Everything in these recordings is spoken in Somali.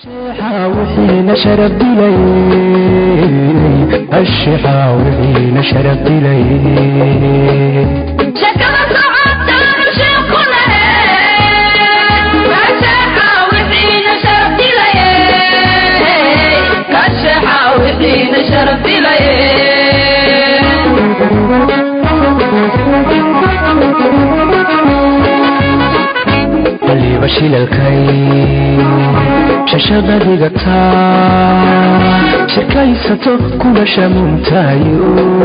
حاوحين شرب دلي الشحاوحين شرب دلي شكرا صعبت شيخنا الشحاوحين شرب دلي الشحاوحين شرب دلي اللي بشيل الكي شاشة ديغتا شكايساتو كولا شامونتايو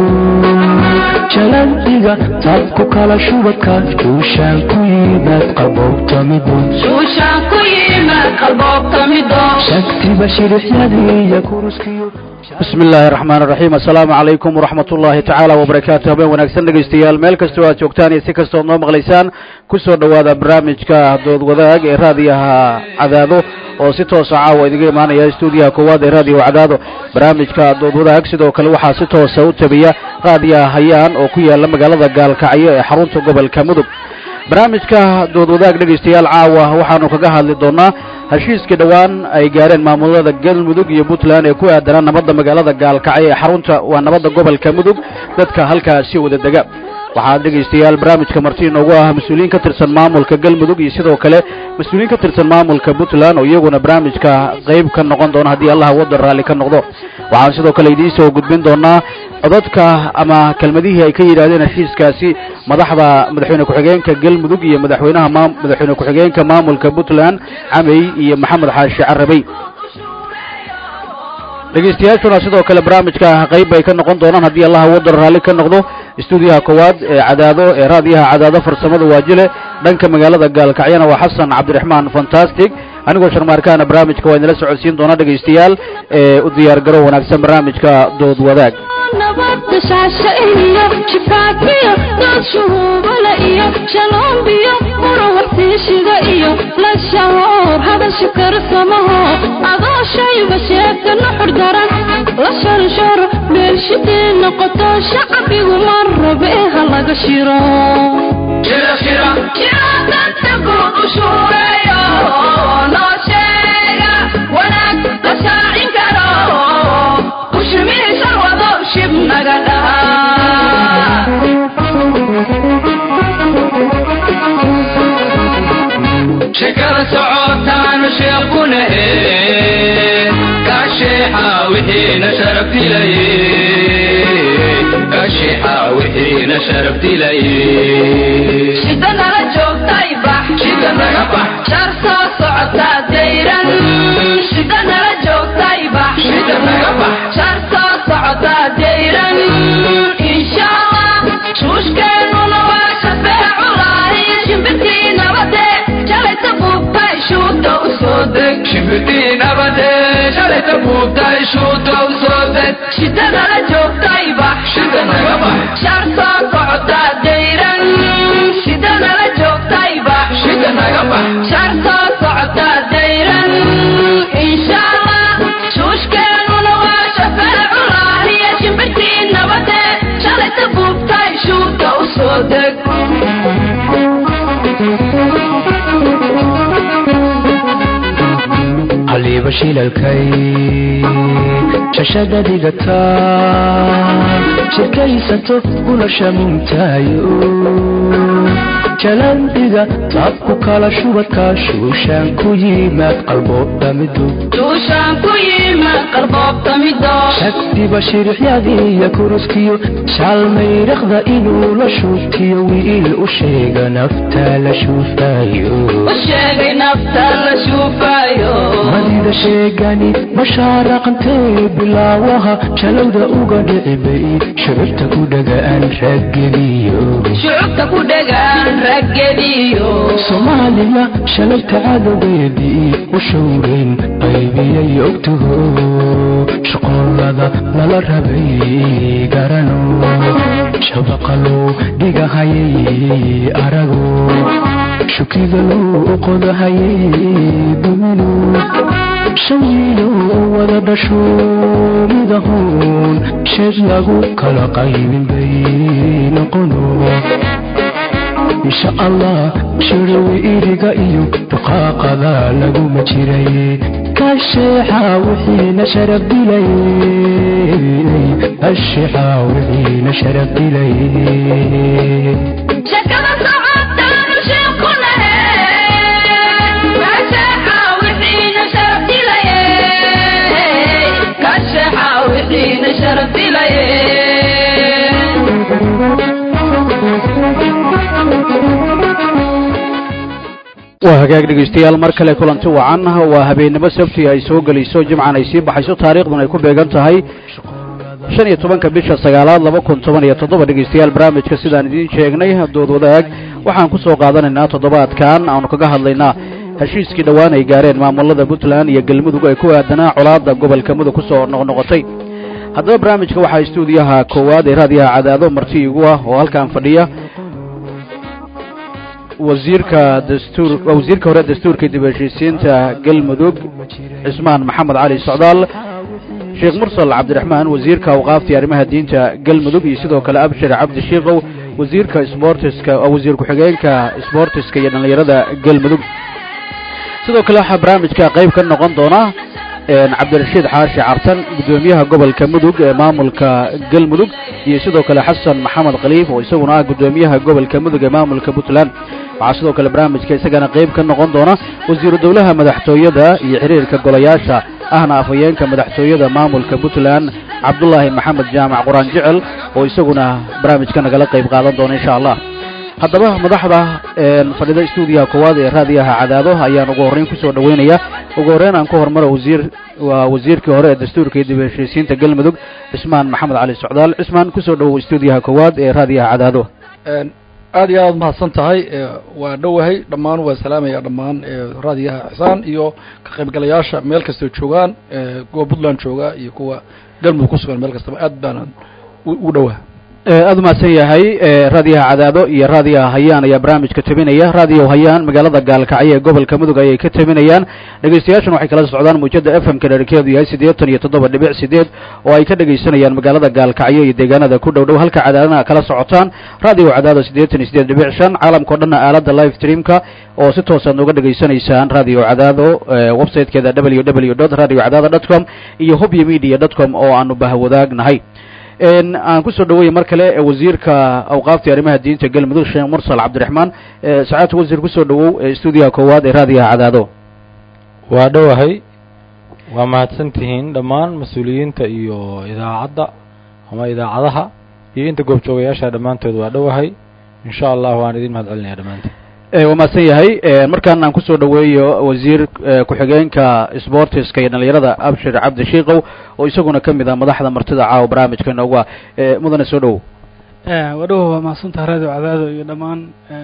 جلال ديغا تابكو كالا شوبكا شوشان كويمات قلبوك تميدو شوشان كويمات قلبوك تميدو شكتي بشير حيادي يكورسكيو بسم الله الرحمن الرحيم السلام عليكم ورحمة الله تعالى وبركاته بين ونكسن dhageystayaal meel kasta oo joogtaan iyo si kasta oo noo maqlaysaan ku soo dhawaada barnaamijka dood wadaag ee raadiyaha Cadaado oo si toos ah caawa idiga imaanaya stuudiyaha koowaad ee raadiyaha Cadaado barnaamijka dood wadaag sidoo kale waxaa si toos ah u tabiya raadiyaha Hayaan oo ku yaala magaalada Gaalkacyo ee xarunta gobolka Mudug barnaamijka dood wadaag dhageystayaal caawa waxaanu kaga hadli doonaa heshiiska dhawaan ay gaareen maamulada Galmudug iyo Puntland ee ku aadan nabadda magaalada Gaalkacyo ee xarunta waa nabadda gobolka Mudug dadka halkaasi wada dega waxaa dhageystayaal barnaamijka marti inoogu ah mas'uuliyiin ka tirsan maamulka Galmudug iyo sidoo kale mas'uuliyiin ka tirsan maamulka Puntland oo iyaguna barnaamijka qayb ka noqon doona hadii Allah wada raali ka noqdo waxaan sidoo kale idin soo gudbin doonaa codadka ama kelmadihii ay ka yiraahdeen heshiiskaasi madaxweyne ku-xigeenka Galmudug iyo madaxweyne ku-xigeenka maamulka Puntland Camey iyo Maxamed Xaashi Carabey dhageystayaashuna sidoo kale barnaamijka qayb ay ka noqon doonaan hadii Allah wada raali ka noqdo stuudiyaha koowaad ee Cadaado ee raadiyaha Cadaado farsamada waajile dhanka magaalada Gaalkacyana waa Xasan Cabdiraxmaan Fantastic anigoo sharmaarkaana barnaamijka waa idin la socodsiin doona dhageystayaal u diyaar garow wanaagsan barnaamijka dood wadaag nabadda shaashaiyo jifaakiyo dad shuhuubala iyo shalombiyo muruwaxtiishiga iyo la shahoor hadasha karsamaho adoo shayba sheegta nuxur daran la sharshar beelshidii noqoto shacbigu marrabe ha laga shiro danta guud u shuureeyo noo sheega wanaag la shaacin karo ushimiishan wado shib naga dhahaa shekada socotaanu sheequnahe kasheexa wixiina sharaf dilaye kasheexa wixiina sharaf dilaye shida nala joogtay bax shida naga bax shar soo socotaa dayran shida nala joogtay bax shida naga bax shar soo socotaa dayran insha Allah shuushkeenuna waa shafeecu laahi shimbirtii nabade jalayta buubtay shuuta u soo deg shimbirtii nabade jalayta buubtay shuuta u soo deg shida nala joogtay bax shida naga bax shar soo socotaa dayran shida nala joogtay bax shida naga bax shar soo socotaa dayran insha Allah shuushkeenuna waa shafeecu laahi shimbirtii nabade jalayta buubtay shuuta u soo deg علي بشيل الكي شاشة ديغتا شكايساتو كولا شامونتايو جلال ديغا تابكو كالا شوبكا شوشان كويمات قلبوك تميدو شوشان كويمات قلبوك تميدو شكتي بشير حيادي يكورسكيو شعال ميرخدا إنو لشوفتيو ويل وشيغا نفتا لشوفايو وشيغا نفتا لشوفايو مدينة شيغاني مشارق انتي بلاوها شلودا اوغا دعبي شعبتا كوداغان رقبيو شعبتا كوداغان رقبيو صوماليا شلوتا عادويدي وشورين قيبي يوكتهو شقولada lala rabay garano shabaqalo diga hayay arago shukidalo qodahayay dumino shaylo wada dhasho midahun sheed lagu kala qaybin bayn qono insha Allah shiro iriga iyo duqaaqada lagu majiray ka الشيحة وحين شرف دلي الشيحة وحين شرف دلي شكرا صعبت شيخنا الشيحة وحين شرف دلي الشيحة وحين شرف دلي waa hagaag dhegeystayaal mar kale kulanti wacan waa habeenimo sabti ay soo galayso jimcan ay sii baxayso taariikhduna ay ku beegan tahay 15 bisha 9 2017 dhegeystayaal barnaamijka sidaan idin sheegnay dood wadaag waxaan ku soo qaadanaynaa toddobaadkan aan kaga hadlaynaa heshiiskii dhawaan ay gaareen maamulada Puntland iyo Galmudug ay ku aadanaa colaadda gobolka Mudug ku soo noqnoqotay haddaba barnaamijka waxaa istuudiyaha koowaad ee raadiyaha Cadaado marti igu ah oo halkaan fadhiya wasiirka hore dastuurka dib u heshiisiinta Galmudug Cismaan Maxamed Cali Socdaal Sheekh Mursal Cabdiraxmaan wasiirka awqaafta arrimaha diinta Galmudug iyo sidoo kale Abshir Cabdi Sheekhow wasiirka sportiska wasiir ku-xigeenka sportiska iyo dhalinyarada Galmudug sidoo kale waxa barnaamijka qayb ka noqon doona Cabdirashiid Xaashi Cartan gudoomiyaha gobolka Mudug ee maamulka Galmudug iyo sidoo kale Xasan Maxamed Khaliif oo isaguna ah gudoomiyaha gobolka Mudug ee maamulka Puntland waxa sidoo kale barnaamijka isagana qayb ka noqon doona wasiir dawladda madaxtooyada iyo xiriirka golayaasha ahna afayeenka madaxtooyada maamulka Puntland Cabdullaahi Maxamed Jaamac Quraan Jecel oo isaguna barnaamijka nagala qayb qaadan doona insha Allah haddaba madaxda fadhida istuudiyaha koowaad ee raadiyaha Cadaado ayaan ugu horeyn ku soo dhaweynaya ugu horeyn aan ku hormaro wasiirkii hore ee dastuurka dib u heshiisiinta Galmudug Cismaan Maxamed Cali Socdaal Cismaan ku soo dhawow istuudiyaha koowaad ee raadiyaha Cadaado aad iyo aad mahadsan tahay waa dhawahay dhammaan waa salaamaya dhammaan raadiyaha Xisaan iyo ka qaybgalayaasha meel kasta joogaan kuwa Puntland jooga iyo kuwa Galmudug ku sugan meel kasta aad baan u dhawahay aad ma san yahay raadiyaha Cadaado iyo raadiyaha Hayaan ayaa barnaamijka tabinaya raadiyaha Hayaan magaalada Gaalkacyo ee gobolka Mudug ayay ka tabinayaan dhageystayaashan waxay kala socdaan muujada FM ka dherkeedu yahay 87.8 oo ay ka dhageysanayaan magaalada Gaalkacyo iyo deegaanada ku dhow halka Cadaadana kala socotaan raadiyaha Cadaado 88.5 caalamka dhanna aalada live streamka oo si toos ah uga dhageysanaysaan raadiyaha Cadaado website-keeda www.radiocadaado.com iyo hobbymedia.com oo aanu bahwadaagnahay aan ku soo dhaweeyay mar kale wasiirka awqaafta arrimaha diinta Galmudug Sheekh Mursal Cabdiraxmaan saacad wasiir ku soo dhawow istuudiyaha koowaad ee raadiyaha Cadaado waa dhawahay waa mahadsantihiin dhammaan mas'uuliyiinta iyo idaacadda ama idaacadaha iyo inta goobjoogayaasha dhamaantood waa dhawahay insha Allah waan idin mahad celinayaa dhamaantiin waa maasan yahay markaan aan ku soo dhaweeyo wasiir ku-xigeenka sportiska iyo dhalinyarada Abshir Cabdi Sheekhow oo isaguna kamid ah madaxda martida caawa barnaamijka nooga mudane soo dhawow wadhow waa mahadsantahay raadiyo Cadaado iyo dhammaan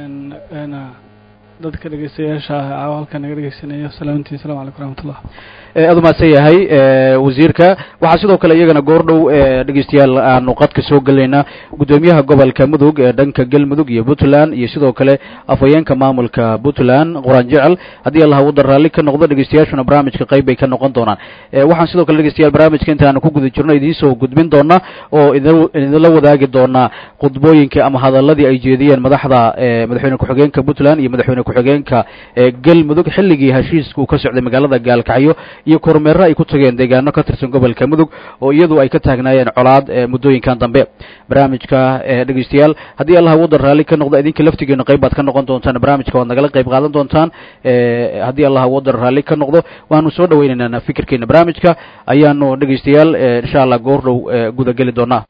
dadka dhageystayaasha caawa halkan naga dhageysanaya salaamantii assalaamu calaykum waraxmatullah aad ma san yahay wasiirka waxa sidoo kale iyagana goordhow dhageystayaal aanu qadka soo galeynaa gudoomiyaha gobolka Mudug ee dhanka Galmudug iyo Puntland iyo sidoo kale afayeenka maamulka Puntland Quraan Jecel hadii Allah uu darraali ka noqdo dhageystayaashuna barnaamijka qayb ay ka noqon doonaan waxaan sidoo kale dhageystayaal barnaamijka intaan ku guda jirno idin soo gudbin doona oo idin la wadaagi doona qodbooyinka ama hadaladii ay jeediyeen madaxda madaxweyne ku-xigeenka Puntland iyo madaxweyne ku-xigeenka Galmudug xilligii heshiisku ka socday magaalada Gaalkacyo iyo kormeero ay ku tageen deegaano ka tirsan gobolka Mudug oo iyadu ay ka taagnaayeen colaad muddooyinkan dambe barnaamijka dhageystayaal hadii Allah uu darraali ka noqdo idinka laftigeena qayb baad ka noqon doontaan barnaamijka waad nagala qayb qaadan doontaan hadii Allah uu darraali ka noqdo waanu soo dhaweynaynaa fikirkeena barnaamijka ayaanu dhageystayaal insha Allah goordhow guda gali doonaa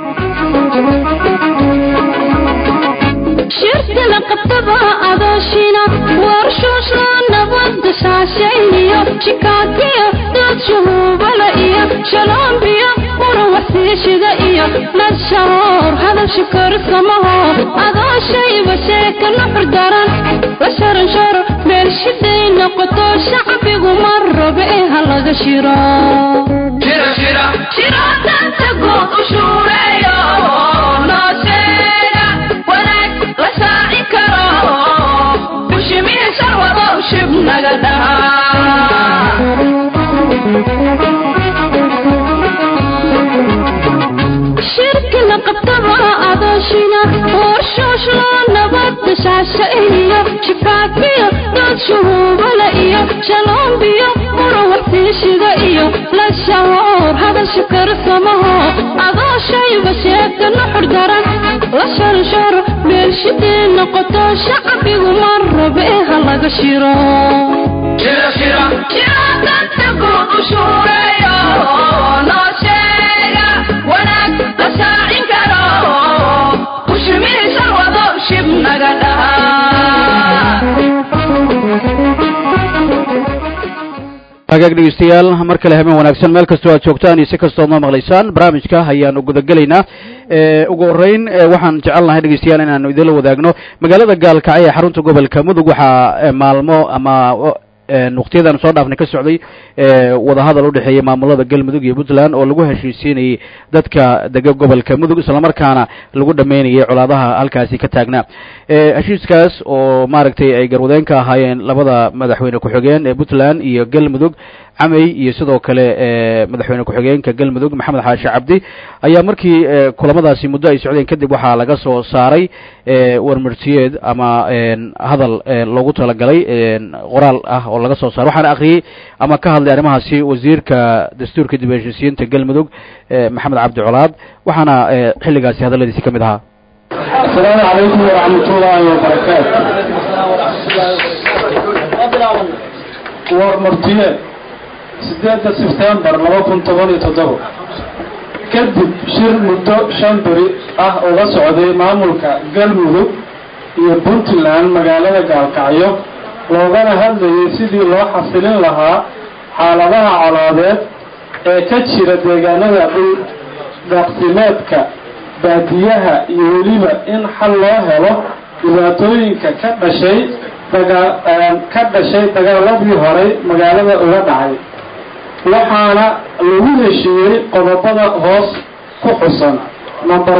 shirka la qabtaba adashina warshushna nabad shaashayniyo shikaakiyo dad shuhubala iyo shalombiyo warwaxsiishida iyo nashahoor hadal shukar samaho adashayba sheeka nuxur daran basharan sharo meel shiday noqoto shacbigu marrabe ee halaga shiro shiro danta good u shuureeyo nooseeda wanaag la saaci karo bushimihi sharwado shib naga dhahaa shirki la qabtaba adashina warshushlo nabad shaashayniyo shikaakiyo dad shuhubala iyo shalombiyo warwaxsiish بشيت النحر درن لشرشر بيرشدين نقطة شعبي ومر بيها لقشيرا شيرا شيرا شيرا تنتقو بشوريا ناشيرا وناك تساعين كرا وشمير شروضو شبنا قدها hagaag dhegeystayaal mar kale habeen wanaagsan meel kastoo aad joogtaan iyo si kastoo noo maqlaysaan barnaamijka ayaanu gudagelaynaa ugu horeyn waxaan jecelnahay dhegeystayaal inaanu idinla wadaagno magaalada gaalkacyo ee xarunta gobolka mudug waxaa maalmo ama waqtiyadan soo dhaafnay ka socday wadahadal u dhexeeyay maamulada galmudug iyo puntland oo lagu heshiisiinayay dadka dega gobolka mudug isla markaana lagu dhameynayay colaadaha halkaasi ka taagnaa heshiiskaas oo maaragtay ay garwadeen ka ahaayeen labada madaxweyne ku-xigeen ee puntland iyo galmudug camey iyo sidoo kale madaxweyne ku-xigeenka galmudug maxamed xaashi cabdi ayaa markii kulamadaasi muddo ay socdeen kadib waxaa laga soo saaray warmartiyeed ama hadal loogu talagalay qoraal ah oo laga soo saaray waxaana akhriyey ama ka hadlay arrimahaasi wasiirka dastuurka dib u heshiisiinta galmudug maxamed cabdi colaad waxaana xilligaasi hadalladiisi ka mid ahaa السلام عليكم ورحمة الله وبركاته warmartiyeed 8 September 2017 kadib shir muddo 5 beri ah oo la socday maamulka galmudug iyo puntland magaalada gaalkacyo loogana hadlayay sidii loo xasilin lahaa xaaladaha colaadeed ee ka jira deegaanada dhul daaqsimeedka baadiyaha iyo weliba in xal loo helo dhibaatooyinka ka dhashay dagaaladii horey magaalada uga dhacay waxaana lagu heshiiyey qodobada hoos ku xusan number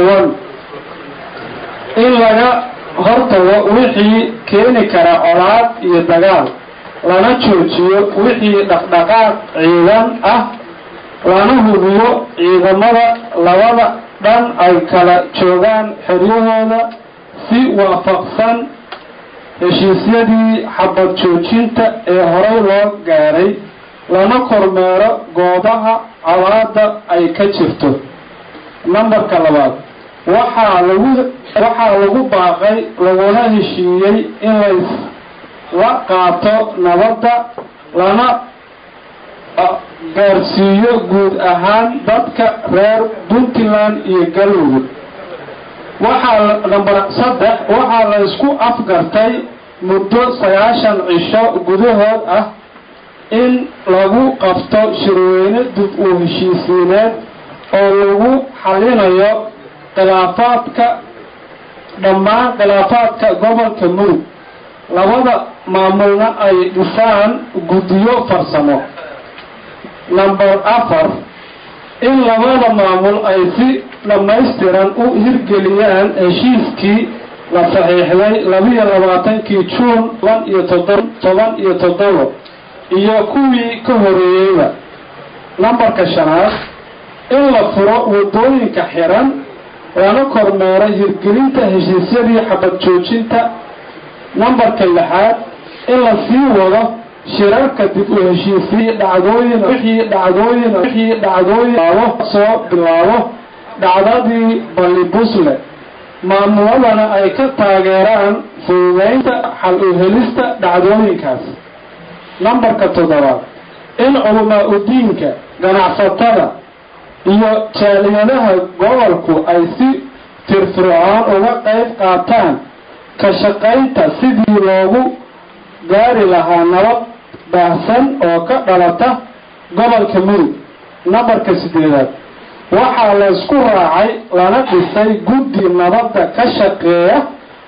1 in laga hortago wixii keeni kara colaad iyo dagaal lana joojiyo wixii dhaqdhaqaaq ciidan ah lana hubiyo ciidamada labada dhan ay kala joogaan xeryahooda si waafaqsan heshiisyadii xabad joojinta ee horey loo gaaray lana kormeero goobaha colaada ay ka jirto nambarka 2 waxaa lagu baaqay laguna heshiiyey in la qaato nabadda lana gaarsiiyo guud ahaan dadka reer puntland iyo galmudug number 3 waxaa la isku afgartay muddo 90 cisho gudahood ah in lagu qabto shirweyne dib u heshiisiineed oo lagu xalinayo dhammaan khilaafaadka gobolka mudug labada maamulna ay dhisaan guddiyo farsamo number 4 in labada maamul ay si dhammaystiran u hirgeliyaan heshiiskii la saxiixday 22 Juun 2017 iyo kuwii ka horeeyayba numberka 5 in la furo wadooyinka xiran lana kormeero hirgelinta heshiisyadii xabad joojinta numberka 6 in la sii wado shirarka dib u heshiisiye wixii dhacdooyin soo bilaabo dhacdadii Ballibusle maamuladana ay ka taageeraan fududeynta xal u helista dhacdooyinkaas numberka 7 in culumaa udiinka ganacsatada iyo jaaliyadaha gobolku ay si firfircoon uga qayb qaataan ka shaqaynta sidii loogu gaari lahaa nabad baahsan oo ka dhalata gobolka mudug numberka 8 waxaa la isku raacay lana dhisay guddi nabadda ka shaqeeya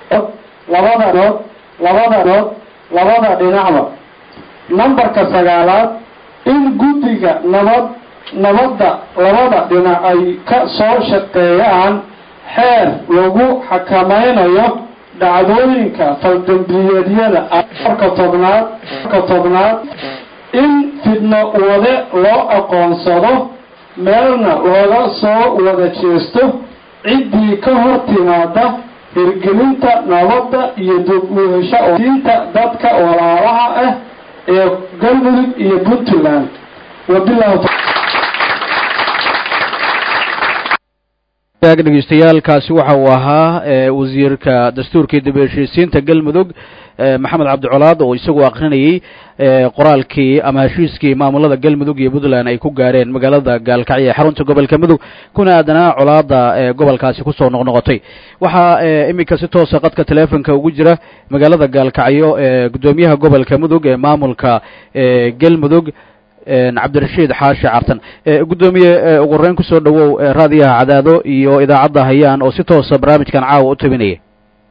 labada dhinacba numberka 9 in guddiga nabadda labada dhinac ay ka soo shaqeeyaan xeer lagu xakameynayo dhacdooyinka faldambiyeedyada marka tobnaad in fidno wade loo aqoonsado meelna looga soo wada jeesto ciddii ka hor timaada hirgelinta nabadda iyo dib u heshiisiinta dadka walaalaha ah ee galmudug iyo puntland wabillahi dhegeystayaal kaasi waxa uu ahaa wasiirka dastuurka dib u heshiisiinta galmudug maxamed cabdi colaad oo isagu aqrinayay qoraalkii ama heshiiskii maamulada galmudug iyo puntland ay ku gaareen magaalada gaalkacyo ee xarunta gobolka mudug kuna aadanaa colaada gobolkaasi kusoo noqnoqotay waxaa iminka si toosa qadka teleefonka ugu jira magaalada gaalkacyo gudoomiyaha gobolka mudug ee maamulka galmudug cabdirashiid xaashi cartan gudoomiye ugu horeyn kusoo dhawow raadiyaha cadaado iyo idaacadda hayaan oo si toosa barnaamijkan caawa u tabinaya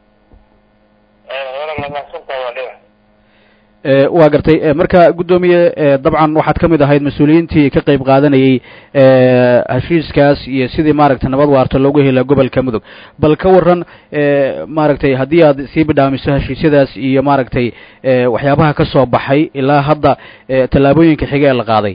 waa gartay marka gudoomiye dabcan waxaad ka mid ahayd mas-uuliyiintii ka qayb qaadanayay heshiiskaas iyo sidii maaragtay nabad waarta loogu hela gobolka mudug bal ka waran maaragtay haddii aad sii bidhaamiso heshiisyadaas iyo maaragtay waxyaabaha ka soo baxay ilaa hadda tallaabooyinka xiga ee la qaaday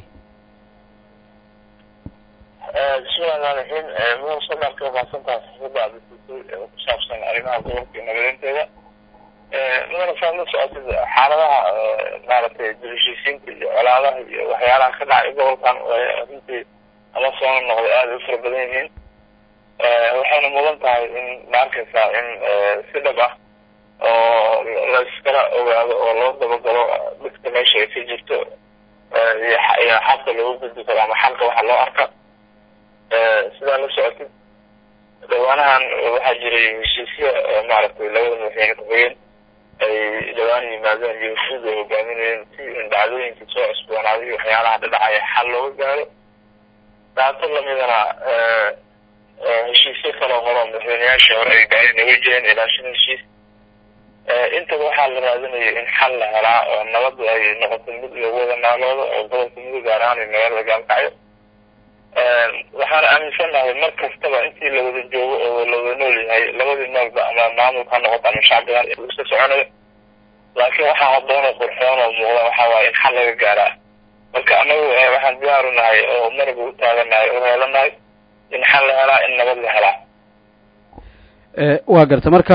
bismillahi rahmaani rahiim muusamaarka mahadsantaha saxiibada ku saabsan arrimaha gobolka iyo nabadeynteeda mudana saad la socotid xaaladaha maaragtay dib-u-heshiisiinta iyo colaadaha iyo waxyaalaha ka dhacay gobolkan runtii ama soo noqday aada u fara badan yihiin waxayna mudan tahay in ma arkaysaa in si dhab ah oo la iskala ogaado oo loo dabagalo dhigta meesha ay ka jirto iyo xalka loogu gudbi karo ama xalka waxa loo arka sidaa la socotid dhawaanahan waxaa jiray heshiisya maaragtay labada madaxweyne ku-xigeen ay dhawaan yimaadeen iyo fuud ay hogaaminayeen si in dhacdooyinka soo cusboonaaday iyo waxyaalaha dhadhacaya xal looga gaaro daato lamidana heshiisyo kaloo horo madaxweyneyaashii hore ay gaareen ay wajaheen ilaa 5 heshiis intaba waxaa la raadinaya in xal la helaa oo nabad ay noqoto mid lagu wada naaloodo oo gobolka mudug gaar ahaan magaalada gaalkacyo waxaan aaminsanahay mar kastaba intii la wada joogo oo la wada nool yahay labadii noolba ama maamulka ha noqoto ama shacbigan iska soconayo laakiin waxaa hadoona qurxoon oo muuqda waxaa waaye in xal laga gaaraa marka anagu waxaan diyaaru nahay oo marba u taaganahay oo helanahay in xal la helaa in nabad la helaa waa garta marka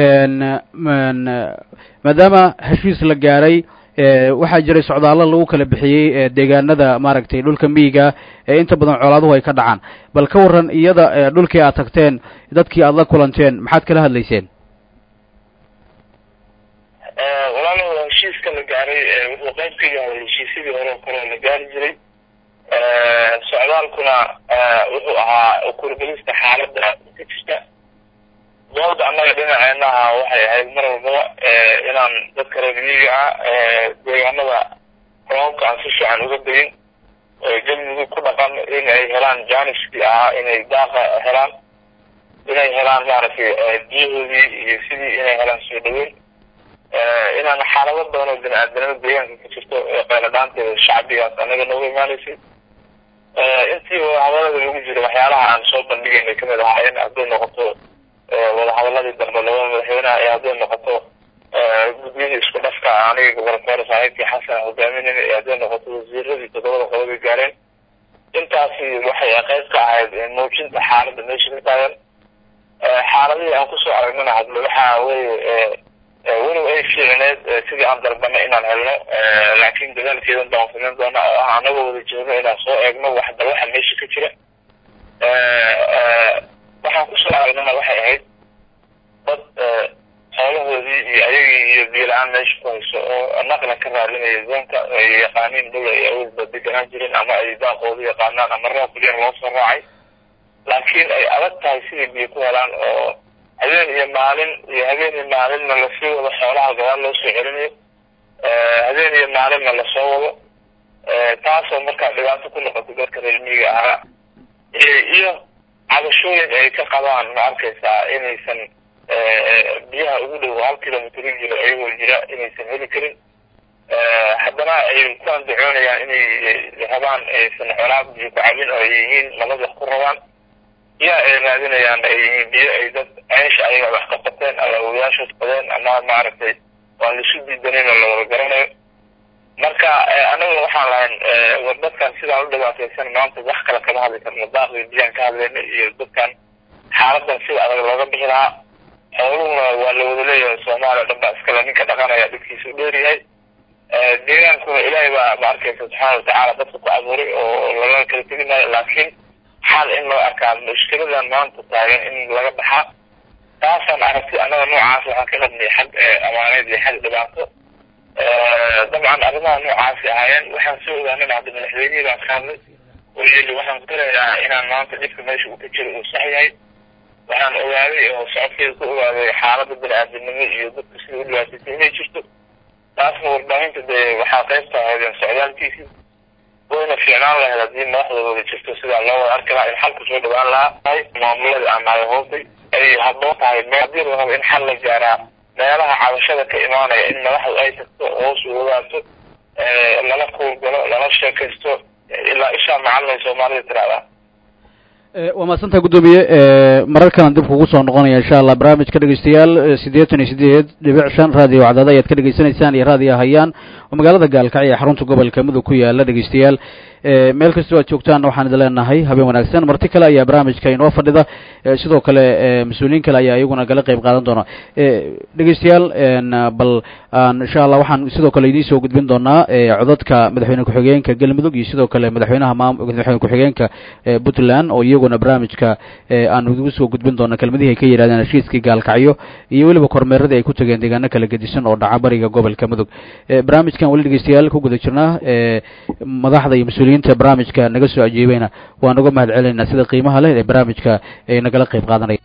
maadaama heshiis la gaaray waxaa jiray socdaallo lagu kala bixiyey deegaanada maaragtay dhulka miyiga inta badan colaaduhu ay ka dhacaan bal ka waran iyada dhulkii aad tagteen dadkii aad la kulanteen maxaad kala hadlayseen walaalow heshiiska la gaaray wuxuu qayb ka yahay heshiisyadii hore oo kale la gaari jiray socdaalkuna wuxuu ahaa kurgelista xaaladda ka jirta dooda annaga dhinaceenaha waxay ahayd mar walbaba inaan dadka reer miyiga ah deegaanada roobka aan si fiican uga degin galmudug ku dhaqan in ay helaan jaaniskii ahaa inay daaqa helaan inay helaan maaragtay biyahoodii iyo sidii inay helaan soo dhaweyn inaan xaalado badan oo bini-aadanimada deegaanka ka jirto qayladhaanteeda shacbigaas annaga nooga imaanaysay intii wadahadalada lagu jiro waxyaalaha aan soo bandhigaynay kamid ahaa in hadday noqoto wadahadaladii dambe labada madaxweyneha ee hadday noqoto guddiyadii isku dhafka aniga gobolka saaxiibkii xasan hogaaminayna ee hadday noqoto wasiiradii 7 qodob ay gaareen intaasi waxay qayb ka ahayd muujinta xaaladda meesha ka taagan xaaladihii aan kusoo aragnana hadle waxaa weeye walow ay fiicneed sidii aan dalbana inaan helno laakiin dadaalkeedan baan fulin doona oo ah anagoo wada jeedno inaan soo eegno waxda waxa meesha ka jira waxaan kusoo aragnana waxay ahayd dad xoolahoodii iyo ayagii iyo biyo-la-aan meesha ku hayso oo naqla ka raadinaya zoonka ay yaqaaniin dhul ay awalba deganaan jirin ama ay daaqoodu yaqaanaan ama roob yar loo soo raacay laakiin ay adag tahay sidii biyo ku helaan oo habeen iyo maalinna lasii wado xoolaha gadaal loo soo celinayo habeen iyo maalinna lasoo wado taasoo markaa dhibaato ku noqotay dadka reer miyiga ahaa iyo cabashooyin ay ka qabaan ma arkaysaa inaysan biyaha ugu dhow 1 kilomitr jiro iyagoo jira inaysan heli karin haddana ay ku andacoonayaan inay rabaan aysan xoolaha biyo ku cabin oo ay yihiin nabada ku rabaan yaa ay raadinayaan ay yihiin biyo ay dad ceesha ayaga wax ka qateen ama ogayaashood qadeen ama maaragtay waan laisu diidanin oo lawada garanayo marka anaguna waxaan lahayn war dadkan sidaa u dhibaataysan maanta wax kale kama hadli karno daaqii biyaan ka hadlayna iyo dadkan xaaladan sida adag looga bixi lahaa xooluhuna waa la wada leeyahay soomaaliya o dhan baa iskale ninka dhaqanaya dhibkiisa u dheeryahay deegaankuna ilaahay baa ma arkaysa subxaana watacaala dadka ku abuuray oo lagala kala tegi maayo laakiin xal in loo arkaa markaan mushkiladan maanta taagan in laga baxa taasaan aragti anaga noocaas waxaan ka qabnay xag amaaneed iyo xag dhibaato dabcan arrimaha noocaasi ahaayeen waxaan soo ogaanay hadda madaxweynihii baan ka hadlay oo yidhi waxaan filayaa inaan maanta dhibka meesha uu ka jiro uu sax yahay waxaan ogaaday oo socodkeeda ku ogaaday xaaladda bani-aadamnimo iyo dadka sida u dhibaataysay inay jirto taasna warbaahinta dee waxaa qaybta ahaydeen socdaalkiisii wayna fiicnaan lahayd haddii madaxdooda jirto sidaa loo wada arki lahaa in xalka soo dhawaan lahaa maamuladii aan nahay hoobtay ay habboon tahay haddii la rabo in xal la gaaraa meelaha cabashada ka imaanaya in madaxdu ay tagto hoos u ogaato lala kuulgalo lala sheekaysto ilaa ishaa macalin soomaalida tiraahdaa waa mahadsantaha guddoomiye marar kalan dib kugu soo noqonaya insha allah barnaamijka dhegeystayaal 88.5 raadiyo wacdada ayaad ka dhegeysanaysaan iyo raadiyo hayaan oo magaalada gaalkacyo ee xarunta gobolka mudug ku yaala dhegeystayaal meel kastoo aad joogtaan waxaan idin leenahay habeen wanaagsan marti kale ayaa barnaamijka inoo fadhida sidoo kale mas-uuliyiin kale ayaa iyaguna kala qayb qaadan doona dhegeystayaal bal insha allah waxaan sidoo kale idiin soo gudbin doonaa codadka madaxweyne ku-xigeenka galmudug iyo sidoo kale madaxweyne ku-xigeenka puntland oo iyaguna barnaamijka aan ugu soo gudbin doona kelmadihii ay ka yidhahdeen heshiiskii gaalkacyo iyo weliba kormeeradii ay ku tageen deegaano kala gedisan oo dhaca bariga gobolka mudug barnaamijkan weli dhegeystayaal ku guda jirnaa madaxda iyo mas-uuliyiinta barnaamijka naga soo ajiibayna waan uga mahad celinaynaa sida qiimaha leh ee barnaamijka ay nagala qayb qaadanaya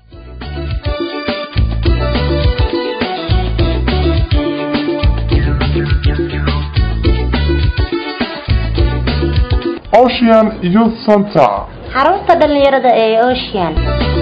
Ocean Youth Center xarunta dhalinyarada ee Ocean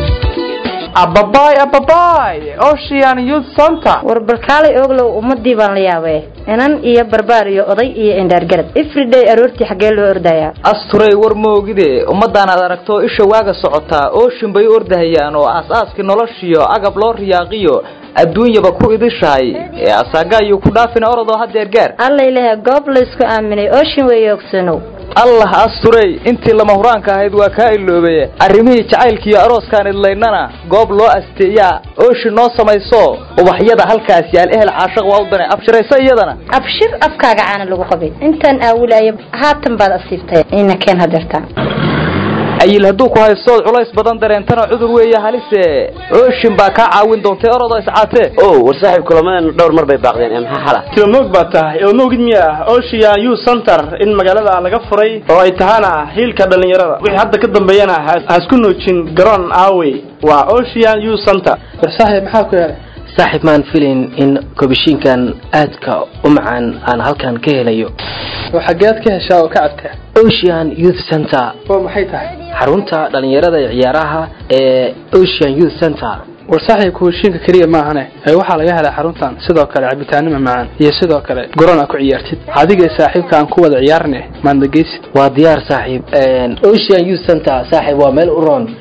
ababaay Ocean Youth Center warbalkaalay oglow umadii baan la yaabay inan iyo barbaar iyo oday iyo indhaargarad everyday aroortii xagee loo ordayaa asturay war moogide ummadaan aad aragto isha waaga socotaa Ocean bay ordahayaan oo aasaaska noloshiyo agab loo riyaaqiyo adduunyaba ku idishahay ee asaga iyo ku dhaafina orodoo hadeer gaar alla ilaahay goob la isku aaminay Ocean way ogsano allah asturay intii lama huraanka ahayd waa ka iloobay arrimihii jacaylkiyo arooskaan idlaynana goob loo asteeyaa Ocean noo samayso ubaxyada halkaas yaal ehel caashaq waa u danay abshiraysa iyadana abshir afkaaga caana lagu qabay intaan aawilaayo haatan baad asiibtay ina keen hadeertaan ayil hadduu ku haysto culays badan dareentana cudur weeye halise Ocean baa ka caawin doontay orodo iscaate war saaxiib kulamadan dhowr mar bay baaqdeen maxaa xala tilmoog baa tahay oo moogid miya Ocean Youth Center in magaalada laga furay oo ay tahana hiilka dhalinyarada wixii hadda ka dambeeyana hasku noojin garoon aaway waa Ocean Youth Center war saaxiib maxaa ku yaray saaxiib maan filin in kobishinkan aadka u macaan aan halkan ka helayo waxa geed ka heshaa oo ka cabtaa Ocean Youth Center oo maxay tahay xarunta dhalinyarada ee ciyaaraha ee Ocean Youth Center war saaxiib kobishinka kaliya ma ahane ay waxa laga helay xaruntan sidoo kale cabitaanimo macaan iyo sidoo kale garoon ku ciyaartid adiga saaxiibka aan ku wada ciyaarnay maandageysid waa diyaar saaxiib Ocean Youth Center saaxiib waa meel u roon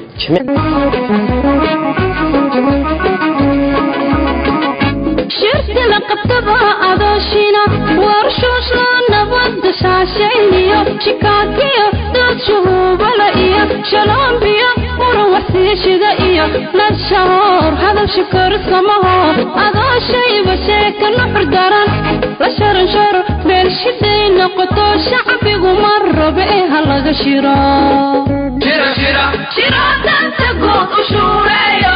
shirka la qabtaba adoshina warshosh la nabad shaashayniyo chikakiyo dad shuhubala iyo shalombiyo warwasiishida iyo nashaar hadal shukr samaho adoshayba sheeka nuxur daran la sharan shar meel shiday noqoto shacbigu marraba ee halaga shiro shira danta good u shuureeyo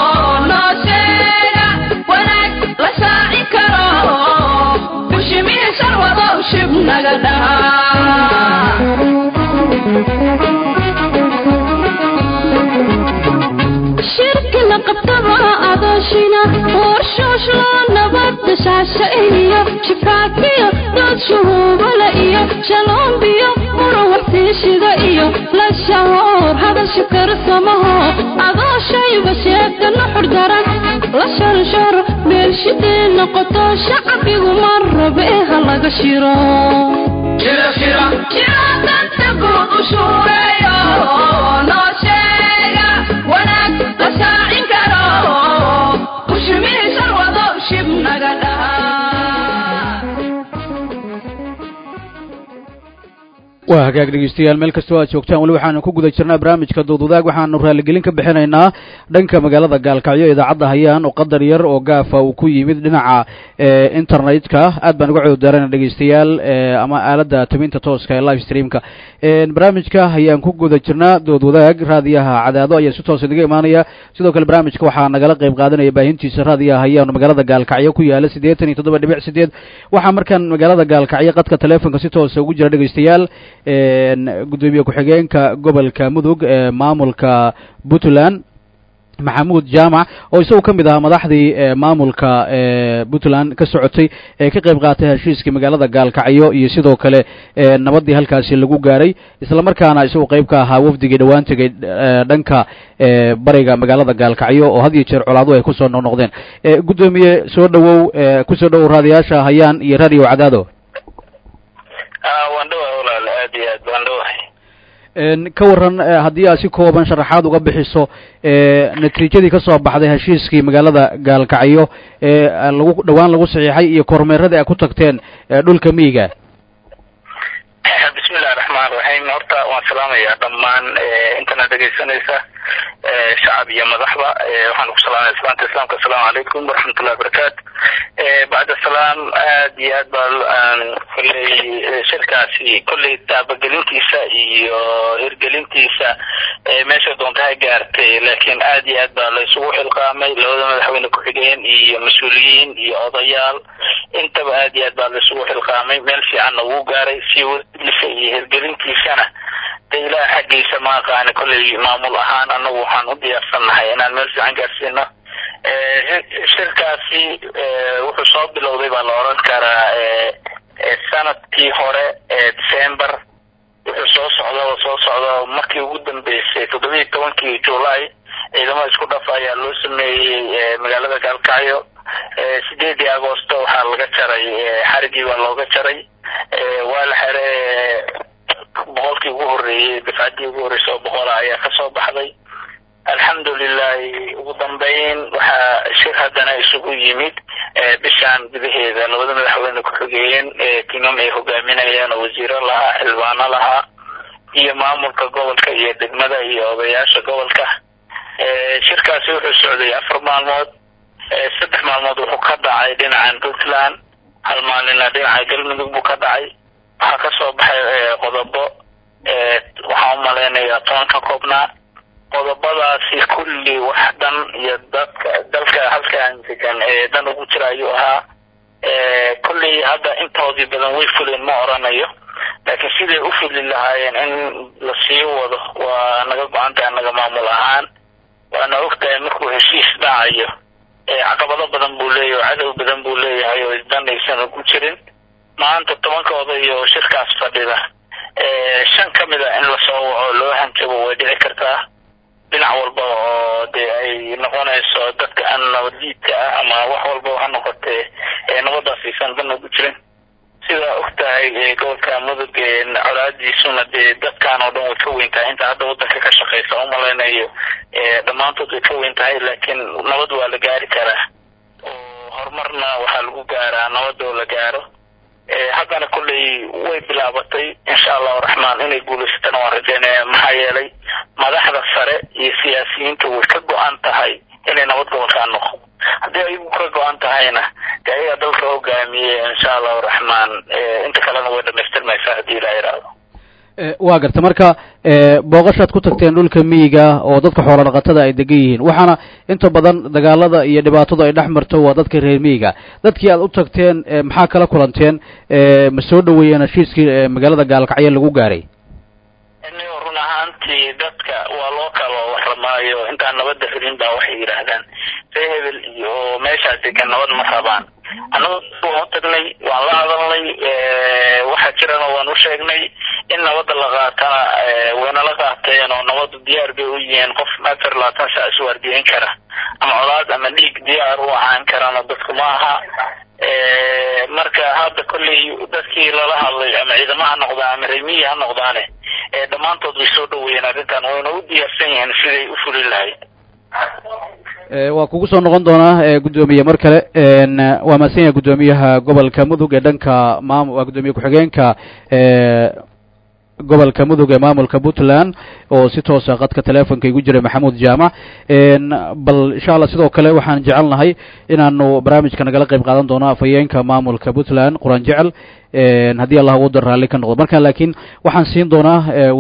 shirka la qabtaba adoshina warshosh la nabad shaashayniyo chikakiyo dad shuhubala iyo shalombiyo warwasiishida iyo la shahoor hadal shukr samaho adoshayba sheeka nuxur daran la sharshar meel shiday noqoto shacbigu marraba ee halaga shiro shira danta good u shuureeyo noo sheega wanaag la shaacin karo ushimii sharwado shib naga dhaha waa hagaag dhegeystayaal meel kastoo aad joogtaan weli waxaanu ku guda jirnaa barnaamijka doodwadaag waxaanu raaligelin ka bixinaynaa dhanka magaalada gaalkacyo idaacadda hayaan oo qadar yar oo gaafa uu ku yimid dhinaca internetka aad baan uga cudurdaarana dhegeystayaal ama aaladda tabinta tooska ee live streamka barnaamijka ayaan ku guda jirnaa doodwadaag raadiyaha cadaado ayaa si toos idiga imaanaya sidoo kale barnaamijka waxaa nagala qayb qaadanaya baahintiisa raadiyaha hayaan magaalada gaalkacyo ku yaala 87.8 waxaa markaan magaalada gaalkacyo qadka teleefonka si toos ugu jira dhegeystayaal gudoomiye ku-xigeenka gobolka mudug ee maamulka puntland maxamuud jaamac oo isagu ka mid ahaa madaxdii maamulka puntland ka socotay ee ka qayb qaatay heshiiskii magaalada gaalkacyo iyo sidoo kale nabadii halkaasi lagu gaaray isla markaana isagu qayb ka ahaa wafdigii dhawaan tegay dhanka bariga magaalada gaalkacyo oo had iyo jeer colaadu ay kusoo noqnoqdeen gudoomiye soo dhawow kusoo dhawow raadiyaasha hayaan iyo radio cadaado waan dhawahay walaal aad iyo aad waan dhawahay ka waran haddii aad si kooban sharaxaad uga bixiso natiijadii ka soo baxday heshiiskii magaalada gaalkacyo lagu dhawaan lagu saxiixay iyo kormeeradii ay ku tagteen dhulka miyiga bismillahi raxmaan raxiim horta waan salaamayaa dhammaan intana dhegaysanaysa shacab iyo madaxba waxaan ku salaamaya salaanta islaamka assalaamu calaykum waraxmatullahi wabarakaatu bacda salaam aad iyo aad baa kolley shirkaasi kolley taabagelintiisa iyo hirgelintiisa meesha doonta ha gaartay laakiin aad iyo aad baa la isugu xilqaamay labada madaxweyne ku-xigeen iyo mas-uuliyiin iyo odayaal intaba aad iyo aad baa la isugu xilqaamay meel fiicanna wuu gaaray si wadadiisa iyo hirgelintiisana de ilaah xaggiisa ma aqaani kolley maamul ahaan annagu waxaan u diyaarsannahay inaan meel fiican gaarsiino shirkaasi wuxuu soo bilowday baa la oran karaa sanadkii hore December wuxuu soo socda markii ugu dambeysay 17 July ciidamada isku dhaf ayaa loo sameeyay magaalada Gaalkacyo 8 Agosto waxaa laga jaray xarigii baa looga jaray waa la xiray boqolkii ugu horeeyay dafcadii ugu horeysay boqol ayaa ka soo baxday alxamdulillah ugu dambeyn waxaa shir haddana isugu yimid bishaan gudaheeda labada madaxweyne ku-xigeen timam ay hogaaminayaan oo wasiiro lahaa xildhibaano lahaa iyo maamulka gobolka iyo degmada iyo odayaasha gobolka shirkaasi wuxuu socday 4 maalmood 3 maalmood wuxuu ka dhacay dhinacan Puntland hal maalina dhinaca galmudug buu ka dhacay waxaa ka soo baxay qodobo waxaa u maleynayaa 10 ka koobnaa qodobadaasi kulli wax dhan iyo dalka halkaan degan dan ugu jira ayuu ahaa kulli hadda intoodii badan way fuleen ma oranayo laakiin siday u fuli lahaayeen in la sii wado waa naga go-anta anaga maamul ahaan waana ogtahay markuu heshiis dhacayo caqabado badan buu leeyahay cadow badan buu leeyahay oo isdan aysan ugu jirin maanta 10kooda iyo shirkaas fadhida 5 ka mid ah in la soo waco loo hanjabo way dhici kartaa dhinac walba oo de ay noqonayso dadka aan nabadiidka ama wax walba ha noqotee nabadaas aysan dan ugu jirin sida ogtahay gobolka mudug colaadiisuna dee dadkaan oo dhan way ka weyn tahay inta hadda waddanka ka shaqeysa u malaynayo dhammaantood way ka weyn tahay laakiin nabad waa la gaari karaa oo horumarna waxaa lagu gaaraa nabad oo la gaaro haddana kulley way bilaabatay insha allahu raxmaan inay guulaysatana waan rajeynaya maxaa yeelay madaxda sare iyo siyaasiyiinta way ka go-an tahay inay nabad gobolkaan noqo haddii ayagu ka go-an tahayna dee ayagaa dalka hogaamiye insha allahu raxmaan inta kalena way dhamaystirmaysaa haddii ilaa yidhaahdo waa garta marka booqashaad ku tagteen dhulka miyiga oo dadka xoolo dhaqatada ay degan yihiin waxaana inta badan dagaalada iyo dhibaatadu ay dhex marto waa dadka reer miyiga dadkii aad u tagteen maxaa kala kulanteen ma soo dhaweeyeen heshiiskii magaalada gaalkacyo lagu gaaray run ahaantii dadka waa loo kala warramaayo intaan nabadda helin baa waxay yidhaahdaan ree hebel iyo meeshaas degan nabad ma rabaan annagu waan u tagnay waan la hadalnay waxaa jirana waan u sheegnay in nabadda la qaatana wayna la qaateen oo nabaddu diyaar bay u yihiin qof 24 saac isu waardiyeyn kara ama colaad ama dhiig diyaar u ahaan karana dadku ma aha marka hadda kolley dadkii lala hadlay ama ciidamo ha noqdaan ama reemiyi ha noqdaane dhammaantood way soo dhaweeyeen arrintan wayna u diyaarsan yihiin siday u fuli lahayd waa kugu soo noqon doonaa gudoomiye mar kale waa mahadsan yahay gudoomiyaha gobolka mudug ee dhanka waa gudoomiye ku-xigeenka gobolka mudug ee maamulka puntland oo si toosa qadka teleefonka igu jiray maxamuud jaamac bal insha allah sidoo kale waxaan jecelnahay inaanu barnaamijka nagala qayb qaadan doono afhayeenka maamulka puntland quraan jecel haddii allah waddan raalli ka noqdo marka laakiin waxaan siin doonaa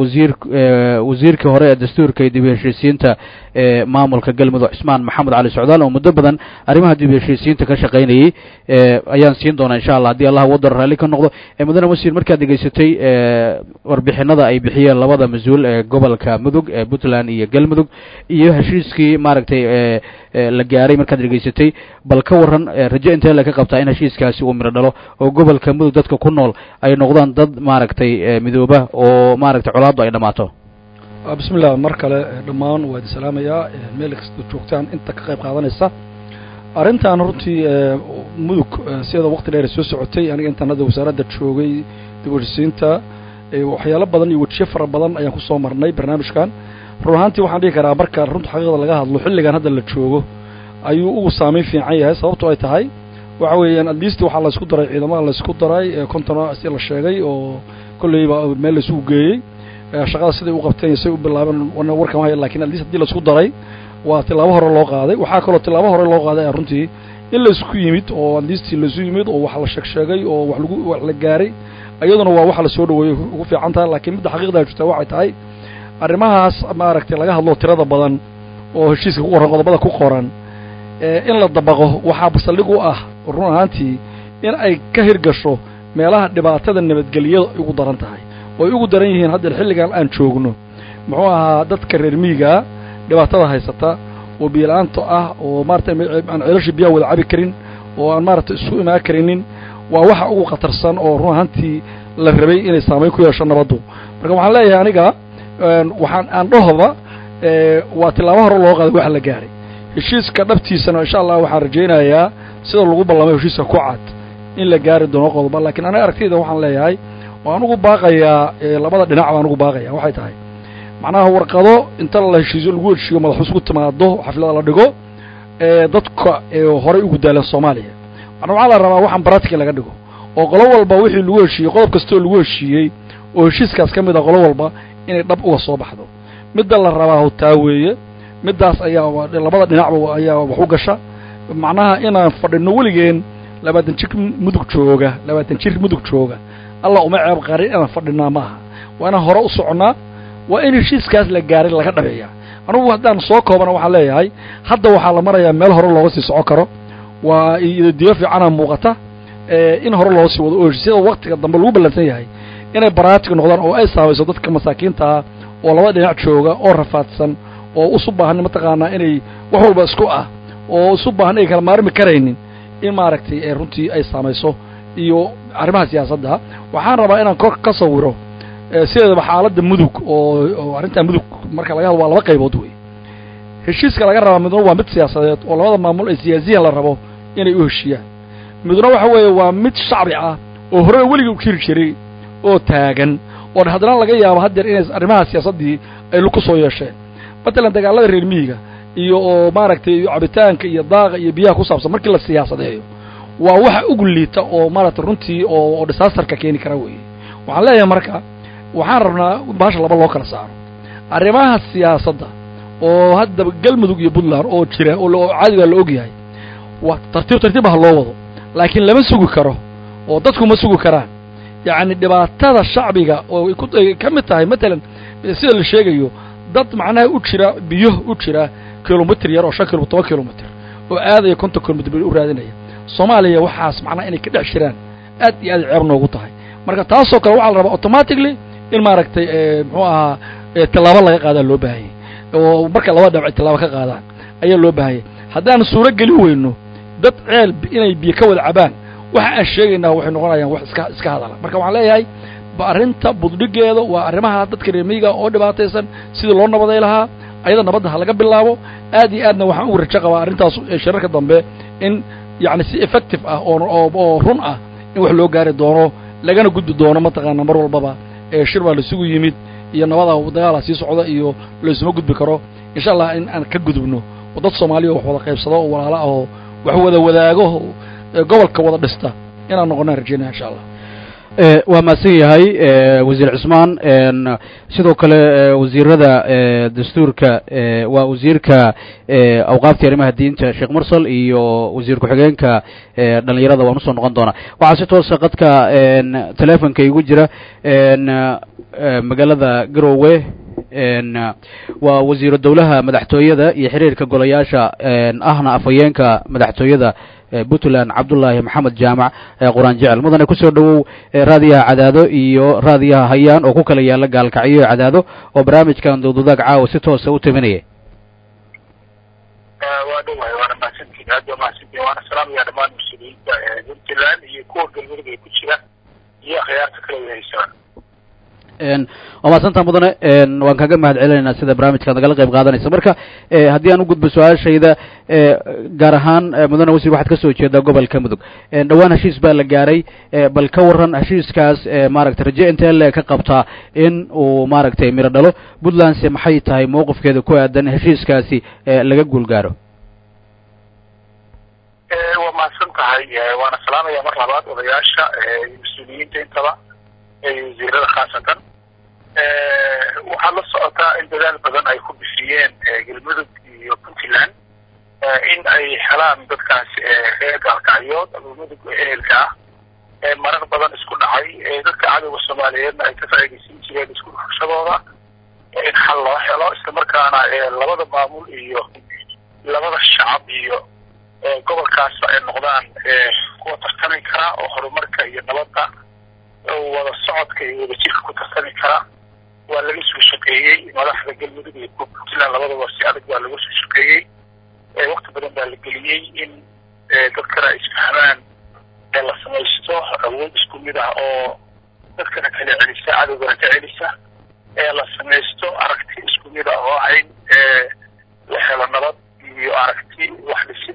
wasiirkii hore ee dastuurka iyo dib u heshiisiinta maamulka galmudug cismaan maxamed cali socdaal oo muddo badan arrimaha dib u heshiisiinta ka shaqaynayey ayaan siin doonaa insha allah haddii allah waddan raalli ka noqdo mudane wasiir markaad dhegaysatay warbixinada ay bixiyeen labada mas-uul ee gobolka mudug ee puntland iyo galmudug iyo heshiiskii maaragtay la gaaray markaad dhegaysatay bal ka waran rajo intee la ka qabtaa in heshiiskaasi uu midho dhalo oo gobolka mudug dadka ku nool ay noqdaan dad maaragtay midooba oo maaragtay colaaddu ay dhammaato bismillah mar kale dhammaan waa idin salaamayaa meel kasta joogtaan inta ka qayb qaadanaysa arrintan runtii mudug sida waqti dheer soo socotay aniga intaan hadda wasaaradda joogay dib u heshiisiinta waxyaalo badan iyo wajiyo fara badan ayaan ku soo marnay barnaamijkan run ahaantii waxaan dhihi karaa marka runta xaqiiqda laga hadlo xilligan hadda la joogo ayuu ugu saameyn fiican yahay sababtoo ay tahay waxa weeyaan at least waxaa la isku daray ciidamada la isku daray konton si la sheegay oo kolleyba meel la isugu geeyey shaqada siday u qabteen say u bilaabeen warkan wahay laakiin at least haddii la isku daray waa tilaabo hore loo qaaday waxaa kaloo tilaabo hore loo qaaday runtii in la isku yimid oo at least la isu yimid oo wax la sheegay oo wax la gaaray ayaduna waa waxa la soo dhaweeyay ugu fiican tahay laakiin midda xaqiiqda jirta waxay tahay arrimahaas maaragtay laga hadlo tirada badan oo heshiiska ku qoran qodobada ku qoran in la dabaqo waxaa basaldhig u ah run ahaantii in ay ka hirgasho meelaha dhibaatada nabadgelyada ugu daran tahay oo ay ugu daran yihiin hadda xilligan aan joogno muxuu ahaa dadka reer miyiga dhibaatada haysata oo biyo-la'aanta ah oo maaragtay aan ceelasha biyaha wada cabi karin oo aan maaragtay isu imaan karinin waa waxa ugu khatarsan oo run ahaantii la rabay inay saameyn ku yeesho nabaddu marka waxaan leeyahay aniga waxaan aan dhahoba waa tilaabo hore loo qaaday waxa la gaaray heshiiska dhabtiisana insha allah waxaan rajaynayaa sida lagu ballamay heshiiska ku cad in la gaari doono qodoba laakiin aniga aragtayda waxaan leeyahay waan ugu baaqayaa labada dhinac baan ugu baaqayaa waxay tahay macnaha warqado inta la heshiiso lagu heshiiyo madax isku timaado xaflada la dhigo dadka horey ugu daalan Soomaaliya waxaa la rabaa waxaan practical laga dhigo oo qolo walba wixii lagu heshiiyey qodob kasta oo lagu heshiiyey oo heshiiskaas ka mid ah qolo walba inay dhab uga soo baxdo midda la rabaa taa weeye middaas ayaa labada dhinacba ayaa wax u gasha macnaha inaan fadhino weligeen 20 jir mudug jooga alla uma ceeb qarin inaan fadhinaa maaha waa inaan hore u soconaa waa in heshiiskaas la gaaray laga dhabeeyaa anugu haddaan soo koobana waxaan leeyahay hadda waxaa la marayaa meel hore looga sii socon karo waa diyo fiicana muuqata in hore loo sii wado oo heshiisyada waqtiga dambe lagu ballansan yahay inay baraatig noqdaan oo ay saamayso dadka masaakiinta ah oo laba dhinac jooga oo rafaadsan oo isu baahan mataqaanaa inay wax walba isku ah oo isu baahan ay kala maarmi karaynin in maaragtay runtii ay saamayso iyo arrimaha siyaasadda waxaan rabaa inaan ka sawiro sideedaba xaaladda mudug oo arrinta mudug marka laga hadlo waa laba qaybood wey heshiiska laga rabaa midna waa mid siyaasadeed oo labada maamul ay siyaasiyan la rabo inay u heshiiyaan midna waxa weeye waa mid shacbi ah oo hore weligii u jiri jiray oo taagan oo haddana laga yaabo haddeer inay arrimaha siyaasaddii ay ku soo yeesheen matalan dagaalada reer miyiga iyo oo maaragtay cabitaanka iyo daaqa iyo biyaha ku saabsan markii la siyaasadeeyo waa waxa ugu liita oo maaragtay runtii oo disasterka keeni kara weeye waxaan leeyahay marka waxaan rabnaa baasha laba loo kala saaro arrimaha siyaasadda oo hadda galmudug iyo puntland oo jira oo caadiga la og yahay waa tartiib ah loo wado laakiin lama sugi karo oo dadku ma sugi karaan yacni dhibaatada shacbiga oo ay ka mid tahay matalan sida la sheegayo dad macnaha u jira biyo u jira kilomitir yar oo 5 kilomitir oo aadaya 50 kilomitir u raadinaya Soomaaliya waxaas macnaha inay ka dhex jiraan aad iyo aad ceeb noogu tahay marka taasoo kale waxa la rabaa automatically in maaragtay muxuu ahaa talaabo laga qaada loo baahan oo marka laba dhinac talaabo ka qaadaan ayaa loo baahan haddaan suuro gali weyno dad ceel inay biyo ka wada cabaan waxa aan sheegaynaa waxay noqonayaan wax iska hadala marka waxaan leeyahay arrinta budhigeeda waa arrimaha dadka reer miyiga oo dhibaataysan sidii loo nabaday lahaa ayada nabadda ha laga bilaabo aad iyo aadna waxaan ugu rajo qabaa arrintaas shirarka dambe in yacni si effective ah oo run ah in wax loo gaari doono lagana gudbi doono mataqaana mar walbaba shir baa laisugu yimid iyo nabada dagaala sii socda iyo laysuma gudbi karo insha allah in aan ka gudubno oo dad Soomaaliya wax wada qaybsado oo walaalo ah oo wax wada wadaago gobolka wada dhista inaan noqono rajayna insha allah waa mahadsan yahay wasiir cismaan sidoo kale wasiirada dastuurka waa wasiirka awqaafta arrimaha diinta sheekh mursal iyo wasiir ku-xigeenka dhalinyarada waan usoo noqon doonaa waxaa si toosa qadka telefonka igu jira magaalada garowe waa wasiiru dowlaha madaxtooyada iyo xiriirka golayaasha ahna afhayeenka madaxtooyada puntland cabdullaahi maxamed jaamac quraan jecel mudane kusoo dhawow raadiyaha cadaado iyo raadiyaha hayaan oo ku kala yaala gaalkacyo cadaado oo barnaamijkan dowdadaag caawa si toosa u taminaya waa dhawahay waana mahadsantiin aad waa mahadsantiin waana salaamaya dhammaan mas-uuliyiinta puntland iyo kuwa galmudug ee ku jira iyo akhyaarta kale wehaysaa waa mahadsantaa mudane waan kaaga mahad celinaynaa sida barnaamijkaad nagala qayb qaadanaysa marka haddii aan u gudbo su-aashayda gaar ahaan mudane wasiir waxaad kasoo jeedaa gobolka mudug dhowaan heshiis baa la gaaray bal ka waran heshiiskaas maaragtay raje intee le ka qabtaa in uu maaragtay miro dhalo puntlandse maxay tahay mowqifkeeda ku aadan heshiiskaasi laga guulgaaro waa mahadsan tahay waana salaamaya mar labaad odayaasha mas-uuliyiinta intaba wasiirada khaasatan waxaad la socotaa in dadaal badan ay ku bixiyeen galmudug iyo puntland in ay helaan dadkaas reer gaalkacyood ama mudug ehelka ah marar badan isku dhacay dadka cadowga soomaaliyeedna ay ka faa'iidaysan jireen isku dhufashadooda in xal loo helo islamarkaana labada maamul iyo labada shacab iyo gobolkaasba ay noqdaan kuwa tartami kara oo horumarka iyo nabadda wada socodka iyo wada jirka ku tartami kara waa laga soo shaqeeyey madaxda galmudug iyo puntland labadaba si adag waa laga soo shaqeeyey wakti badan baa la geliyey in dadkana isfahmaan la samaysto awood isku mid ah oo dadkana kala celisa cadowgana ka celisa la samaysto aragti isku mid ah oo ahayn la helo nabad iyo aragti wax dhisid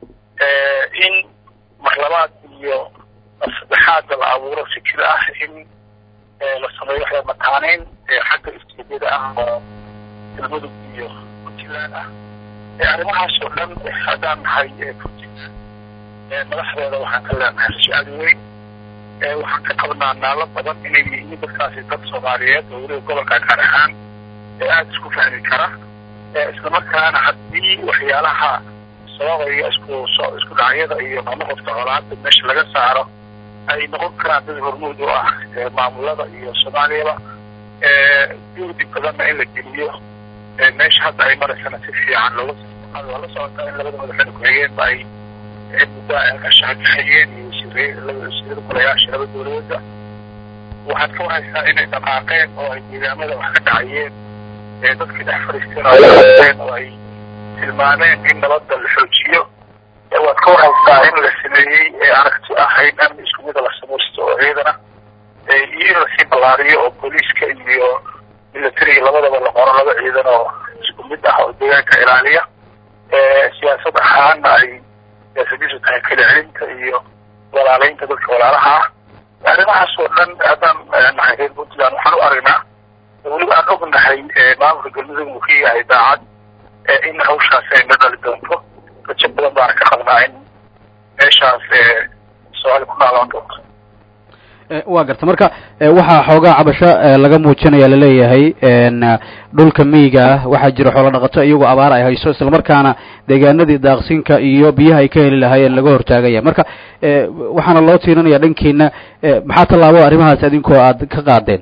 in marlabaad iyo saddexaadda la abuuro fikir ah in la sameeyo waxaa mataaneyn xagga istiidada ah oo galmudug iyo puntland ah arrimahaas oo dhan haddaan nahay puntland madaxdeeda waxaan ka leenahay rajo aada weyn waxaan ka qabnaa naalo badan inay yihiin dadkaasi dad soomaaliyeed oo weliba gobolka gaar ahaan aada isku fahmi kara islamarkaana haddii waxyaalaha sababaya isku dhacyada iyo noqnoqodka colaada meesha laga saaro ay noqon karaan dad hormuud u ah maamulada iyo soomaaliyaba juhdi badanna in la geliyo meesha hadda ay maraysana si fiican waa la socotaa in labada madaxweyne ku-xigeenba ay muddo kashaakaxayeen iyo wasiirada golayaasha laba dowladeeda waxaad ka warhaysaa inay dhaqaaqeen oo ay nidaamada wax ka dhacayeen dadkii dhex fadhiisteen oo ay oo ay tilmaameen in nabadda la xoojiyo waad ka warhaysaa in la sameeyey aragti ah in amni isku mida la samaysto oo ciidana iyo in lasii ballaariyo oo booliiska iyo militariga labadaba la qoro laba ciidan oo isku mid ah oo deegaanka ilaaliya siyaasad ahaana ay siyaasadiisu tahay kala celinta iyo walaaleynta dadka walaalaha ah arrimahaas oo dhan haddaan nahay reer puntland waxaan u aragnaa weliba aan ognahay maamulka galmudug uu ka yahay daacad in hawshaasi ay na dhali doonto rajo badan baana ka qabnaa in meeshaas soomaali ku dhaalaan doonto waa garta marka waxaa xoogaa cabasho laga muujinaya laleeyahay dhulka miyiga ah waxaa jira xoolo dhaqato iyagoo abaar ay hayso islamarkaana deegaanadii daaqsinka iyo biyaha ay ka heli lahaayeen laga hortaagaya marka waxaana loo tiirinaya dhankiina maxaa tallaabo arrimahaas idinkoo aad ka qaadeen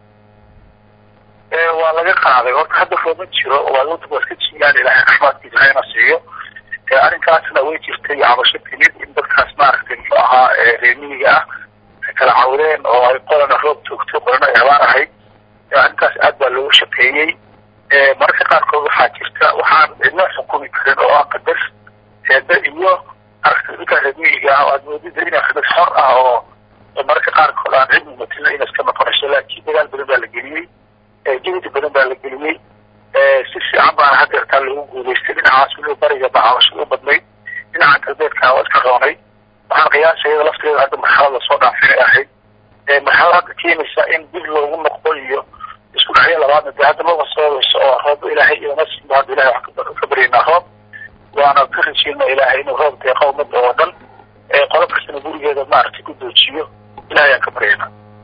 waa laga qaaday horta hadda rooma jiro waa iska jiyaan ilaahay raxmaadkiisa hayna siiyo arrinkaasna way jirtay cabasho timid in dadkaas maaragtay muxuu ahaa reer miyiga ah kala cawdeen oo ay qolana roob joogto qolana ay abaar ahayd arrintaas aad baa loogu shaqeeyey mararka qaarkood waxaa jirta waxaan cidna xukumi karin oo ah qadar heeda iyo aragtida dadka reer miyiga ah oo aad moodida inay dad xor ah oo mararka qaarkood aan cid mumatilna in iska noqonayso laakiin dagaal badan baa la geliyey jihdi badan baa la geliyey si fiican baana hadeertaa lagu guulaystay dhinacaas weliba bariga bacawashada u badnayd dhinaca galbeedkana waa iska roonay waxaan qiyaasay iyada lafteeda hadda marxalada soo dhaafinay ahayd marxalada hadda keenaysa in dib loogu noqdo iyo isku dhacyo labaadna dee hadda maba sababeyso oo roob ilaahay iyoma siinba hadda ilahay wax ka baryaynaa roob waana ka rajeynaa ilaahay inuu roob deeqa umada oo dhan qolo kastana gurigeeda maaragtay ku doojiyo ilahay aan ka baryaynaa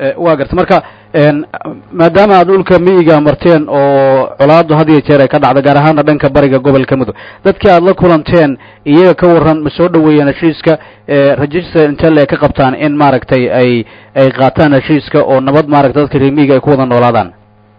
waa garta marka maadaama aad dhulka miyiga marteen oo colaadu had iyo jeer ay ka dhacdo gaar ahaana dhanka bariga gobolka mudug dadkii aad la kulanteen iyaga ka warran ma soo dhaweeyeen heshiiska rajista intee le ka qabtaan in maaragtay ay qaataan heshiiska oo nabad maaragtay dadka reer miyiga ay ku wada noolaadaan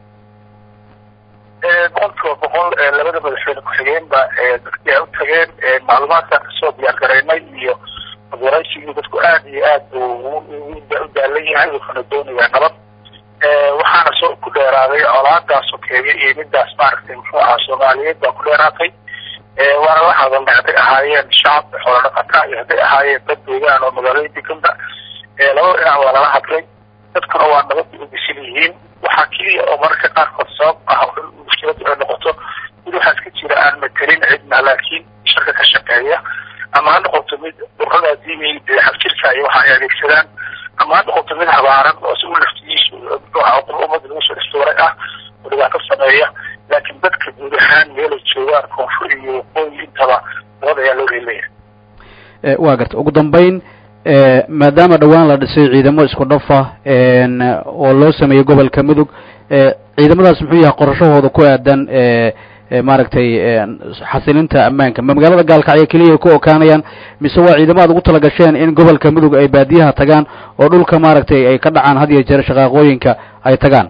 boqolkiiba boqol labada madaxweyne ku-xigeenba dadkii ay u tageen macluumaadkaan kasoo diyaar garaynay iyo waraysigii dadku aad iyo aad buu u daalan yahay wuxuuna doonayaa nabad waxaana soo ku dheeraaday colaadaas sokeeye iyo midaas maaragtay muxuu ahaa soomaaliyeed baa ku dheeraatay waana la hadalnay hadday ahaayeen shacab xoolo dhaqata iyo hadday ahaayeen dad deegaan oo magaalooyin deganba labada dhinac waa lala hadlay dadkuna waa nabadda u bisil yihiin waxaa keliya oo mararka qaarkood sabab ah mushkiladu ay noqoto mid waxaas ka jira aan matelin cidna laakiin sharka ka shaqeeya ama ha noqoto mid ururada diimi xabjirka iyo waxa ay adeegsadaan ama ha noqoto mid habaaran oo si u laftigiisu ummadda lagu soo istuuray ah oo dhibaato sameeya laakiin dadka guud ahaan meelay joogaan koonfur iyo waqooyi intaba nabad ayaa loo reelaya waa garta ugu dambayn maadaama dhowaan la dhisay ciidamo isku dhafa oo loo sameeyey gobolka mudug ciidamadaas muxuu yahay qorashahooda ku aadan maaragtay xasilinta ammaanka ma magaalada gaalkacyo keliya ku okaanayaan mise waa ciidamo aad ugu talagasheen in gobolka mudug ay baadiyaha tagaan oo dhulka maaragtay ay ka dhacaan had iyo jeer shaqaaqooyinka ay tagaan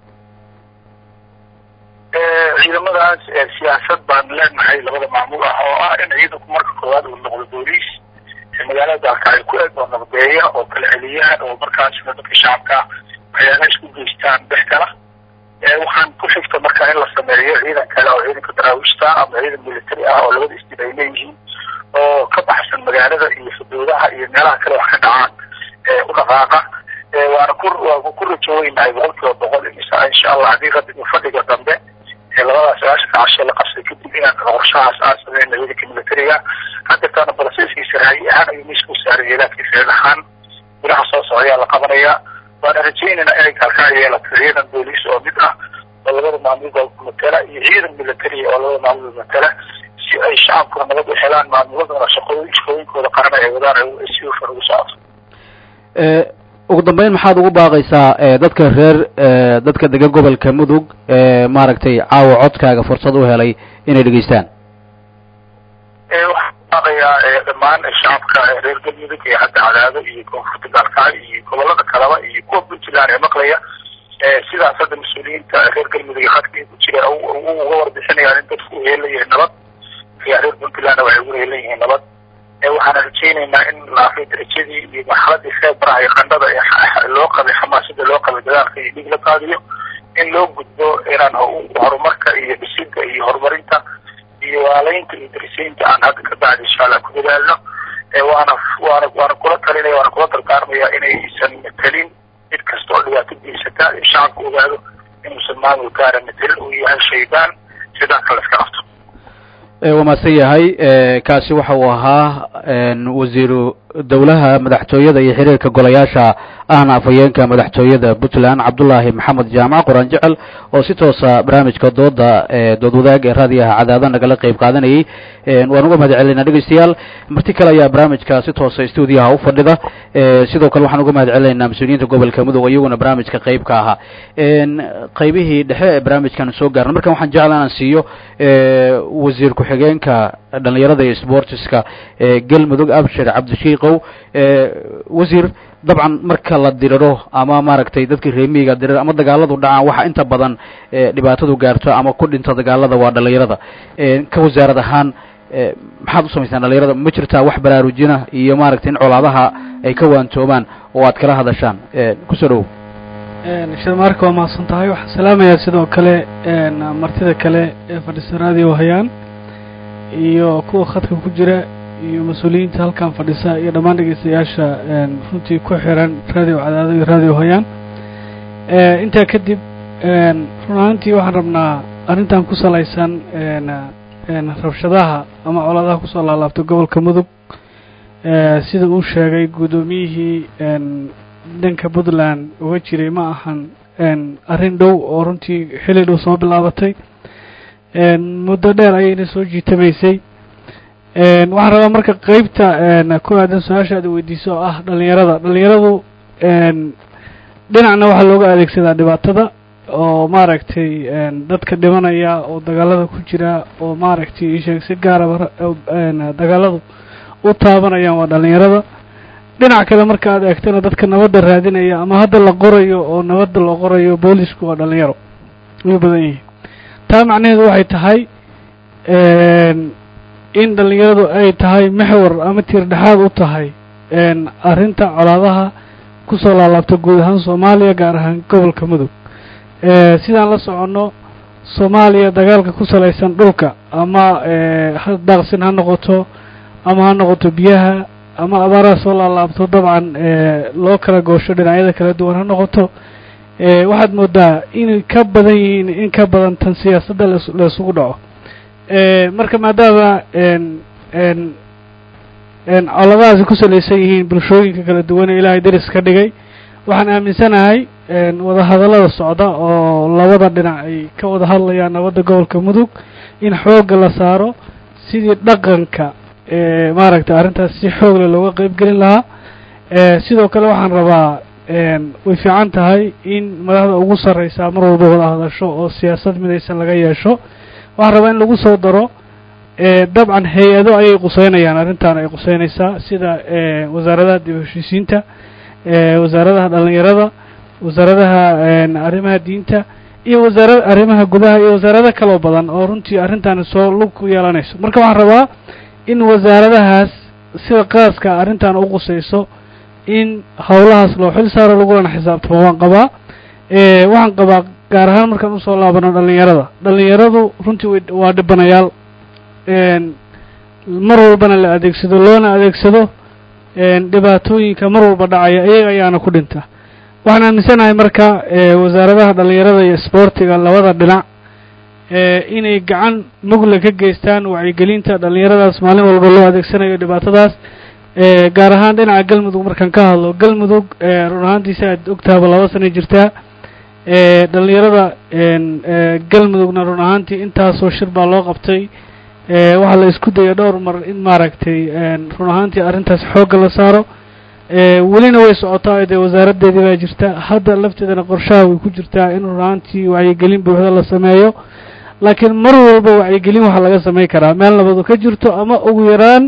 ciidamadaas siyaasad baan leenahay labada maamul ah oo ah in ciidanku marka koowaad uu noqdo booliis magaalada gaalkacyo ku eg oo nabdeeya oo kala celiya oo markaasna dadka shacabka waxyaalaha isku geystaan dhex gala waxaan ku xigta marka in la sameeyo ciidan kale oo ciidanka daraawiishta ama ciidan military ah oo labada isdib ay leeyihiin oo ka baxsan magaalada iyo xuduudaha iyo meelaha kale wax ka dhacaan u dhaqaaqa waana ku rajooynahay boqolkiiba boqol insha allah haddii rabbiga fadhiga dambe labadaas 9 casho la qabsay kadib inaan qorshahaas aan sameyno ciidanka militariga hadda baraseeskiisa raayi ahaan ayuu miisku saaray laakiin ficil ahaan bilaha soo socda la qabanaya waana rajaynaynaa inay gaalkacyo yeelato ciidan booliis oo mid ah oo labada maamul matala iyo ciidan military oo labada maamul matala si ay shacabkuna nabad u helaan maamuladuna shaqooyinkooda qaran ay wadaan si hufan ugu socoto ugu dambeyn maxaad ugu baaqaysaa dadka dadka degan gobolka mudug maaragtay caawa codkaaga fursad u helay inay dhegeystaan waxaan baaqayaa dhammaan shacabka reer galmudug ee hadda cadaado iyo koonfurta gaalkacyo iyo gobolada kaleba iyo kuwa puntland ee maqlaya sidaas hadda mas-uuliyiinta reer galmudug hadka ku jira uga warbixinayaan in dadku u heelayihiin nabad ayaa reer puntlandna waxay ugu heelayihiin nabad waxaana rajaynaynaa in laafay darajadii iyo marxaladii feebaraha iyo qandhada loo qabay xamaasada loo qabay dagaalka iyo dhig la qaadiyo in loo gudbo inaan horumarka iyo dhisidda iyo horumarinta iyo waalaynta iyo darisiinta aan hadda ka bacdi insha allah ku dadaalno waana kula talinaya waana kula dardaarmaya inaysan matelin cid kasta oo dhibaato geysata in shacabku ogaado inuusan maamul gaara matelin uu yahay shaydaan shaydaanka la iska afto waa mahadsan yahay kaasi waxa uu ahaa wasiiru dowlaha madaxtooyada iyo xiriirka golayaasha ahna afhayeenka madaxtooyada puntland cabdullaahi maxamed jaamac quraan jecel oo si toosa barnaamijka dooda dood wadaag ee raadiyaha cadaada nagala qayb qaadanayay waan uga mahad celinaa dhegeystayaal marti kale ayaa barnaamijka si toosa stuudiyaha u fadhida sidoo kale waxaan uga mahad celinaynaa mas-uuliyiinta gobolka mudug iyaguna barnaamijka qayb ka ahaa qaybihii dhexe ee barnaamijkan soo gaarna markan waxaan jeclaa inaan siiyo wasiir ku-xigeenka dhalinyarada iyo sportiska galmudug abshir cabdishiikow wasiir dabcan marka la diriro ama maaragtay dadkii reemiga dirir ama dagaaladu dhacaan waxa inta badan dhibaatadu gaarto ama ku dhinta dagaalada waa dhalinyarada ka wasaarad ahaan maxaad u samaysaan dhalinyarada ma jirtaa wax baraarujina iyo maaragtay in colaadaha ay ka waantoomaan oo aad kala hadashaan kusoo dhowow shadmaarka waa mahadsan tahay waxaan salaamayaa sidoo kale martida kale ee fadhisa raadiyo hayaan iyo kuwa khadka ku jira iyo mas-uuliyiinta halkan fadhisa iyo dhammaan dhegeystayaasha runtii ku xiran raadiyo cadaado iyo raadiyo hayaan intaa kadib run ahaantii waxaan rabnaa arrintan ku salaysan rabshadaha ama colaadaha kusoo laalaabtay gobolka mudug sida uu sheegay guddoomiyihii dhanka puntland uga jiray ma ahan arrin dhow oo runtii xilli dhow soo bilaabatay muddo dheer ayayna soo jiitamaysay waxaan rabaa marka qeybta ku aadan su-aasha aad weydiiso oo ah dhalinyaradu dhinacna waxaa looga adeegsadaa dhibaatada oo maaragtay dadka dhimanaya oo dagaalada ku jira oo maaragtay isheeg si gaaraba dagaaladu u taabanayaan waa dhalinyarada. dhinac kale marka aad eegtana dadka nabadda raadinaya ama hadda la qorayo oo nabadda loo qorayo boolisku waa dhalinyaro way badan yihiin. taa macnaheedu waxay tahay in dhalinyaradu ay tahay maxwar ama tiir dhexaad u tahay arrinta colaadaha kusoo laalaabta guud ahaan Soomaaliya gaar ahaan gobolka Mudug. sidaan la soconno Soomaaliya dagaalka ku salaysan dhulka ama daaqsin ha noqoto ama ha noqoto biyaha ama abaaraha soo laalaabto dabcan loo kala goosho dhinacyada kala duwan ha noqoto waxaad moodaa inay ka badan yihiin in ka badan tan siyaasadda la isugu dhaco. marka maadaama coladahaasi ku salaysan yihiin bulshooyinka kala duwan ee ilaahay daris ka dhigay waxaan aaminsanahay wadahadallada socda oo labada dhinac ay ka wada hadlayaan nabadda gobolka Mudug in xoogga la saaro sidii dhaqanka maaragtay arrintaas si xoog leh looga qayb gelin lahaa. sidoo kale waxaan rabaa way fiican tahay in madaxda ugu sarreysa mar walba wada hadasho oo siyaasad midaysan laga yeesho. waxaan rabaa in lagu soo daro dabcan hay-ado ayay quseynayaan arrintan ay quseynaysaa sida wasaaradaha dib u heshiisiinta wasaaradaha dhalinyarada wasaaradaha arrimaha diinta iyo wasaaradda arrimaha gudaha iyo wasaarado kale oo badan oo runtii arrintan soo lug ku yeelanayso. marka waxaan rabaa in wasaaradahaas sida qaaska arrintan u qusayso in howlahaas loo xil saaro laguna xisaabtamo waan qabaa gaar ahaan markaan usoo laabano dhalinyaradu runtii waa dhibanayaal mar walbana la adeegsado loona adeegsado dhibaatooyinka mar walba dhacaya iyaga ayaana ku dhinta. waxaan aaminsanahay marka wasaaradaha dhalinyarada iyo isboortiga labada dhinac inay gacan mugle ka geystaan wacyigelinta dhalinyaradaas maalin walba loo adeegsanayo dhibaatadaas gaar ahaan dhinaca Galmudug markaan ka hadlo Galmudug run ahaantiisa aad ogtaaba 2 sano jirtaa dhalinyarada Galmudugna run ahaantii intaasoo shir baa loo qabtay waxaa la isku dayay dhowr mar in maaragtay run ahaantii arrintaas xoogga la saaro welina way socotaa ee wasaaraddeedii baa jirta hadda lafteedana qorshaha way ku jirtaa in run ahaantii wacyigelin buuxda la sameeyo. laakiin mar walba wacyigelin waxaa laga samayn karaa meel nabadu ka jirto ama ugu yaraan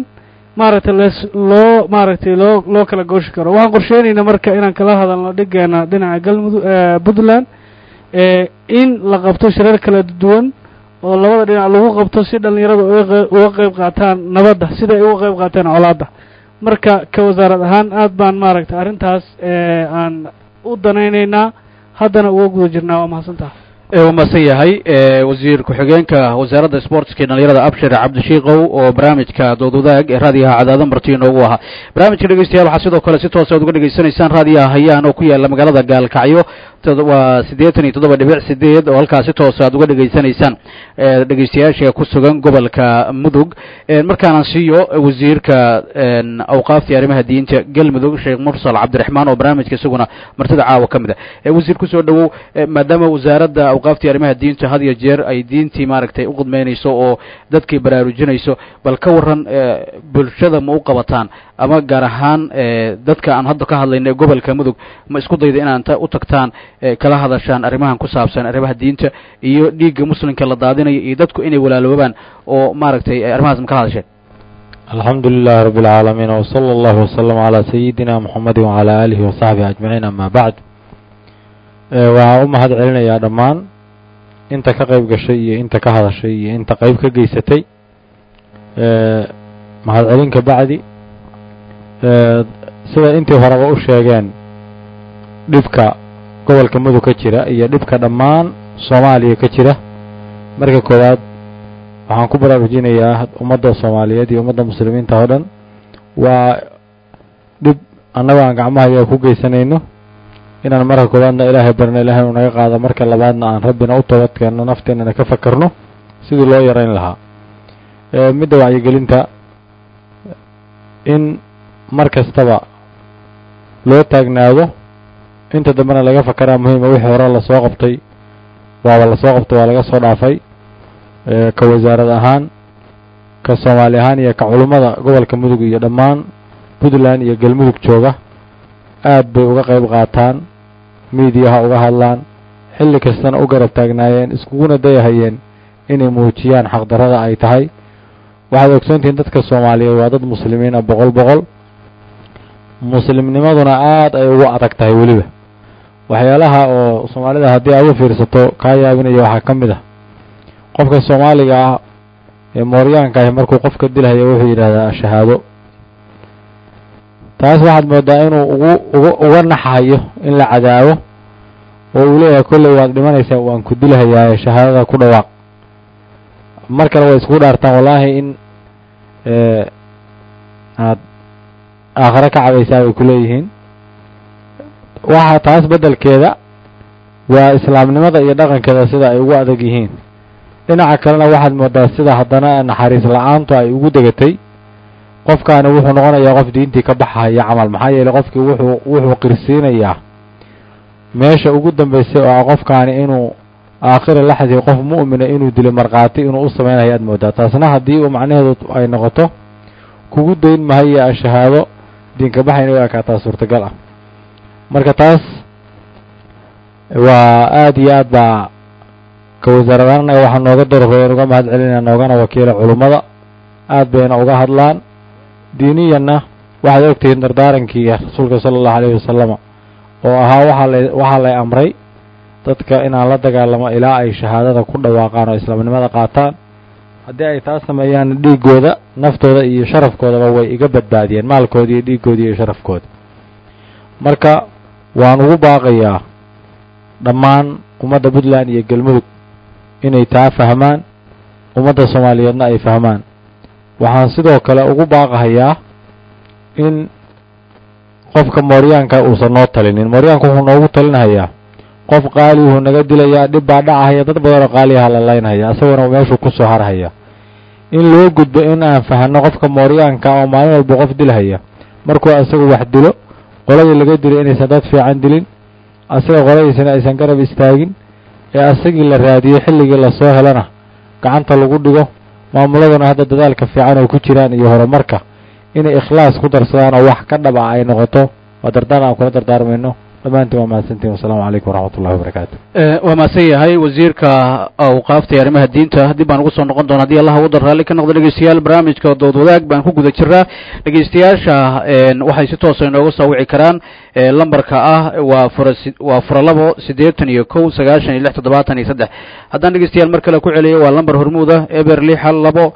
maaragtay loo kala gooshi karo. waxaan qorsheynaynaa marka inaan kala hadalno dhigeena dhinaca Galmudug Puntland in la qabto shirar kala duwan oo labada dhinac lagu qabto si dhalinyaradu uga qayb qaataan nabadda sida ay uga qayb qaataan colaadda. marka ka wasaarad ahaan aad baan maaragtay arrintaas aan u danaynaynaa haddana uga guda jirnaa. waa mahadsantaha. waa mahadsan yahay wasiir ku-xigeenka wasaaradda sportska dhalinyarada Abshir Cabdishiiqow oo barnaamijka doodwadaag ee raadiyaha Cadaadad marti inoogu ahaa. barnaamijka dhegeystayaal waxaa sidoo kale si toos ah uga dhageysanaysaan raadiyaha Hayaan oo ku yaala magaalada Gaalkacyo waa 87.8 oo halkaas si toos ah uga dhageysanaysaan dhegeystayaasha ku sugan gobolka Mudug. markaan siiyo wasiirka awqaafta arrimaha diinta Galmudug Sheekh Mursal Cabdiraxmaan oo barnaamijka isaguna martida caawa kamid ah. wasiir ku soo dhawow maadaama wasaaradda awqaafta arrimaha diinta had iyo jeer ay diintii maaragtay u qudmeynayso oo dadkii baraarujinayso bal ka waran bulshada ma u qabataan ama gaar ahaan dadka aan hadda ka hadlaynay gobolka Mudug ma isku dayda inaan u tagtaan kala hadashaan arrimahan ku saabsan arrimaha diinta iyo dhiigga muslimka la daadinayo iyo dadku inay walaaloobaan oo maaragtay arrimahaas ma kala hadasheen. alxamdulillahi rabbil caalamiin wa sallallahu wa sallam ala sayidina muhammadin wa ala alihi wa sahbihi ajmaciin amma bacd. waxaan u mahad celinayaa dhammaan inta ka qayb gashay iyo inta ka hadashay iyo inta qayb ka geysatay mahad celin ka bacdi sida intii horeba u sheegeen dhibka gobolka Mudug ka jira iyo dhibka dhammaan Soomaaliya ka jira marka koowaad waxaan ku baraarujinayaa ummadda Soomaaliyeed iyo ummadda muslimiinta oo dhan waa dhib annaga aan gacmaha ku geysanayno inaan marka koowaadna ilaahay barna ilaahay uu naga qaado marka labaadna aan rabbina u toobad keenno nafteena ka fakarno sidii loo yareyn lahaa midda wacyigelinta in mar kastaba loo taagnaado inta dambena laga fakaraa muhiima wixii hore la soo qabtay waa laga soo dhaafay ka wasaarad ahaan ka Soomaali ahaan iyo ka culimada gobolka Mudug iyo dhammaan Puntland iyo Galmudug jooga aad bay uga qayb qaataan miidiyaha uga hadlaan xilli kastana u garab taagnaayeen iskuguna dayahayeen inay muujiyaan xaqdarrada ay tahay waxaad ogsoontihiin dadka soomaaliyeed waa dad muslimiina boqol muslimnimaduna aad ay ugu adag tahay weliba waxyaalaha oo soomaalida haddii aad u fiirsato kaa yaabinaya waxaa ka mid ah qofka soomaaliga ah ee mooryaanka ahi markuu qofka dilhaya wuxuu yidhaahdaa shahaado taas waxaad moodaa inuu uga naxayo in la cadaabo oo uu leeyahay kolley waad dhimanaysaa waan ku dilhayaa shahaadada ku dhawaaq mar kale way iskugu dhaartaan wallaahi in aad aakhare ka cabaysaa bay ku leeyihiin waxaa taas beddelkeeda waa islaamnimada iyo dhaqankeeda sida ay ugu adag yihiin dhinaca kalena waxaad moodaa sida haddana naxariis la-aantu ay ugu degatay qofkaani wuxuu noqonayaa qof diintii ka baxaya camal maxaa yeelay qofkii wuxuu qirsiinayaa meesha ugu dambaysay oo ah qofkaani inuu aakhira laxdii qof mu'mina inuu dilo markhaati inuu u samaynayo aad moodaa taasna haddii uu macnaheedu ay noqoto kugu dayn mahaya shahaado diinka baxayna way akaataa suurtagal ah marka taas waa aad iyo aad baa ka wasaaradahan annaga waxaa nooga dororeen uga mahad celinaya noogana wakiila culummada aad bayna uga hadlaan diiniyanna waxaad ogtihiin dardaarankii rasuulka sala allahu alayhi wasalama oo ahaa waxaa lay amray dadka inaan la dagaalamo ilaa ay shahaadada ku dhawaaqaan oo islaamnimada qaataan haddii ay taas sameeyaan dhiiggooda naftooda iyo sharafkoodaba way iga badbaadiyeen maalkooda iyo dhiiggooda iyo sharafkooda marka waan ugu baaqayaa dhammaan ummadda puntland iyo galmudug inay taa fahmaan ummadda soomaaliyeedna ay fahmaan waxaan sidoo kale ugu baaqahayaa in qofka mooryaanka uusan noo talinin mooryaanka wuxuu noogu talinahayaa qof qaali wuxuu naga dilayaa dhib baa dhacahaya dad badanoo qaaliyaha la laynhaya isaguna meeshuu ku soo harhaya in loo gudbo in aan fahanno qofka mooryaanka oo maalin walba qof dilhaya markuu asagu wax dilo qoladii laga dilay inaysan dad fiican dilin asaga qoladiisana aysan garab istaagin ee asagii la raadiyo xilligii lasoo helana gacanta lagu dhigo maamuladuna hadda dadaalka fiican oo ku jiraan iyo horumarka inay ikhlaas ku darsadaan oo wax ka dhaba ay noqoto waa dardaan aan kula dardaarmayno dhammaantiin waa mahadsantiin wasalaamu calaykum waraxmatullahi wabarakaatu waa mahadsan yahay wasiirka awqaafta iyo arrimaha diinta dib baan ugu soo noqon doona haddii allah waddan raalli ka noqdo dhegeystayaal barnaamijka dood wadaag baan ku guda jiraa dhegeystayaasha waxay si toosa inooga soo wici karaan lambarka ah waa fura labo 81 haddaan dhegeystayaal mar kale ku celiyo waa lambar hormuuda eber 6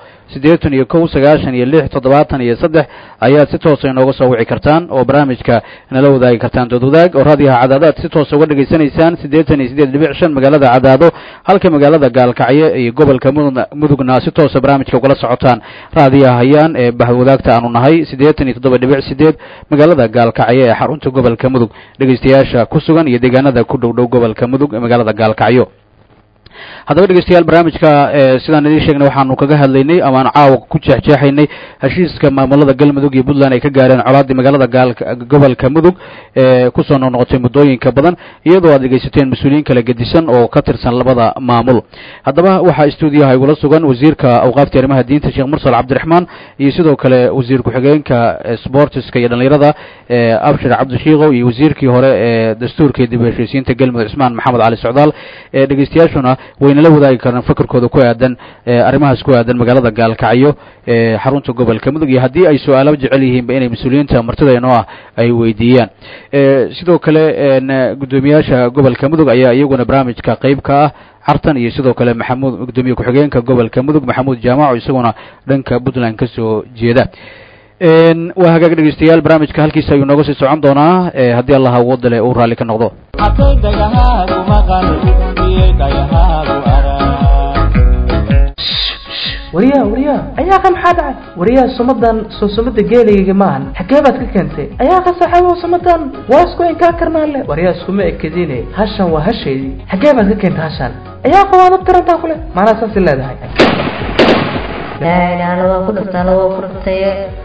81 ayaad si toosa inooga soo wici kartaan oo barnaamijka nala wadaagi kartaan dood wadaag oo raadiyaha cadaado aad si toosa uga dhegaysanaysaan 88.5 magaalada cadaado halka magaalada gaalkacyo iyo gobolka mudugna si toosa barnaamijka ugala socotaan raadiyaha hayaan ee bahwadaagta aanu nahay 87.8 magaalada gaalkacyo ee xarunta gobolka mudug dhegeystayaasha ku sugan iyo deegaanada ku dhow gobolka mudug ee magaalada gaalkacyo haddaba dhegeystayaal barnaamijka sidaan idiin sheegnay waxaanu kaga hadlaynay amaanu caawa ku jeexjeexaynay heshiiska maamulada galmudug iyo puntland ay ka gaareen colaadii magaalada gobolka mudug kusoo noqnoqotay muddooyinka badan iyadoo aad dhegeysateen mas-uuliyiin kala gedisan oo ka tirsan labada maamul haddaba waxaa stuudiyaha igula sugan wasiirka awqaafta arrimaha diinta sheekh mursal cabdiraxmaan iyo sidoo kale wasiir ku-xigeenka sportiska iyo dhallinyarada abshir cabdishiikow iyo wasiirkii hore ee dastuurka iyo dib u heshiisiinta galmudug cismaan maxamed cali socdaal dhegeystayaashuna waynala wadaagi karaan fakarkooda ku aadan arrimahaas ku aadan magaalada gaalkacyo xarunta gobolka mudug iyo haddii ay su-aalo jecel yihiinba inay mas-uuliyiinta martida inoo ah ay weydiiyaan sidoo kale guddoomiyaasha gobolka mudug ayaa iyaguna barnaamijka qayb ka ah cartan iyo sidoo kale maxamuud guddoomiye ku-xigeenka gobolka mudug maxamuud jaamaco isaguna dhanka puntland ka soo jeeda waa hagaag dhegeystayaal barnaamijka halkiisa ayuu nooga sii socon doonaa haddii allah awoodale uu raalli ka noqdo wariyaa ayaaqa maxaa dhacay wariyaa sumadan soo sumada geeligayga maahan xagee baad ka keentay ayaaqa saxaabo sumadan waa isku inkaa karnaale wariyaa iskuma ekadine hashan waa hasheedii xagee baad ka keentay hashan ayaaqa waad abtirantaa kule maanaa saasi leedahay waa ku dhurtay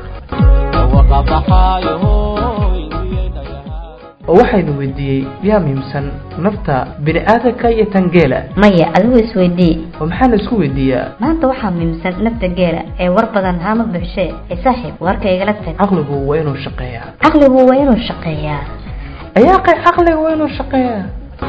oo waxaynu weydiiyey yaa muhiimsan nafta bini aadamka iyo tan geela maya adigu isweydii oo maxaan isku weydiiyaa maanta waxaa muhiimsan nafta geela ee war badan hama buuxshee ee saaxiib warka igala tag caqligu waa inuu shaqeeyaa ayaa qay caqliga waa inuu shaqeeyaa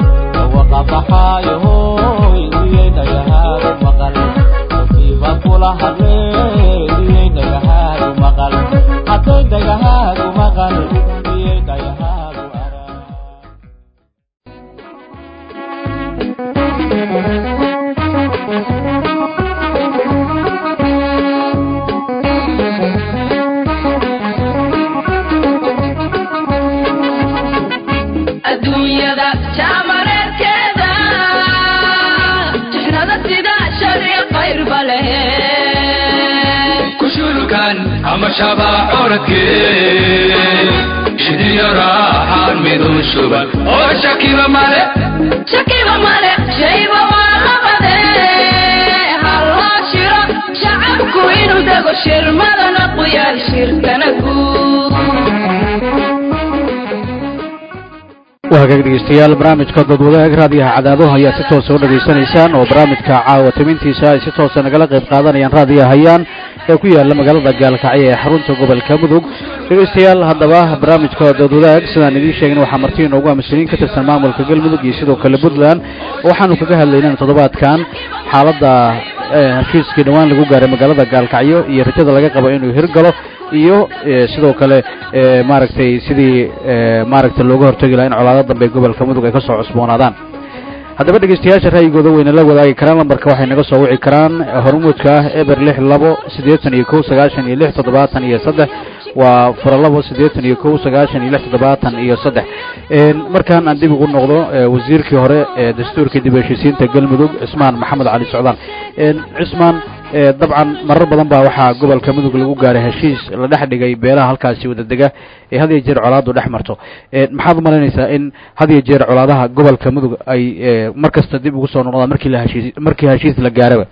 adduunyada jaamareerkeeda jihnada sida shari qayr bale kushulkan ama shabaa oradkee shidiyo raaxaan midun shuban oo shakiba male shayba waa labade halloo shiro shacabku inuu dego shirmadana quyaal shirkana guud وهاجاك دغيستيال برنامجka dad wadaag raadiyaha cadaadaha ayaa si toos ah u dhageysanaysaan oo barnaamijka caawa timintiisa ay si toos ah nagala qayb qaadanayaan raadiyaha hayaan ee ku yaala magaalada Gaalkacyo ee xarunta gobolka Mudug dhageystayaal haddaba barnaamijka dad wadaag sidaan idin sheegay waxa martii inoogu mas'uuliin ka tirsan maamulka Galmudug iyo sidoo kale Puntland waxaanu kaga hadlaynaa toddobaadkan xaaladda heshiiskii dhawaan lagu gaaray magaalada Gaalkacyo iyo rajada laga qabo inuu hirgalo iyo sidoo kale maaragtay sidii maaragtay looga hortagi lahaa in colaadada dambe gobolka Mudug ay ka soo cusboonaadaan haddaba dhageystayaasha raayigooda weyna la wadaagi karaan lambarka waxay naga soo wici karaan hormuudka eber 62 waa furalabo 82 markaan aan dib ugu noqdo wasiirkii hore ee dastuurka dib u heshiisiinta Galmudug Cismaan Maxamed Cali Socdaal Cismaan dabcan marar badan baa waxa gobolka Mudug lagu gaaray heshiis la dhex dhigay beelaha halkaasi wada dega ee had iyo jeer colaadu dhex marto maxaad u malaynaysaa in had iyo jeer colaadaha gobolka Mudug ay markasta dib ugu soo noqdaan markii heshiis la gaaraba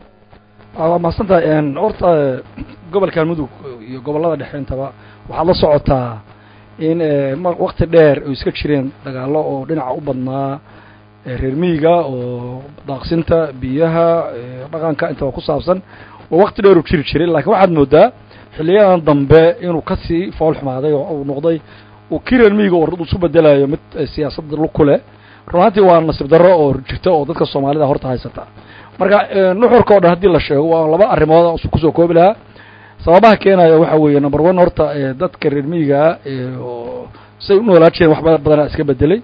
waa mahadsantahay horta gobolka Mudug iyo gobolada dhexeentaba waxaa la socotaa in waqti dheer ay iska jireen dagaalo oo dhinaca u badnaa reer miyiga oo daaqsinta biyaha dhaqanka intaba ku saabsan oo waqti dheer u jiri jiray laakiin waxaad moodaa xilliyadan dambe inuu ka sii fool xumaaday oo uu noqday uu reer miyiga oo isu bedelayo mid siyaasadda ku leh runtii waa nasiib darro oo jirta oo dadka Soomaalida horta haysata marka nuxurka oo dhan hadii la sheego waa laba arrimood oo ku soo koobi lahaa sababaha keenaya waxa weeye number 1 horta dadka reer miyiga oo say u noolaajeen wax badan iska bedelay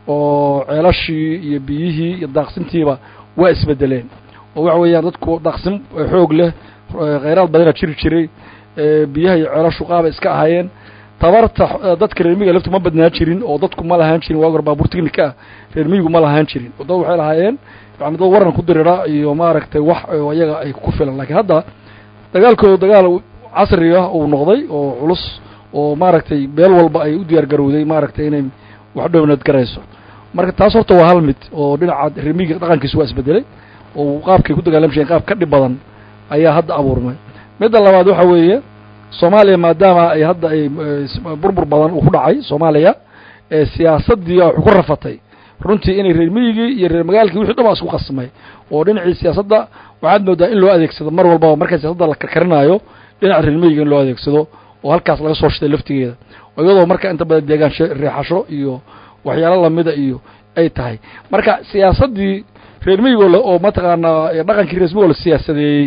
oo ceelashii iyo biyihii iyo daaqsintiiba waa isbedeleen oo waxa weeyaan dadku daaqsin xoog leh kheyraad badan jiri jiray biyaha iyo ceelashu qaab iska ahaayeen tabarta dadka reer miyiga laftu ma badnaa jirin oo dadku ma lahaan jirin waa baabuur tiknika reer miyigu ma lahaan jirin oo dad waxay lahaayeen yani dad waran ku dirira iyo maaragtay wax iyaga ay ku filan laakiin hadda dagaalkooda dagaal casri ah uu noqday oo culus oo maaragtay beel walba ay u diyaar garowday maaragtay inay wax dhownaad garayso marka taas horta waa hal mid oo dhinaca reer miyiga dhaqankiisu waa isbedelay oo qaabkay ku dagaalamsheen qaab ka dhib badan ayaa hadda abuurmay midda labaad waxa weeye Soomaaliya maadaama ay hadda ay burbur badan u ku dhacay Soomaaliya siyaasadii wax ku rafatay runtii inay reer miyigi iyo reer magaalkii wixii dhaba isku qasmay oo dhinacii siyaasadda waxaad moodaa in loo adeegsado mar walba marka siyaasadda la karkarinayo dhinaca reer miyiga in loo adeegsado oo halkaas laga soo shiday laftigeeda iyadoo marka inta badan deegaan reexasho iyo waxyaalo lamida iyo ay tahay marka siyaasadii reer miyiga oo mataqaana dhaqankii reer miyiga la siyaasadeeyay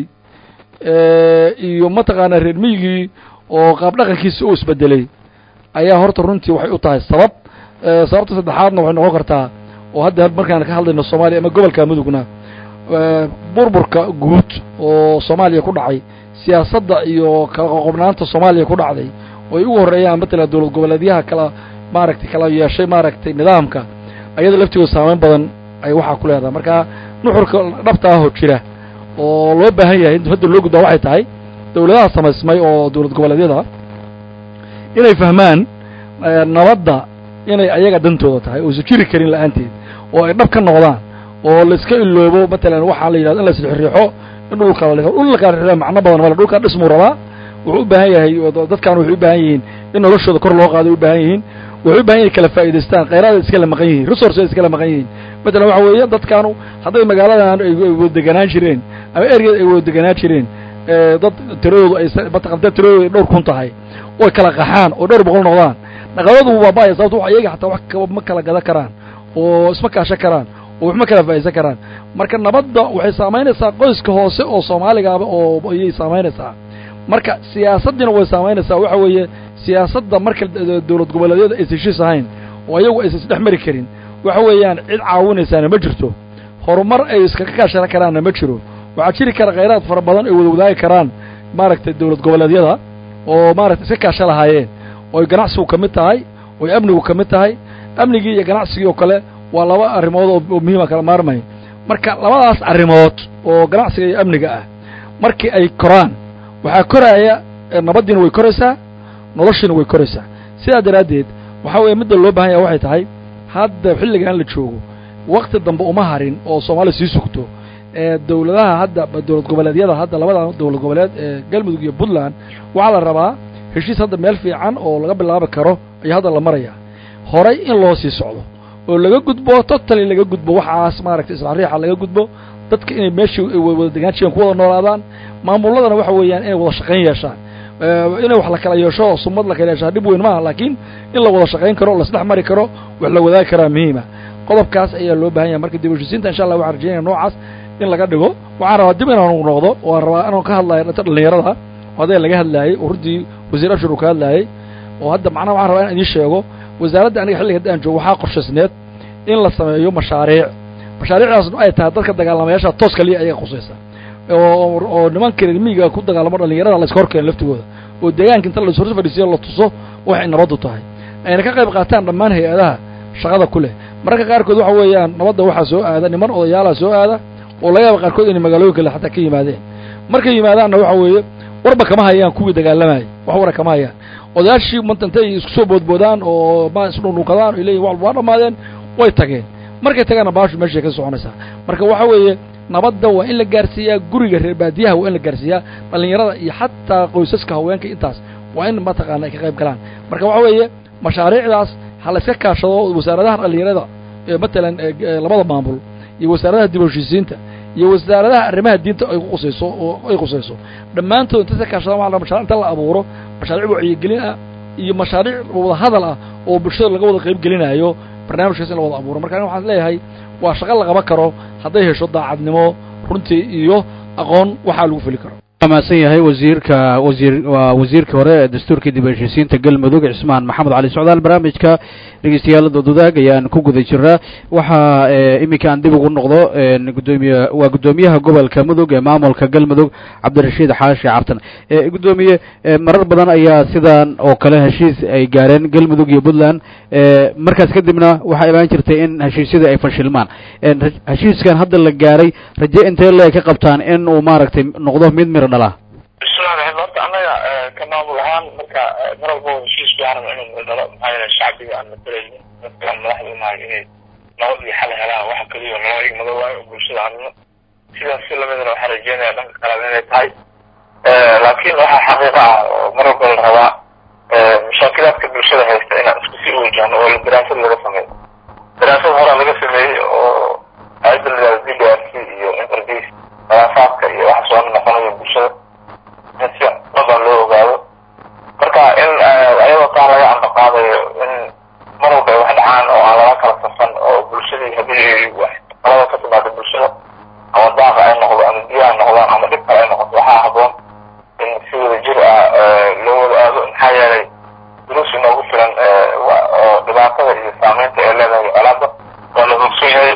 iyo mataqaana reer miyigii oo qaab dhaqankiisa uu isbedelay ayaa horta runtii waxay u tahay sababta saddexaadna waxay noqon kartaa oo hadda markaan ka hadlayno Soomaaliya ama gobolka Mudugna burburka guud oo Soomaaliya ku dhacay siyaasadda iyo kala qoqobnaanta Soomaaliya ku dhacday oo ugu horeeyaan matala dawlad goboleedyaha kala yeeshay nidaamka ayada laftiisa saameyn badan ay waxa ku leedahay marka nuxurka dhabta ah oo jira oo loo baahan yahay in hadda loo gudbo waxay tahay dawladaha samaysmay oo dawlad goboleedyada inay fahmaan nabadda inay ayaga dantooda tahay oo jiri karin la'aanteed oo ay dhab ka noqdaan oo la iska iloobo matalan waxa la yiraahdo in la isriixo in dhulka la macna badan wala dhulka dhismo rabaa wuxuu u baahan yahay dadkan wuxuu u baahan yihiin in noloshooda kor loo qaado u baahan yihiin wuxuu u baahan yahay kala faa'iideystaan kheyraad iska la maqan yihiin resources iska la maqan yihiin matalan waxa weeye dadkaanu haday magaaladan ay wada deganaan jireen ama area ay wada deganaan jireen dad tiradoodu ay mataqaanta tiradoodu dhowr kun tahay oo kala qaxaan oo dhowr boqol noqdaan dhaqaaladu baaba'aya sababto wax iyaga xataa wax ma kala gadan karaan oo isma kaashan karaan oo wax ma kala faa'iideysan karaan marka nabadda waxay saamaynaysaa qoyska hoose oo Soomaaligaaba oo ayay saamaynaysaa marka siyaasadina way saamaynaysaa waxa weeye siyaasadda marka dawlad goboleedyada ay heshiis ahayn oo ayagu ay isdhex mari karin waxa weeyaan cid caawinaysaana ma jirto horumar ay iska kaashan karaan ma jiro waxa jiri kara kheyraad fara badan ay wada wadaagi karaan maaragtay dawlad goboleedyada oo maaragtay iska kaashan lahaayeen oo ganacsigu kamid tahay oo amnigu kamid tahay amnigii iyo ganacsigii oo kale waa laba arrimood oo muhiim ah kala maarmay marka labadaas arrimood oo ganacsiga iyo amniga ah markii ay koraan waxa koraya nabadina way koraysaa noloshina way koraysaa sidaa daraadeed waxa weeye mid loo baahan yahay waxay tahay hadda xilligan la joogo waqti dambe uma harin oo Soomaaliya sii sugto dawladaha hadda dawlad goboleedyada hadda labada dawlad goboleed Galmudug iyo Puntland waxa la rabaa heshiis hadda meel fiican oo laga bilaabi karo ay hadda la maraya horay in loo sii socdo oo laga gudbo totally laga gudbo waxaas maaragtay isariixa laga gudbo dadka inay meeshii wada deegaanka ku wada noolaadaan maamuladana waxa weeyaan inay wada shaqeyn yeeshaan inay wax la kala yeesho sumad la kala yeesho dib weyn ma laakiin in la wada shaqeyn karo la isdhex mari karo wax la wadaagi karo muhiim ah qodobkaas ayaa loo baahan yahay marka dib u heshiisiinta insha Allah waxaan rajaynayaa noocaas in laga dhigo waxaan rabaa dib inaan noqdo oo rabaa inaan ka hadlayo dhalinyarada waday laga hadlayay ururtii wasiir Abshir ka hadlayay oo hadda macna waxaan rabaa inaan idin sheego wasaaradda aniga xilliga aan joogo waxa qorshaysneed in la sameeyo mashaariicdaas ay tahay dadka dagaalamayaasha toos kaliya ayaga qusaysa oo nimanka miyiga ku dagaalamo dhalinyarada la iska horkeen laftigooda oo deegaanka inta la soo fadhiisiyo la tuso waxay nabaddu tahay ayna ka qayb qaataan dhammaan hay'adaha shaqada ku leh marka qaarkood waxa weeyaan nabadda waxa soo aada niman odayaal soo aada oo laga yaabo qaarkood in magaalooyinka la xataa ka yimaadeen markay yimaadaanna waxa weeye warba kama hayaan kuwii dagaalamay wax wara kama hayaan odayaashii mantantay isku soo boodboodaan oo ma isku nuuqadaan ilaa wax waa dhamaadeen way tageen markay tagana baashu meesha ka soconaysa marka waxa weeye nabadda waa in la gaarsiiyaa guriga reer baadiyaha waa in la gaarsiiyaa dhalinyarada iyo xataa qoysaska haweenka intaas waa in ma taqaan ay ka qayb galaan marka waxa weeye mashaariicdaas hal iska kaashado wasaaradaha dhalinyarada مثلا labada maamul iyo wasaaradaha dib u heshiisiinta iyo wasaaradaha arrimaha diinta ay qusayso dhamaantood inta ka kaashadaan waxa la mashaariic la abuuro mashaariic wacyigelin ah iyo mashaariic wada hadal ah oo bulshada laga wada qayb gelinayo barnaamijkaas in la wada abuuro marka waxaan leeyahay waa shaqo la qaban karo haday hesho daacadnimo runtii iyo aqoon waxa lagu fili karo maasan yahay wasiirka hore ee dastuurka dib u heshiisiinta Galmudug Cismaan Maxamed Cali Socdaal barnaamijka dhageystayaal doodaag ayaan ku guda jiraa waxa imika aan dib ugu noqdo gudoomiyaha gobolka Mudug ee maamulka Galmudug Cabdirashiid Xaashi Cartan gudoomiye marar badan ayaa sidaan oo kale heshiis ay gaareen Galmudug iyo Puntland markaas kadibna waxa imaan jirtay in heshiisyada ay fashilmaan heshiiskan hadda la gaaray raje intee la ka qabtaan in uu maaragtay noqdo mid mir dhala horta anaga ka maamul ahaan marka marwalba heshiis fiican inuu mir dhalo maxaa yeelay shacbiga aan mataleynin dadka madaxda inay nabad iyo xal helaan waxa kaliya loo igmado waayo bulshada aan sidaas si lamidna waxaa rajeynayaa dhanka kale inay tahay laakiin waxaa xaqiiqa ah oo marwalba la rabaa mashaakilaadka bulshada haysta inaan isku sii wajahno oo daraasad laga sameeyo daraasad horaa laga sameeyey oo hay'adda DRC iyo Interface khilaafaadka iyo wax soo noqonayo bulshada inta badan loo ogaado marka in ayadoo taa laga anbaqaadayo in marwalba wax dhacaan oo aan laga kala safan oo bulshadii hadii wax qalada ka timaado bulshada ama daaqa ay noqdo ama biyaha noqdaan ama dhib kale ay noqoto waxaa haboon in si wada jir ah loo wada aado maxaa yeelay duruus inoogu filan oo dhibaatada iyo saameynta ay leedahay alaabda waa la ogsoon yahay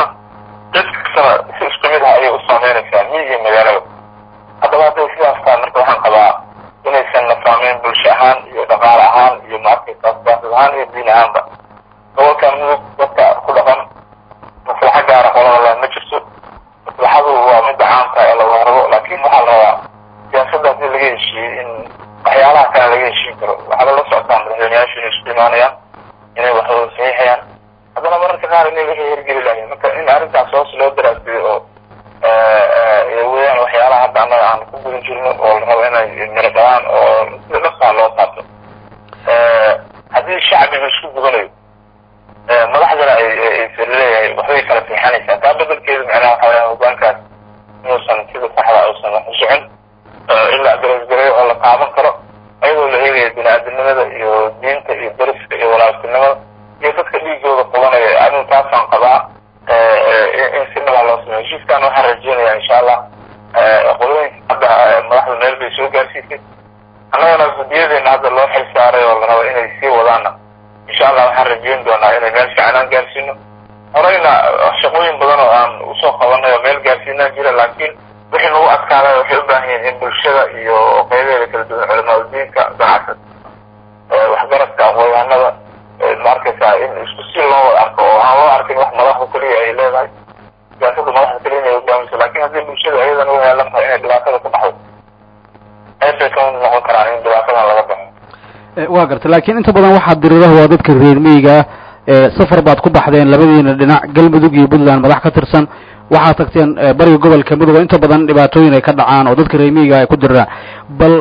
dadka kale si isku mid ah ayay u saameynaysaa miyiga magaalada haddaba hadday sidaas tahay marka waxaan qabaa inaysan na saameyn bulsho ahaan iyo dhaqaale ahaan iyo maarkaysaas siyaasad ahaan iyo diin ahaanba gobolka Mudug dadka ku dhaqan maslaxa gaara qolada ma jirto maslaxadu waa mid caamka ee laga rabo laakiin waxaa la rabaa siyaasaddaas in laga heshiiyey in waxyaalaha kale laga heshiin karo waxaa la socotaa madaxweynayaashu inay isku imaanayaan inay wax wada saxiixayaan haddana mararka qaar inay wixii hirgeli lahayn marka in arrintaas hoos loo daraasiyo oo weeyaan waxyaalaha hadda annaga aan ku gudan jirno oo la rabo inay miro dhalaan oo sida dhaqsaa loo taabto haddii shacbiga isku gudanayo madaxdana ay leeyahay waxbay kala fiixanaysaa taa bedelkeeda macnaha waxa weeyaan hogaankaas inuusan sida saxda uusan wax u socon ilaa gareysgareeyo oo la taaban karo ayadoo la eegayo bini-aadamnimada iyo diinta iyo dariska insha allah qolooyinka hadda madaxda meel bay soo gaarsiisay annagana guddiyadeena hadda loo xil saaray oo la rabo inay sii wadaana insha allah waxaan rajeyn doonaa inay meel fiican aan gaarsiino horeyna shaqooyin badan oo aan usoo qabanay oo meel gaarsiinaan jira laakiin wixii nagu adkaaday waxay u baahan yihiin in bulshada iyo qeybaheeda kala duwan culamaa diinka ganacsiga waxgaradka aqoonyahanada ma arkaysaa in isku si loo wada arko oo aan loo arkin wax madaxda keliya ay leedahay siyaasadda madaxda keliya inay hogaamiso laakiin haddii bulshada ayadan u heelan tahay inay dhibaatada ka baxdo eebay ka noqon karaan in dhibaatadan laga baxo waa garta laakiin inta badan waxaa diriraha waa dadka reer miyiga safar baad ku baxdeen labadiina dhinac galmudug iyo puntland madax ka tirsan waxaad tagteen bariga gobolka mudug oo inta badan dhibaatooyin ay ka dhacaan oo dadka reer miyiga ay ku diriraan bal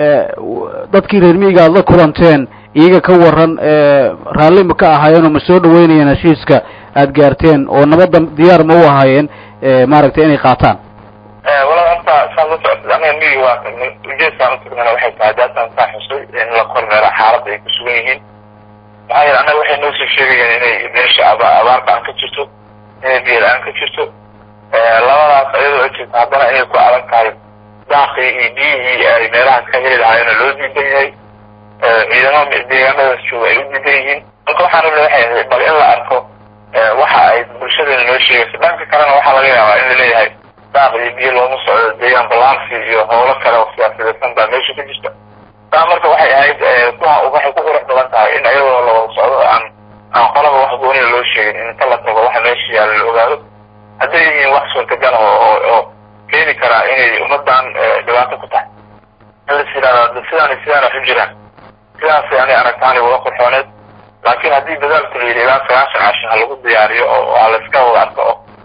dadkii reer miyiga aad la kulanteen iyaga ka waran raalli ma ka ahaayeen oo ma soo dhaweynayeen heshiiska aad gaarteen oo nabadda diyaar ma u ahaayeen maaragtay inay qaataan walaal horta saan la socotay anaga miyiga waa tagnay ujeedkaan u tagnana waxay tahay daatan saa xusay in la kormeero xaaladda ay ku sugan yihiin maxaa yeele annaga waxay noo soo sheegayeen inay meesha abaarka aan ka jirto inay biyo la-aan ka jirto labadaas ayadoo jirta haddana inay ku adag tahay daaqii iyo biyihii ay meelahaas ka heli lahaayeen loo diidan yahay ciidamada deegaanadaas jooga ay u diidan yihiin marka waxaan rabnay waxay ahayd bal in la arko waxa ay bulshadeena noo sheegayso dhanka kalena waxaa laga yaabaa in la leeyahay daaq iyo biyo looma socdo deegaan balansi iyo howlo kale oo siyaasadaysan baa meesha ka jirta taa marka waxay ahayd waxay ku qurux badan tahay in ayadoo la wada socdo aan qolaba wax gooniya loo sheegin in inta la tago waxa meesha yaala la ogaado hadday yihiin wax suurtagal oo keeni karaa inay ummadan dhibaato ku tahay in la yidhahda sidaan wax u jiraan sidaasay anay aragtaani wada qurxooneed laakiin haddii dadaalku la yidhi ilaa 90 cashin ha lagu diyaariyo oo ha layska wada arko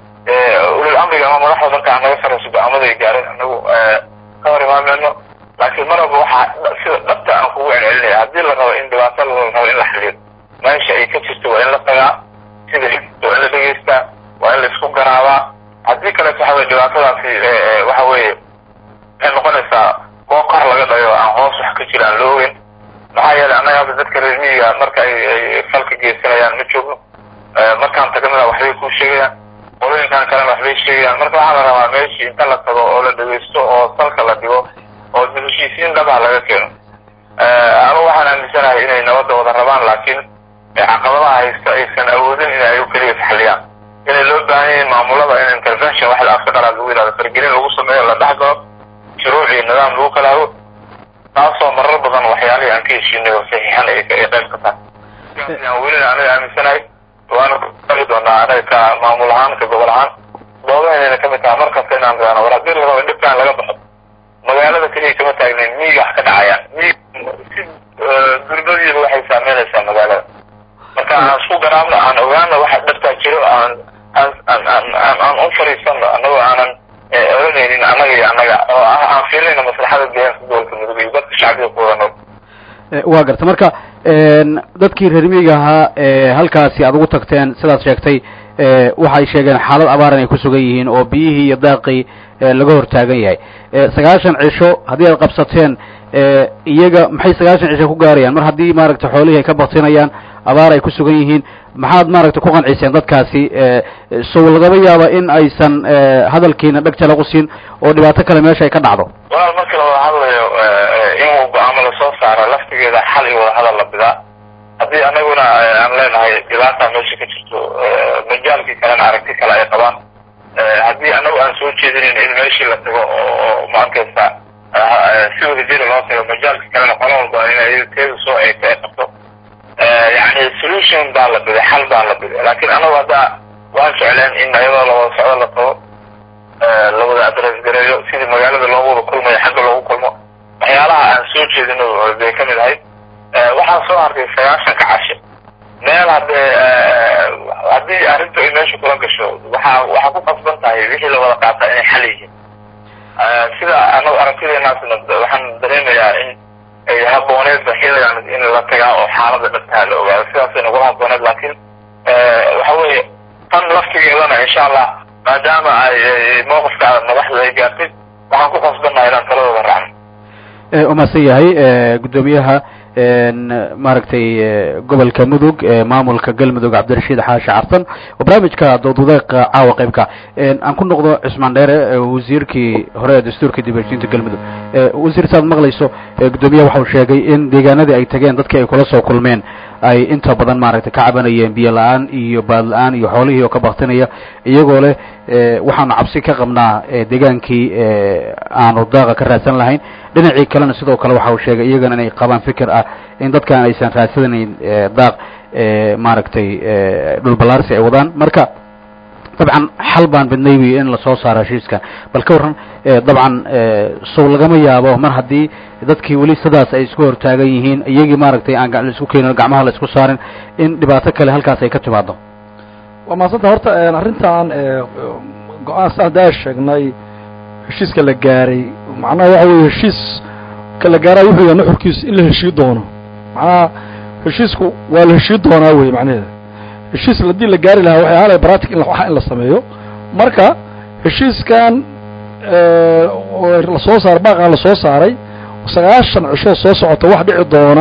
oo ulil amriga ama madaxda markaa naga sarrayso go-aamaday gaareen anagu ka hor imaameyno laakiin mar walba waxaa sida dhabta aan kugu celcelinaya haddii la rabo in dhibaato la rabo in la xaliyo meesha ay ka jirto waa in la tagaa sida xigta waa in la dhegeystaa waa in la isku garaabaa haddii kaleeto waxa weye dhibaatadaasi waxa weeye waxay noqonaysaa oo kor laga dhayo aan hoos wax ka jira aan la ogeyn maxaa yeelay annaga hadda dadka reer miyiga marka ay falka geysanayaan ma joogno markaan tagnana waxbay ku sheegayaan qolooyinkan kalena waxbay sheegayaan marka waxaa la rabaa meeshii inta la tago oo la dhegeysto oo salka la dhigo oo heshiisiin dhabaha laga keeno anu waxaan aaminsanahay inay nabadda wada rabaan laakiin caqabadaha haysta aysan awoodin in ay keliya taxaliyaan inay loo baahan yihiin maamulada in intervention waxa afka qalaad lagu yidhahdo fargelin lagu sameeyo la dhex galo shuruuc iyo nidaam lagu kala hago taasoo marar badan waxyaalihii aan ka heshiinay oo saxiixan ay qayb ka tahay aan welina anaga aaminsanahay waana kali doonaa anaga ka maamul ahaan ka gobol ahaan doodaheena kamid taha markasta inaan raano war haddii la rabo in dhibkaan laga baxo magaalada keliya kama taagnayn miyiga wax ka dhacayaan miyiga si durbadiiba waxay saameynaysaa magaalada marka aan isku garaabno aan ogaano waxa dhabtaa jiro aan u fariisano annagoo aanan oranaynin annaga iyo annaga oo aan fiirinayno maslaxada deegaanka gobolka mudug iyo dadka shacbiga ku wada nool waa garta marka dadkii reer miyiga ahaa halkaasi aad ugu tagteen sidaad sheegtay waxay sheegeen xaalad abaaran ay ku sugan yihiin oo biyihii iyo daaqii laga hortaagan yahay 90 cisho haddii aad qabsateen iyaga maxay 90 cisho ku gaarayaan mar haddii maaragtay xoolihii ay ka batinayaan abaar ay ku sugan yihiin maxaad maaragtay ku qanciseen dadkaasi sow lagaba yaaba in aysan hadalkiina dheg jalagu siin oo dhibaato kale meesha ay ka dhacdo walaal marka la wada hadlayo inuu go-aamo lasoo saaro laftigeeda xal iyo wada hadal la bidaa haddii anaguna aan leenahay dhibaata meesha ka jirto majaalkii kalena aragti kale ay qabaan haddii anagu aan soo jeedinayn in meeshii la tago oo ma arkaysa si wada jira loo tago majaalkii kalena qola walba inay teeda soo eegto ay qabto yani solution baa la biday xal baa la biday laakiin anagu hadda waan jecleen in ayadoo la wada socdo la tago la wada adres gareeyo sidii magaalada loogu wada kulmayo xagga loogu kulmo waxyaalaha aan soo jeedino bay ka mid ahayd waxaan soo arkay 90 cashe meel haddii arrintu ay meesha kula gasho waxaa ku qasban tahay wixii la wada qaata inay xal yihiin sida anagu aragtideenaasna waxaan dareemayaa in ay habooneedba xilligan in la tagaa oo xaalada dhabtaha la ogaado sidaasay nagula habooneed laakiin waxa weeye tan laftigeedana insha allah maadaama ay mowqifka madaxda ay gaartay waxaan ku qasbannahay inaan taladooda raacno umaasan yahay guddoomiyaha maaragtay gobolka mudug maamulka galmudug cabdirashiid xaashi cartan oo barnaamijka doodudeeqa caawa qaybka aan ku noqdo cismaan dheere wasiirkii hore ee dastuurka dib u heshiinta galmudug wasiir saad maqlayso guddoomiyaha waxa uu sheegay in deegaanadii ay tageen dadkii ay kula soo kulmeen ay inta badan maaragtay ka cabanayeen biyo la-aan iyo baad la-aan iyo xoolihii oo ka baktinaya iyagoo leh waxaanu cabsi ka qabnaa deegaankii aanu daaqa ka raadsan lahayn dhinacii kalena sidoo kale waxa uu sheegay iyagana inay qabaan fikir ah in dadkaan aysan raadsanayn daaq maaragtay dhul ballaarsi ay wadaan marka dabcan xal baan bidnay wi in lasoo saaro heshiiskan bal ka warran dabcan sow lagama yaabo mar haddii dadkii weli sidaas ay isku hortaagan yihiin iyagii maaragtay aan la isku keenin gacmaha la isku saarin in dhibaato kale halkaas ay ka timaado waa mahadsanta horta arrintan go-aan saan daa sheegnay heshiiska la gaaray macnaha waxa weye heshiiska la gaaray wuxuu yahay nuxurkiisu in la heshii doono macnaha heshiisku waa la heshii doonaa wey macnaheeda heshiis haddii la gaari lahaa waxay ahaanaya bratic in la sameeyo marka heshiiskan lasoo saaray baaqan lasoo saaray 90 cisho soo socota wax dhici doona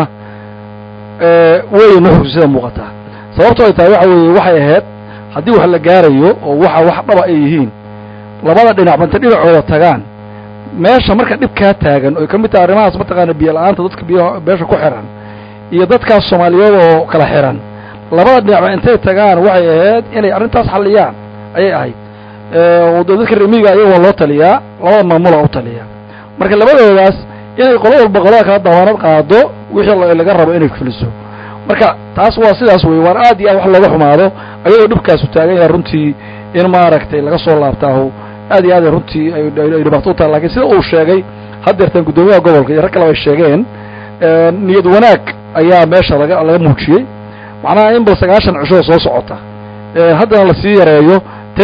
way nuxurkiisu sida muuqataa sababtoo ay tahay waxa weeye waxay ahayd haddii wax la gaarayo oo wax dhaba ay yihiin labada dhinac banta dhinacooda tagaan meesha marka dhibkaa taagan oo ka mid tahay arrimahaas mataqaana biyo la-aanta dadka biyaha beesha ku xiran iyo dadkaas Soomaaliyeed oo kala xiran labada dhinac intay tagaan waxay ahayd inay arrintaas xaliyaan ayay ahayd dadka rimiga ayagoo loo taliyaa labada maamul oo taliya marka labadoodaas inay qolo walba qolada kala dawaanad qaado wixii laga rabo inay fuliso marka taas waa sidaas weey war aad iyo wax looga xumaado ayagoo dhibkaas u taagan yahay runtii in maaragtay laga soo laabtaaho aad iyo aad runtii ay dhibaato u tahay laakiin sida uu sheegay haddeertan guddoomiyaha gobolka iyo rag kale ay sheegeen niyad wanaag ayaa meesha laga muujiyey macnaha in bal 90 cisho soo socota haddana la sii yareeyo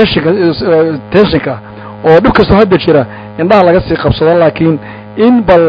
tensionka oo dhib kastoo hadda jira indhaha laga sii qabsado laakiin in bal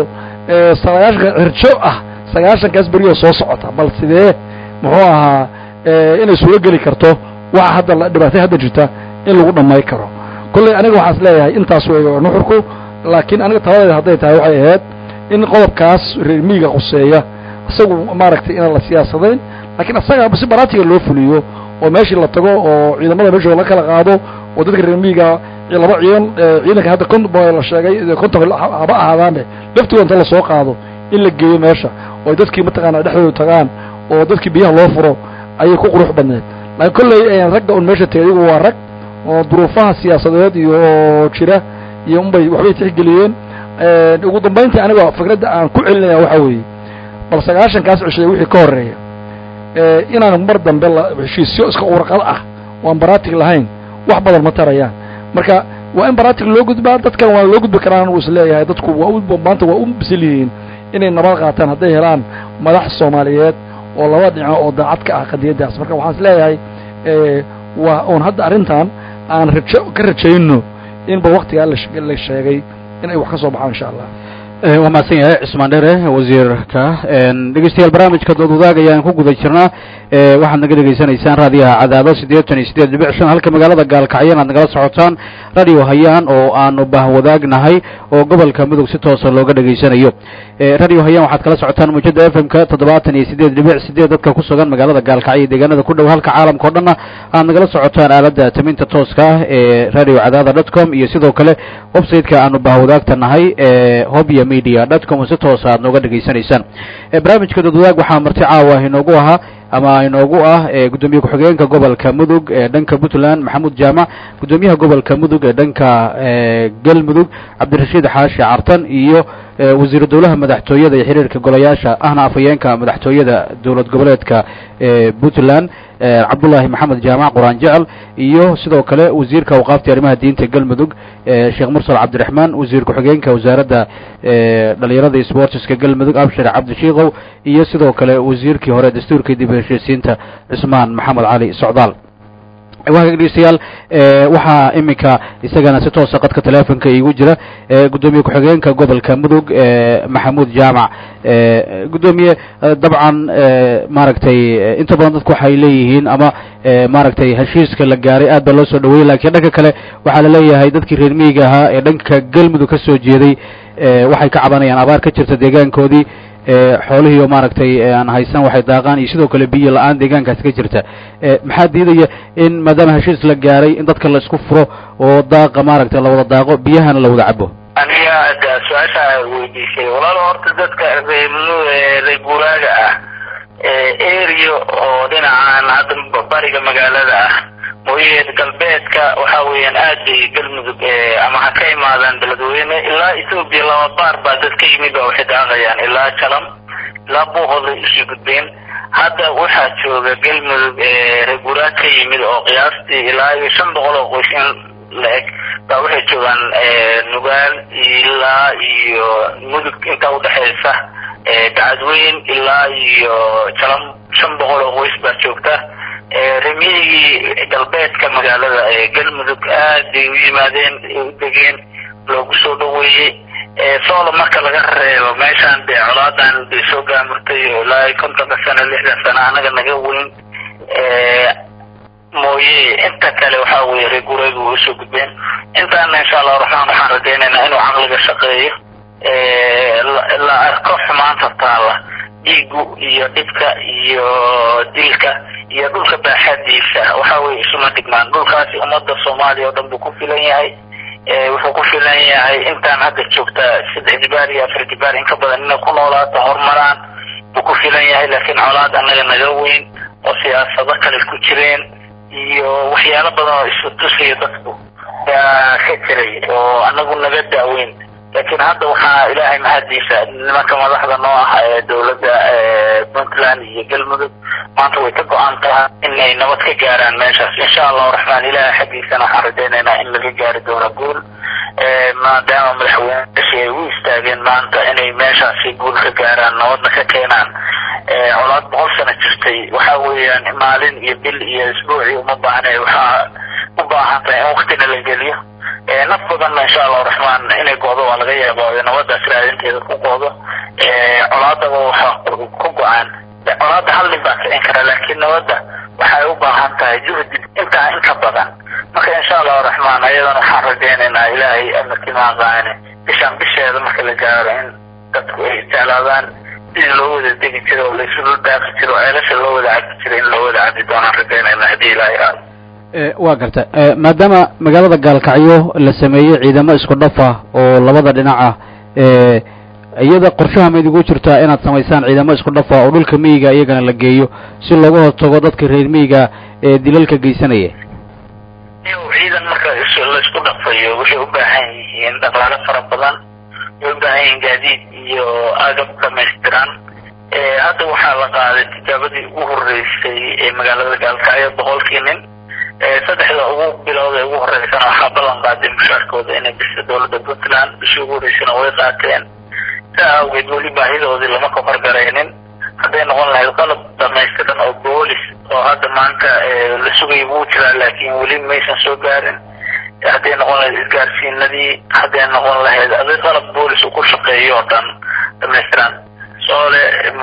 90 cirjo ah 90kaas beriyo soo socota bal sidee muxuu ahaa inay suulo geli karto waxa hadda dhibaatay hadda jirta in lagu dhamay karo kullay aniga waxaan leeyahay intaas way nuxurku laakiin aniga taladeeda hadday tahay waxay ahayd in qodobkaas reer miyiga quseeya isagu maaragtay in la siyaasadayn laakiin asaga si baraatiga loo fuliyo oo meeshii la tago oo ciidamada meesha la kala qaado oo dadka reer miyiga laba ciidanka hadda la sheegay konton haba ahaadaanbe laftigood inta la soo qaado in la geeyo meesha oo dadkii mataqaana dhexdooda tagaan oo dadkii biyaha loo furo ayay ku qurux badneed laakiin kullay ragga un meesha teedigu waa rag oo duruufaha siyaasadeed iyo jira iyo unbay waxbay tixgeliyeen ugu dambeyntii aniga fikradda aan ku celinaya waxa weeye bal 90kaas cishay wixii ka horeeya inaan mar dambe heshiisyo iska warqad ah oo aan baraatig lahayn wax badan ma tarayaan marka waa in baraatig loo gudbaa dadkan waa loo gudbi karaan uu isleeyahay dadku maanta waa u bisil yihiin inay nabad qaataan hadday helaan madax Soomaaliyeed oo laba dhinac oo daacad ka ah qadiyadaas marka waxaan isleeyahay waa on hadda arrintan aan ka rajayno in ba waqtiga la sheegay in ay wax ka soo baxaan insha Allah waa mahadsan yahay cismaan dheere wasiirka dhegeystayaal barnaamijka dood wadaag ayaan ku guda jirnaa waxaad naga dhegeysanaysaan raadiyaha cadaado 88.5 halka magaalada gaalkacyo aad nagala socotaan radio hayaan oo aanu bahwadaagnahay oo gobolka mudug si toos ah looga dhageysanayo radio hayaan waxaad kala socotaan muujada FM-ka 78.8 dadka ku sugan magaalada gaalkacyo deegaanada ku dhow halka caalamka oo dhan aad nagala socotaan aalada taminta tooska ah ee radiocadaada.com iyo sidoo kale website-ka aanu bahwadaagtanahay hobyamedia.com si toos ah nooga dhageysanaysaan barnaamijka dood wadaag waxaa marti caawa inoogu ahaa ama inoogu ah gudoomiye ku-xigeenka gobolka mudug ee dhanka Puntland Maxamuud Jaamac gudoomiyaha gobolka mudug ee dhanka galmudug Cabdirashiid Xaashi Cartan iyo wasiir dawlaha madaxtooyada iyo xiriirka golayaasha ahna afayeenka madaxtooyada dawlad goboleedka Puntland Cabdullaahi Maxamed Jaamac Quraan Jecel iyo sidoo kale wasiirka waqaafta arrimaha diinta galmudug Sheekh Mursal Cabdiraxmaan wasiir ku-xigeenka wasaaradda dhalinyarada iyo sportska galmudug Abshir Cabdi Shiiqow iyo sidoo kale wasiirkii hore dastuurka dib u heshiisiinta Cismaan Maxamed Cali Socdaal dhegeystayaal waxaa iminka isagana si toos ah qadka teleefanka iigu jira gudoomiye ku-xigeenka gobolka mudug Maxamuud Jaamac gudoomiye dabcan maaragtay inta badan dadku waxay leeyihiin ama maaragtay heshiiska la gaaray aad baa loo soo dhaweeyay laakiin dhanka kale waxaa la leeyahay dadkii reer miyiga ahaa ee dhanka galmudug ka soo jeeday waxay ka cabanayaan abaar ka jirta deegaankoodii xoolihii oo maaragtay aan haysan waxay daaqaan iyo sidoo kale biyo la-aan deegaankaasi ka jirta maxaa diidaya in maadaama heshiis la gaaray in dadka la isku furo oo daaqa maaragtay la wada daaqo biyahana la wada cabo aniga su-aasha weydiisay walaalo horta dadka reer guuraaga ah area oo dhinacan hadda bariga magaalada ah mooye galbeedka waxa weeyaan aad bay galmudug ama ha ka imaadaan beledweyne ilaa Ethiopia laba baar baa dad ka yimid oo waxay daaqayaan ilaa Jalam ilaa Bohol isu gudbeen hadda waxaa jooga galmudug reer guuraag ka yimid oo qiyaastii ilaa 500 oo qoys leg baa waxay joogaan nugaal ilaa iyo mudug inta u dhaxaysa dacadweyn ilaa iyo Jalam 500 oo qoys baa joogta remiyigii galbeedka magaalada galmudug aad bay u yimaadeen u degeen loogu soo dhaweeyey soola marka laga reebo meeshaan dee colaadan bay soo gaamurtay ilaa 50 sano 60 sano anaga naga weyn mooye inta kale waxa weeye reer guuraaga u soo gudbeen intaana insha Allah raxmaan waxaan rajaynaynaa inuu caqliga shaqeeyo la arko xumaanta taala dhiigu iyo dhibka iyo dilka iyo dhulka baaxadiisa waxa weeye isuma dhigmaan dhulkaasi ummadda Soomaaliya oo dhan buu ku filan yahay wuxuu ku filan yahay intaan hadda joogta 3 jibaar iyo 4 jibaar in ka badan inay ku noolaato horumaraan buu ku filan yahay laakiin colaad anaga naga weyn oo siyaasado kale ku jireen iyo waxyaalo badan oo isu tusaya dadku ka jiray oo anagu naga daaweyn laakiin hadda waxaa ilaahay mahadiisa nimanka madaxda noo ah ee dawladda Puntland iyo galmudug maanta way ka go'an tahay inay nabad ka gaaraan meeshaas insha Allah raxmaan ilaahay xaqiisana waxaan rajaynaynaa in laga gaari doono guul maadaama madaxweynaha ay u istaageen maanta inay meeshaasi guul ka gaaraan nabadna ka keenaan colaad 100 sano jirtay waxa weeyaan maalin iyo bil iyo isbuuc uma baahnay waxa u baahan tahay in waqtina la geliyo naf badan insha Allah raxmaan inay goodo waa laga yaabaa nabadda raadinteeda ku goodo colaadda waxa ku go'an colaadda hal nin baa ka kara laakiin nabadda waxay u baahan tahay juhdi inta badan marka insha Allah raxmaan ayadana waxaan rajaynaynaa ilaahay amarkiina qaane bisheeda marka la gaaro in dadku ay jeclaadaan in loo wada degi jiro oo la isu daaqi jiro ceelasha loo wada cabi jiro in loo wada cabi doonaan rajaynaynaa hadii ilaahay raado waa garta maadaama magaalada gaalkacyo la sameeyey ciidamo isku dhafa oo labada dhinac ah iyada qorshaha ma idigu jirtaa inaad samaysaan ciidamo isku dhafa oo dhulka miyiga iyagana la geeyo si looga hortago dadka reer miyiga ee dilalka geysanaya ciidan marka la isku dhafayo waxay u baahan yihiin dhaqaale fara badan way u baahan yihiin gaadiid iyo agab dhammaystiran hadda waxaa la qaaday tijaabadii ugu horeysay ee magaalada gaalkacyo 100 nin saddexda ugu bilowday ugu horeysana waxaa ballan qaaday mushaarkooda inay bisha dawladda Puntland bishii ugu horeysana way qaateen awgeed weli baahidoodii lama kofargaraynin hadday noqon lahayd qalab dhamaystiran oo boolis oo hadda maanta la sugayay wuu jiraa laakiin weli maysan soo gaarin hadday noqon lahayd isgaarsiinadii hadday noqon lahayd aday qalab boolis uu ku shaqeeyo oo dhan dhamaystiran soole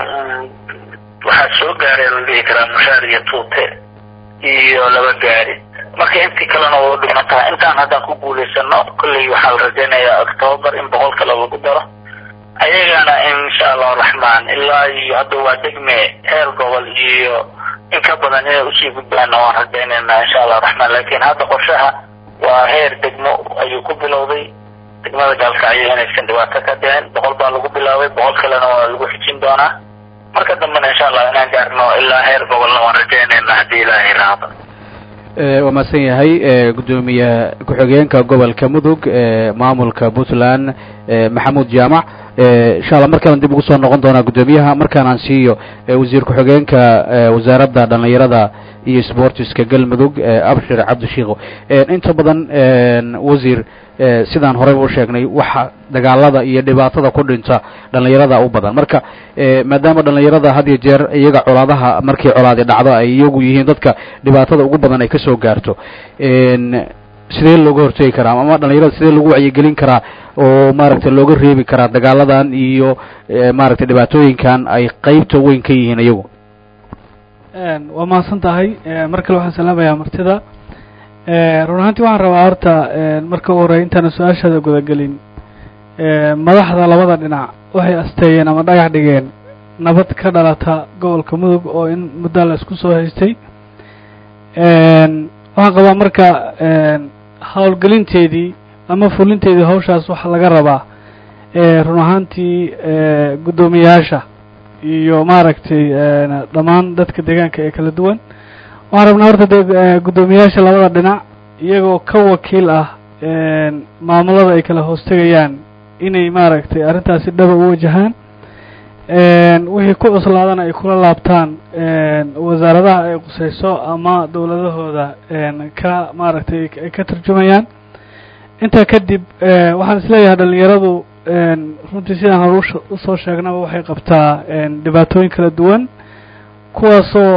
waxaa soo gaaray la dhihi karaa mushaar iyo tuute iyo laba gaari marka intii kalena waa dhimantaa intaan haddaan ku guulaysano kolley waxaa la rajaynayaa October in 100 kale lagu daro ayagana insha Allah raxmaan ilaa iyo hadda waa degme heer gobol iyo in ka badan inay u sii gudbaan waan rajaynaynaa insha Allah raxmaan laakiin hadda qorshaha waa heer degmo ayuu ku bilowday degmada gaalkacyo inaysan dhibaato ka dhicin 100 baa lagu bilaabay 100 kalena waa lagu xijin doonaa marka dambena insha Allah inaan gaarno ilaa heer gobolna waan rajaynaynaa haddii ilaahay raado waa mahadsan yahay gudoomiye ku-xigeenka gobolka mudug maamulka Puntland Maxamuud Jaamac insha Allah markaan dib ugu soo noqon doonaa gudoomiyaha markaan aan siiyo wasiir ku-xigeenka wasaaradda dhalinyarada iyo sportiska galmudug Abshir Cabdishiiqo inta badan wasiir sidaan horey u sheegnay waxa dagaalada iyo dhibaatada ku dhinta dhalinyarada u badan marka maadaama dhalinyarada had iyo jeer iyaga colaadaha markii colaadi dhacdo ay iyagu yihiin dadka dhibaatada ugu badan ay ka soo gaarto sidee looga hortagi karaa ama dhalinyarada sidee lagu wacyigelin karaa oo maaragtay looga reebi karaa dagaaladan iyo maaragtay dhibaatooyinkan ay qaybta weyn ka yihiin iyagu waa mahadsan tahay mar kale waxaan salaamayaa martida run ahaantii waxaan rabaa horta marka ugu horey intaan su-aashaada gudagelin madaxda labada dhinac waxay asteeyeen ama dhagax dhigeen nabad ka dhalata gobolka mudug oo in muddo la isku soo haystay waxaan qabaa marka howlgelinteedii ama fulinteedii hawshaas waxaa laga rabaa run ahaantii guddoomiyayaasha iyo maaragtay dhammaan dadka deegaanka ee kala duwan waxaan rabnaa horta dee guddoomiyayaasha labada dhinac iyagoo ka wakiil ah maamulada ay kala hoostegayaan inay maaragtay arrintaasi dhaba u wajahaan wixii ku cuslaadana ay kula laabtaan wasaaradaha ay qusayso ama dowladahooda ka maaragtay ay ka tarjumayaan intaa kadib waxaan isleeyahay dhalinyaradu runtii sidaan hore usoo sheegnaba waxay qabtaa dhibaatooyin kala duwan kuwaasoo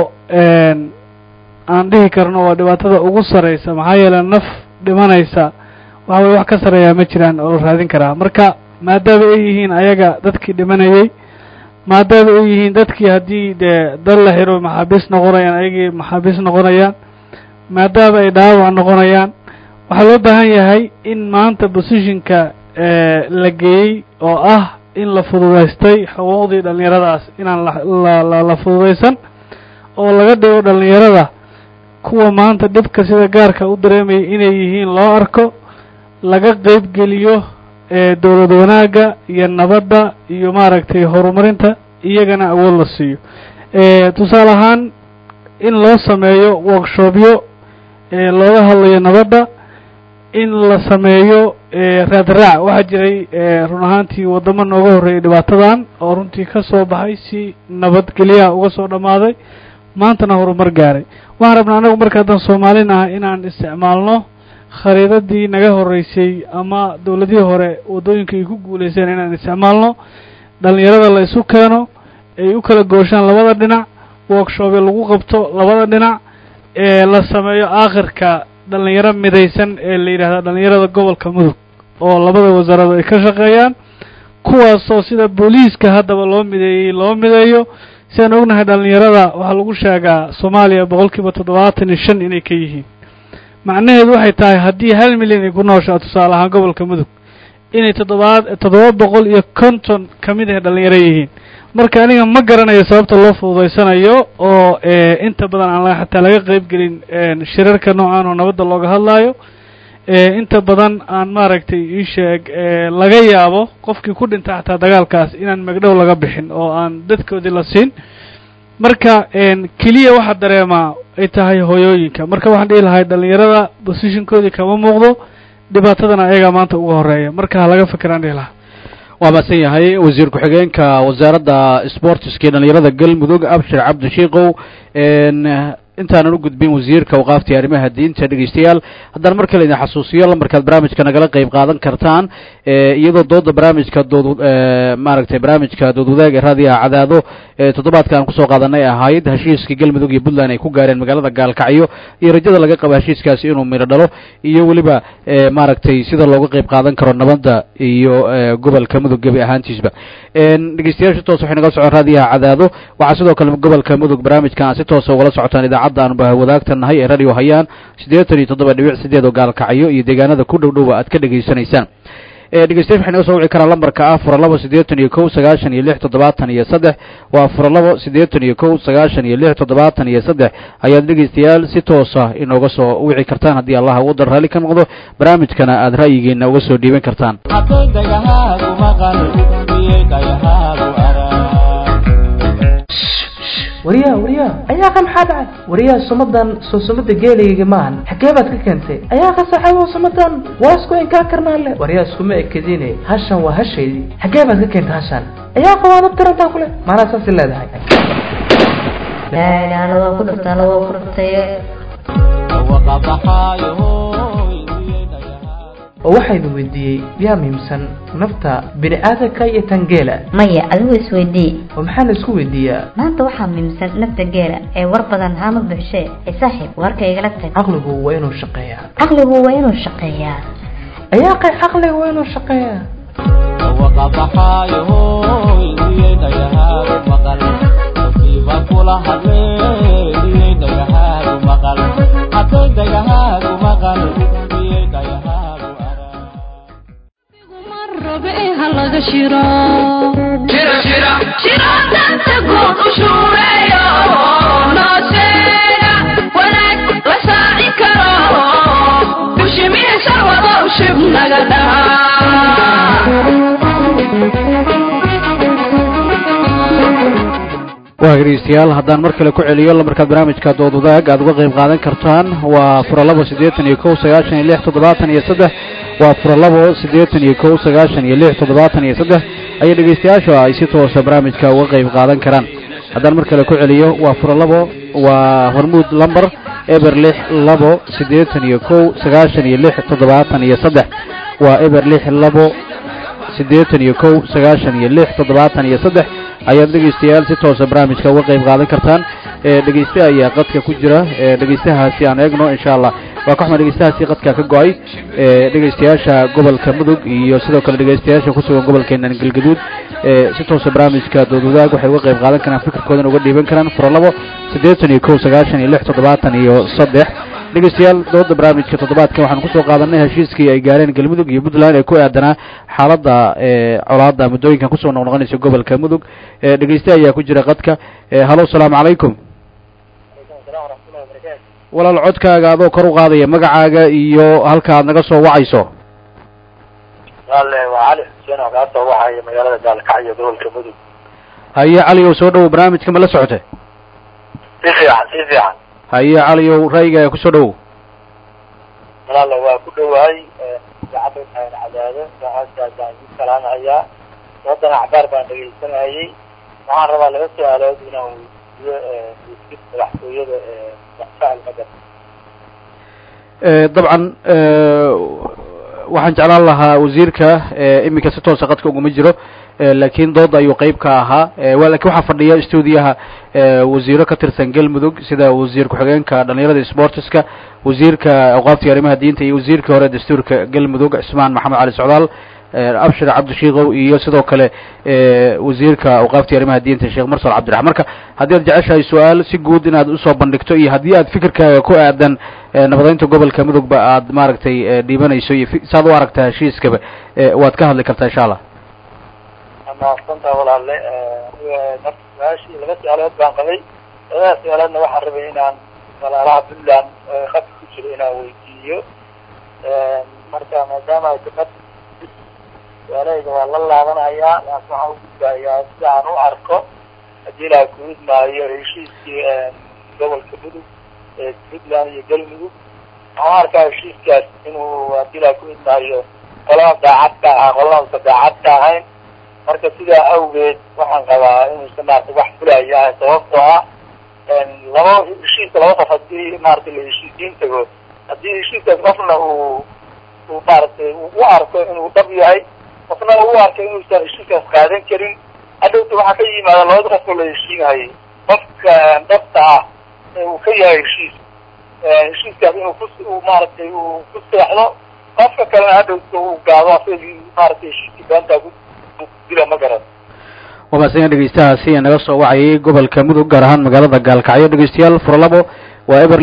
aan dhihi karno waa dhibaatada ugu sareysa maxaa yeele naf dhimanaysa waxa weye wax ka sareeyaa ma jiraan oo la raadin karaa marka maadaama ay yihiin ayaga dadkii dhimanayay maadaama ay yihiin dadkii haddii dee dal la xiro maxaabiis noqonayaan ayagii maxaabiis noqonayaan maadaama ay dhaawac noqonayaan waxaa loo baahan yahay in maanta positionka la geeyey oo ah in la fududaystay xuquuqdii dhalinyaradaas inaan la fududaysan oo laga dhigo dhalinyarada kuwa maanta dhibka sida gaarka u dareemayay inay yihiin loo arko laga qeyb geliyo dowlad wanaagga iyo nabadda iyo maaragtay horumarinta iyagana awood la siiyo tusaale ahaan in loo sameeyo workshopyo looga hadlayo nabadda in la sameeyo raadraac waxaa jiray run ahaantii waddamo nooga horreeyay dhibaatadan oo runtii ka soo baxay si nabadgelyaha uga soo dhammaaday maantana horumar gaaray waxaan rabnaa anagu marka haddaan soomaalin ah inaan isticmaalno khariidadii naga horreysay ama dowladihii hore waddooyinka ay ku guulayseen inaan isticmaalno dhalinyarada la isu keeno ay u kala gooshaan labada dhinac workshopyo lagu qabto labada dhinac la sameeyo aakhirka dhalinyaro midaysan ee la yidhahda dhalinyarada gobolka mudug oo labada wasaarado ay ka shaqeeyaan kuwaasoo sida booliiska haddaba loo mideeyo si aan ognahay dhalinyarada waxaa lagu sheegaa Soomaaliya 75% inay ka yihiin macnaheedu waxay tahay haddii 1 milyan ay ku nooshaa tusaale ahaan gobolka mudug inay 750 kamid ah dhalinyaro yihiin marka aniga ma garanayo sababta loo fududeysanayo oo inta badan aan xataa laga qayb gelin shirarka noocan oo nabadda looga hadlayo inta badan aan maaragtay ii sheeg laga yaabo qofkii ku dhintay xataa dagaalkaas inaan magdhow laga bixin oo aan dadkoodii la siin marka keliya waxa dareemaa ay tahay hooyooyinka marka waxaan dhihi lahay dhalinyarada positionkoodii kama muuqdo dhibaatadana ayaga maanta uga horeeya marka ha laga fikiraan dhihi lahaa waa maasan yahay wasiir ku-xigeenka wasaaradda sportiska dhalinyarada galmudug abshir cabdi shiiqow intaanan u gudbin wasiirka waqaaftii arrimaha diinta dhegeystayaal haddaan mar kale idin xasuusiyo lambarkaad barnaamijka nagala qayb qaadan kartaan iyadoo dooda barnaamijka maaragtay barnaamijka dood wadaag ee raadiyaha cadaado toddobaadka aan kusoo qaadanay ahayd heshiiska galmudug iyo puntland ay ku gaareen magaalada gaalkacyo iyo rajada laga qabo heshiiskaasi inuu midho dhalo iyo weliba maaragtay sida looga qayb qaadan karo nabadda iyo gobolka mudug gebi ahaantiisba dhegeystayaasha toos waxay nagala socon raadiyaha cadaado waxaa sidoo kale gobolka mudug barnaamijkan aad si toosa ugala socotaan idaacadda aan wadaagtanahay ee radio hayaan 87.8 oo gaalkacyo iyo deegaanada ku dhowdhowa aad ka dhageysanaysaan dhegeystayaal waxay naga soo wici karaan lambarka ah 42819673 waa 42819673 ayaad dhegeystayaal si toosa inooga soo wici kartaan haddii allah uu dar raali ka noqdo barnaamijkana aad ra'yigeena uga soo dhiiban kartaan wariyaa ayaa kan maxaa dhacay wariyaa sumadan soo sumada geelayga maahan xagee baad ka keentay ayaa ka saxaabo sumadan waa isku inkaa karnaale wariyaa iskuma ekadine hashan waa hashaydii xagee baad ka keentay hashan ayaa qawaad abtirantaa kule maanaa saasi leedahay waa ku dhurtay oo waxaynu weydiiyey yaa muhiimsan nafta bini'aadamka iyo tan geela maya adigu isweydii oo maxaan isku weydiiyaa maanta waxaa muhiimsan nafta geela ee war badan haama buuxshee ee saaxiib warka igala tag caqligu waa inuu shaqeeyaa ayaa qay caqligu waa inuu shaqeeyaa halaga shiro shiro shiro shiro danta good ushureyo noosena wanaag la saaci karo bushimihi sarwado ushib naga waa dhegeystayaal haddaan mar kale ku celiyo lambarkaad barnaamijka dood wadaag aad uga qayb qaadan kartaan waa 0281973 waa 0281973 ayay dhegeystayaashu ay si toosa barnaamijka uga qayb qaadan karaan haddaan mar kale ku celiyo waa 02 waa hormuud lambar eber 62 waa eber 62 ayaad dhegeystayaal si toosa barnaamijka uga qayb qaadan kartaan dhegeyste ayaa qadka ku jira dhegeystahaasi aan eegno insha Allah waa ka xuma dhegeystahaasi qadka ka go'ay dhegeystayaasha gobolka Mudug iyo sidoo kale dhegeystayaasha ku sugan gobolkeena Galgaduud si toosa barnaamijka dood wadaag waxay uga qayb qaadan karaan fikirkooda uga dhiiban karaan 0281973 dhegeystayaal dooda barnaamijka toddobaadkan waxaan ku soo qaadanay heshiiskii ay gaareen Galmudug iyo Puntland ee ku aadanaa xaaladda colaadda muddooyinkan ku soo noqnoqonaysa gobolka Mudug dhegeyste ayaa ku jira qadka halo salaamu calaykum walaal codkaaga adoo kor u qaadaya magacaaga iyo halka aad naga soo wacayso wale waa cali xuseen oo ka soo wacaya magaalada Gaalkacyo gobolka Mudug haye cali oo soo dhaw barnaamijka ma la socotay si fiican haye cali oo ra'yiga ku soo dhaw walaal waa ku dhawaay saacada cadaado saacada salaanaya wadana cabaar baan dhageysanayay waxaan rabaa laga soo aalado inaan madaxtooyada faacil madad dabcan waxaan jeclaan lahaa wasiirka iminka si toos ah qadka uguma jiro laakiin dood ayuu qayb ka ahaa laakiin waxaa fadhiya stuudiyaha wasiiro ka tirsan Galmudug sida wasiir ku-xigeenka dhalinyarada sportska wasiirka awqaafta arrimaha diinta iyo wasiirka hore dastuurka Galmudug Ismaan Maxamed Cali Socdaal abshir cabdishiiqow iyo sidoo kale wasiirka awqaafta arrimaha diinta Sheekh Mursal Cabdiraxmaan marka haddii aad jeceshahay su'aal si guud inaad u soo bandhigto iyo haddii aad fikirkaaga ku aadan nabadeynta gobolka Mudug ba aad maaragtay dhiibanayso iyo saad u aragtaa heshiiskaba waad ka hadli kartaa insha Allah ama santa walaale markaasi laga su'aalood baan qabay labada su'aaloodna waxaan rabay inaan walaalaha Puntland khad ku jiro inaan weydiiyo marka maadaama ay khad su'aalayda waa la laabanayaa waxaan u gudbayaa sida aan u arko haddii la guud maayo heshiiskii gobolka Mudug Puntland iyo Galmudug waxaan arkaa heshiiskaas inuu haddii la guud maayo qolada daacadka ahayn marka sidaa awgeed waxaan qabaa inuusan maaragtay wax fulaya sababtoo ah laba qof haddii maaragtay la heshiisiin tago haddii heshiiskaas qofna uu maaragtay u arko inuu dhab yahay qofna uu arko inuusan heshiiskaas qaadan karin hadhowta waxaa ka yimaada labada qof oo la heshiinayay qofka dhabta ah uu ka yahay heshiiskaas inuu maaragtay uu ku seexdo qofka kalena hadhowta uu gaado asagii maaragtay heshiiskii beenta وماسين dhegeystahaasi naga soo wacay gobolka Mudug gaar ahaan magaalada Gaalkacyo dhegeystayaal furlabo waa eber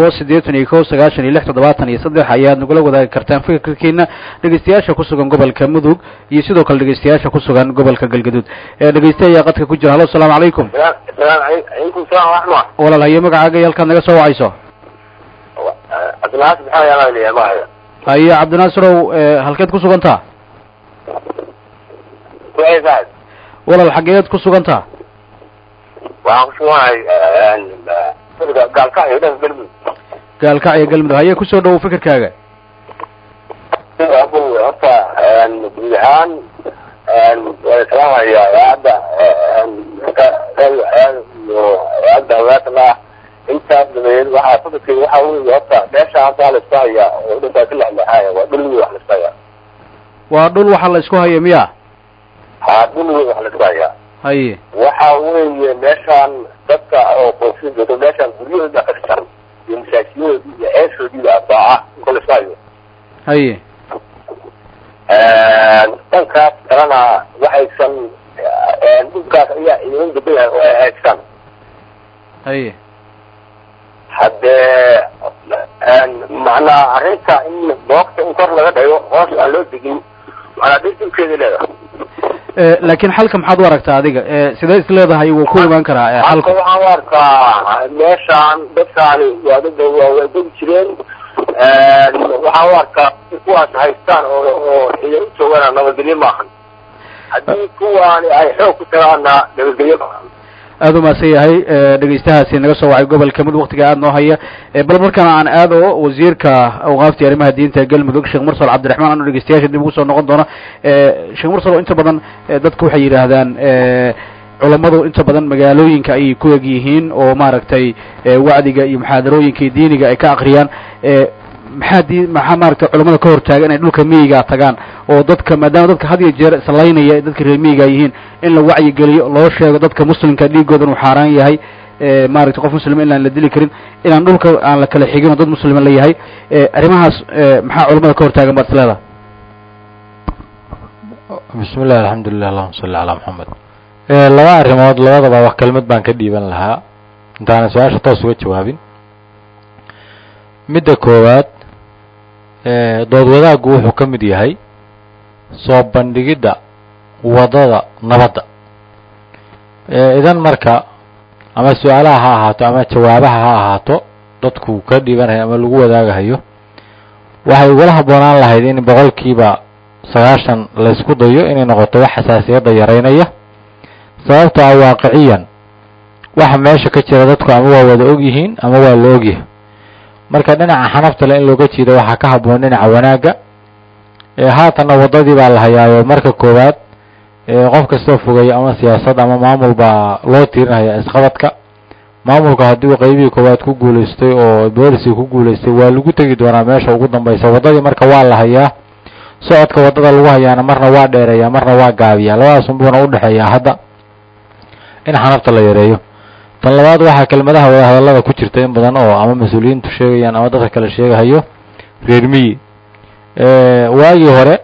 62 ayaad nagula wadaagi kartaan fikirkiina dhegeystayaasha ku sugan gobolka Mudug iyo sidoo kale dhegeystayaasha ku sugan gobolka Galgaduud dhegeystayaasha qadka ku jira halo salaamu calaykum walaal haye magacaaga halka naga soo wacayso Cabdinaasir maxaa yaalayaa haye Cabdinaasirow halkeed ku sugantaa walaal xageed ku sugantaa waxaan ku suganahay Gaalkacyo Galmudug Galmudug haye ku soo dhaw fikirkaaga horta guud ahaan salaamaya hadda intaas dabeed waxaa fikirkayga waxaa weeye horta meesha hadda la isku hayaa oo dhulka ka lexleexaya waa dhul wax la isku hayaa waa dhul waxa la isku haya miya dhul wax la isku hayaa haye waxa weeye meeshaan dadka oo qoyska meeshaan guryahooda ka dhisan iyo masaajidooda iyo ceeshoodii baa kala isku hayo haye dhankaas kalena waxaysan dhulkaas ayaa idin gabaya oo ay haysan haye haddee macnaa arrinta in boogta in kor laga dhayo hoos aan loo degin macnaa dhibkeeda leedahay laakiin xalka maxaad u aragtaa adiga sidee is leedahay wuu ku imaan karaa xalka waxaan u arkaa meeshaan dadkaani waa dad waa degi jireen waxaan u arkaa kuwaas haystaan oo xiyo u joogaan nabadgelyo maahan haddii kuwaani ay xoog ku tagaana nabadgelyo maahan aada umaasan yahay dhegeystahaasi naga soo wacay gobolka mudug waktiga aada noo haya bal markaana aan aado wasiirka awqaafta arrimaha diinta galmudug sheekh mursal cabdiraxmaan anu dhegeystayaasha dib ugu soo noqon doona sheekh mursal oo inta badan dadku waxay yidhaahdaan culammadu inta badan magaalooyinka ayay ku eg yihiin oo maaragtay wacdiga iyo muxaadarooyinka iyo diiniga ay ka akriyaan maxaa maaragtay culamada ka hortaaga inay dhulka miyiga tagaan oo dadka maadaama dadka had iyo jeer islaynaya dadka reer miyiga yihiin in la wacyigeliyo loo sheego dadka muslimka dhiigoodan uu xaaraan yahay maaragtay qof muslima inaan la dili karin inaan dhulka aan la kala xigin oo dad muslima la yahay arrimahaas maxaa culamada ka hortaagan baad isleedahay bismillahi alxamdulilah allahuma salli calaa maxamed laba arrimood labadaba wax kelmad baan ka dhiiban lahaa intaanan su-aasha toos uga jawaabin midda koowaad dood wadaaggu wuxuu ka mid yahay soo bandhigidda wadada nabadda idan marka ama su-aalaha ha ahaato ama jawaabaha ha ahaato dadku ka dhiibanayo ama lagu wadaagahayo waxay ugala habboonaan lahayd in boqolkiiba 90 laysku dayo inay noqoto wax xasaasiyadda yaraynaya sababtoo ah waaqiciyan waxa meesha ka jira dadku ama waa wada og yihiin ama waa la ogyahay marka dhinaca xanafta le in looga jeedo waxaa ka habboon dhinaca wanaagga haatanna waddadii baa la hayaayo marka koowaad qof kastoo fogeeya ama siyaasad ama maamul baa loo tiirinaya isqabadka maamulka haddii uu qaybihii koowaad ku guulaystay oo booliskii ku guulaystay waa lagu tegi doonaa meesha ugu dambaysa waddadii marka waa la hayaa socodka waddada lagu hayaana marna waa dheereeyaa marna waa gaabiyaa labadaas unbuuna udhexeeyaa hadda in xanafta la yareeyo tan labaad waxaa kelmadaha wadahadallada ku jirta in badan oo ama mas-uuliyiintu sheegayaan ama dadka kale sheegahayo reer miyi waagii hore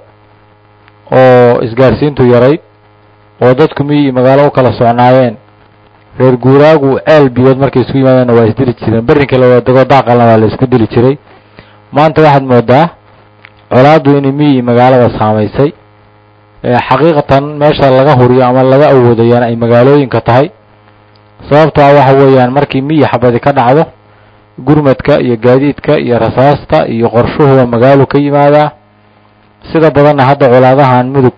oo isgaarsiintu yarayd oo dadku miyi iyo magaalo u kala socnaayeen reer guuraagu ceel biyood markay isku yimaadeenna waa isdili jireen berrinka la wada dego daaqalna waa la isku dili jiray maanta waxaad moodaa colaaddu inay miyi iyo magaalada saamaysay xaqiiqatan meesha laga huriyo ama laga awoodayaan ay magaalooyinka tahay sababto ah waxa weeyaan markii miyi xabadi ka dhacdo gurmadka iyo gaadiidka iyo rasaasta iyo qorshuhuba magaalo ka yimaadaa sida badanna hadda colaadahan mudug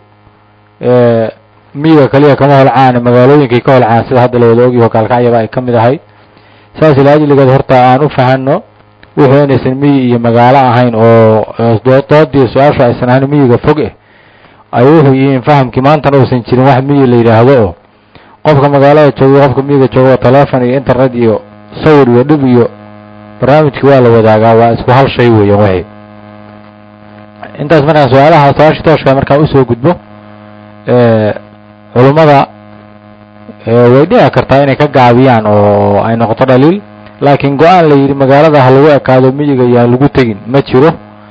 miyiga kaliya kama holcaane magaalooyinkay ka holcaan sida hadda la wada ogyaho gaalkacyaba ay ka mid ahayd saas ila ajligeed horta aan u fahanno wuxuu inaysan miyi iyo magaalo ahayn oo doodii su-aashu aysan ahayn miyiga fog ay wuxuu yihiin fahamkii maantana uusan jirin wax miyi la yidhaahdo oo qofka magaalada jooga qofka miyiga jooga telefon iyo internet iyo sawir iyo dhib iyo barnaamijkii waa la wadaagaa waa isku hal shay weeyaan wixii intaas markaan su-aalaha su-aashii tooshka markaan usoo gudbo culummada way dhici kartaa inay ka gaabiyaan oo ay noqoto dhaliil laakiin go-aan la yidhi magaalada ha lagu ekaado miyiga yaan lagu tegin ma jiro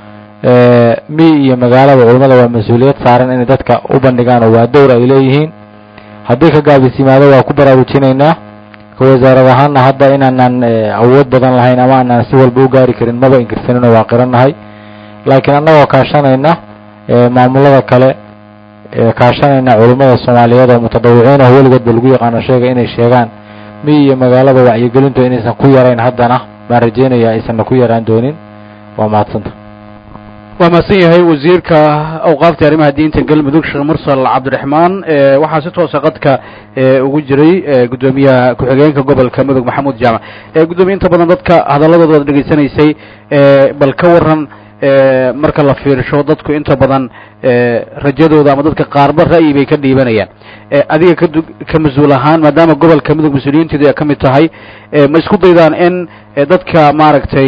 miyi iyo magaalada culummada waa mas-uuliyad saaran inay dadka u bandhigaan oo waa dowr ay leeyihiin haddii ka gaabis yimaado waa ku baraarujinaynaa ka wasaarad ahaanna hadda inaanan awood badan lahayn ama aanan si walba u gaari karin maba inkirsanin oo waa qirannahay laakiin annagoo kaashanayna maamulada kale kaashanayna culummada soomaaliyeed oo mutadawiciin oo weligoodba lagu yaqaano sheega inay sheegaan miyi iyo magaalada wacyigelintu inaysan ku yarayn haddana baan rajeynaya aysanna ku yaraan doonin waa mahadsanta waa mahadsan yahay wasiirka awqaafta arrimaha diinta galmudug sheekh mursal cabdiraxmaan waxaa si toosa qadka ugu jiray guddoomiyaha ku-xigeenka gobolka mudug maxamuud jaamac guddoomiye inta badan dadka hadaladooda waad dhegaysanaysay bal ka waran marka la fiirsho dadku inta badan rajadooda ama dadka qaarba ra'yi bay ka dhiibanayaan adiga ka mas-uul ahaan maadaama gobolka mudug mas-uuliyiinteedu ay ka mid tahay ma isku daydaan in dadka maaragtay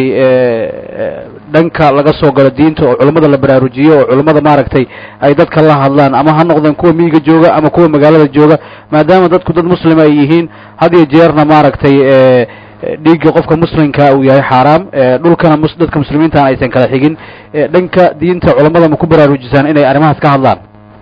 dhanka laga soo galo diinta oo culummada la baraarujiyo oo culummada maaragtay ay dadka la hadlaan ama ha noqdeen kuwa miyiga jooga ama kuwa magaalada jooga maadaama dadku dad muslima ay yihiin had iyo jeerna maaragtay dhiigga qofka muslimka uu yahay xaaraam dhulkana dadka muslimiintana aysan kala xigin dhanka diinta culammada ma ku baraarujisaan inay arrimahaas ka hadlaan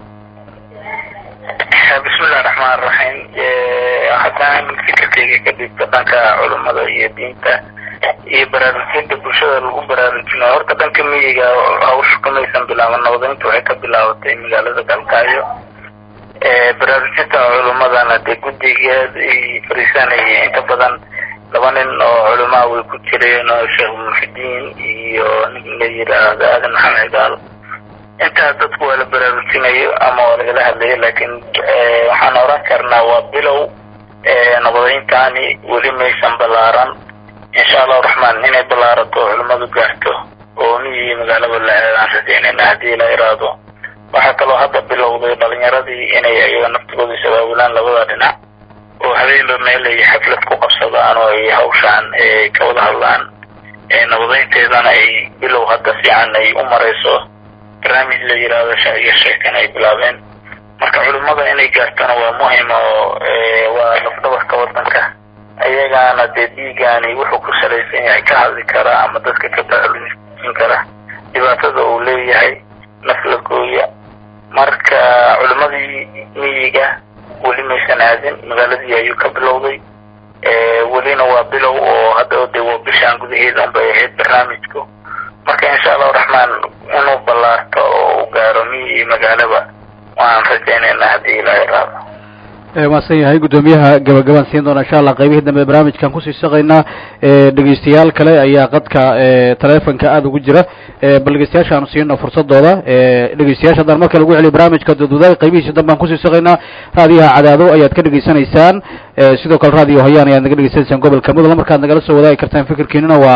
bismillahi raxmaan raxiim haddaan fikirkayga ka dhigto dhanka culummada iyo diinta iyo baraarujinta bulshada lagu baraarujinayo. Horta dhanka miyiga hawsha kamaysan bilaaban, nabadeyntu waxay ka bilaabatay magaalada Galkacyo. Baraarujinta culumadana dee guddigeed ay fariisanayeen inta badan 2 nin oo culamaa way ku jireen oo Sheekh Muxdiin iyo nin la yiraahdo Aadan Maxamed Gaal. inta dadku wala baraarujinayo ama wala hadlayo, laakiin waxaan oran karnaa waa bilow nabadeyntaani weli maysan balaaran. insha Allah raxmaan inay balaarato culimadu gaarto oo miyi magaalada la aadaan rajaynayna haddii la iraado. waxaa kaloo hadda bilowday dhalinyaradii inay ayaga naftooda sabaabulaan labada dhinac oo habeenba meel ay xaflad ku qabsadaan oo ay hawshaan ka wada hadlaan. nabadeynteedana ay bilow hadda fiican ay u marayso. barnaamij la yiraahdo shaaciyo sheekan ay bilaabeen. marka culimada inay gaartana waa muhiim oo waa lafdhabarka wadanka. ayagana dee dhiigani wuxuu ku salaysan yahay ka hadli kara ama dadka ka baraarujin kara dhibaatada uu leeyahay naf la gooya. marka culimadii miyiga weli maysan aadin, magaaladii ayuu ka bilowday. welina waa bilow oo hadda dee waa bishaan gudaheeda unbay ahayd barnaamijku. marka insha Allah raxmaan inuu ballaarto oo u gaaro miyi magaalaba waan rajaynaynaa haddii ilaahay raado. maasan yahay gudoomiyaha gabagabaan siin doona insha Allah qaybihii dambe barnaamijkan ku sii shaqeynaa. dhageystayaal kale ayaa qadka taleefanka aad ugu jira, bal dhageystayaasha aanu siino fursadooda. dhageystayaasha haddaan marka lagu celiyo barnaamijka doodaay qaybihiisa dambe aan kusii shaqeynaa. raadiyaha Cadaado ayaad ka dhageysanaysaan, sidoo kale raadiyo Hayaan ayaad naga dhageysanaysaan gobolka Mudug. markaad nagala soo wadaagi kartaan fikirkiinuna waa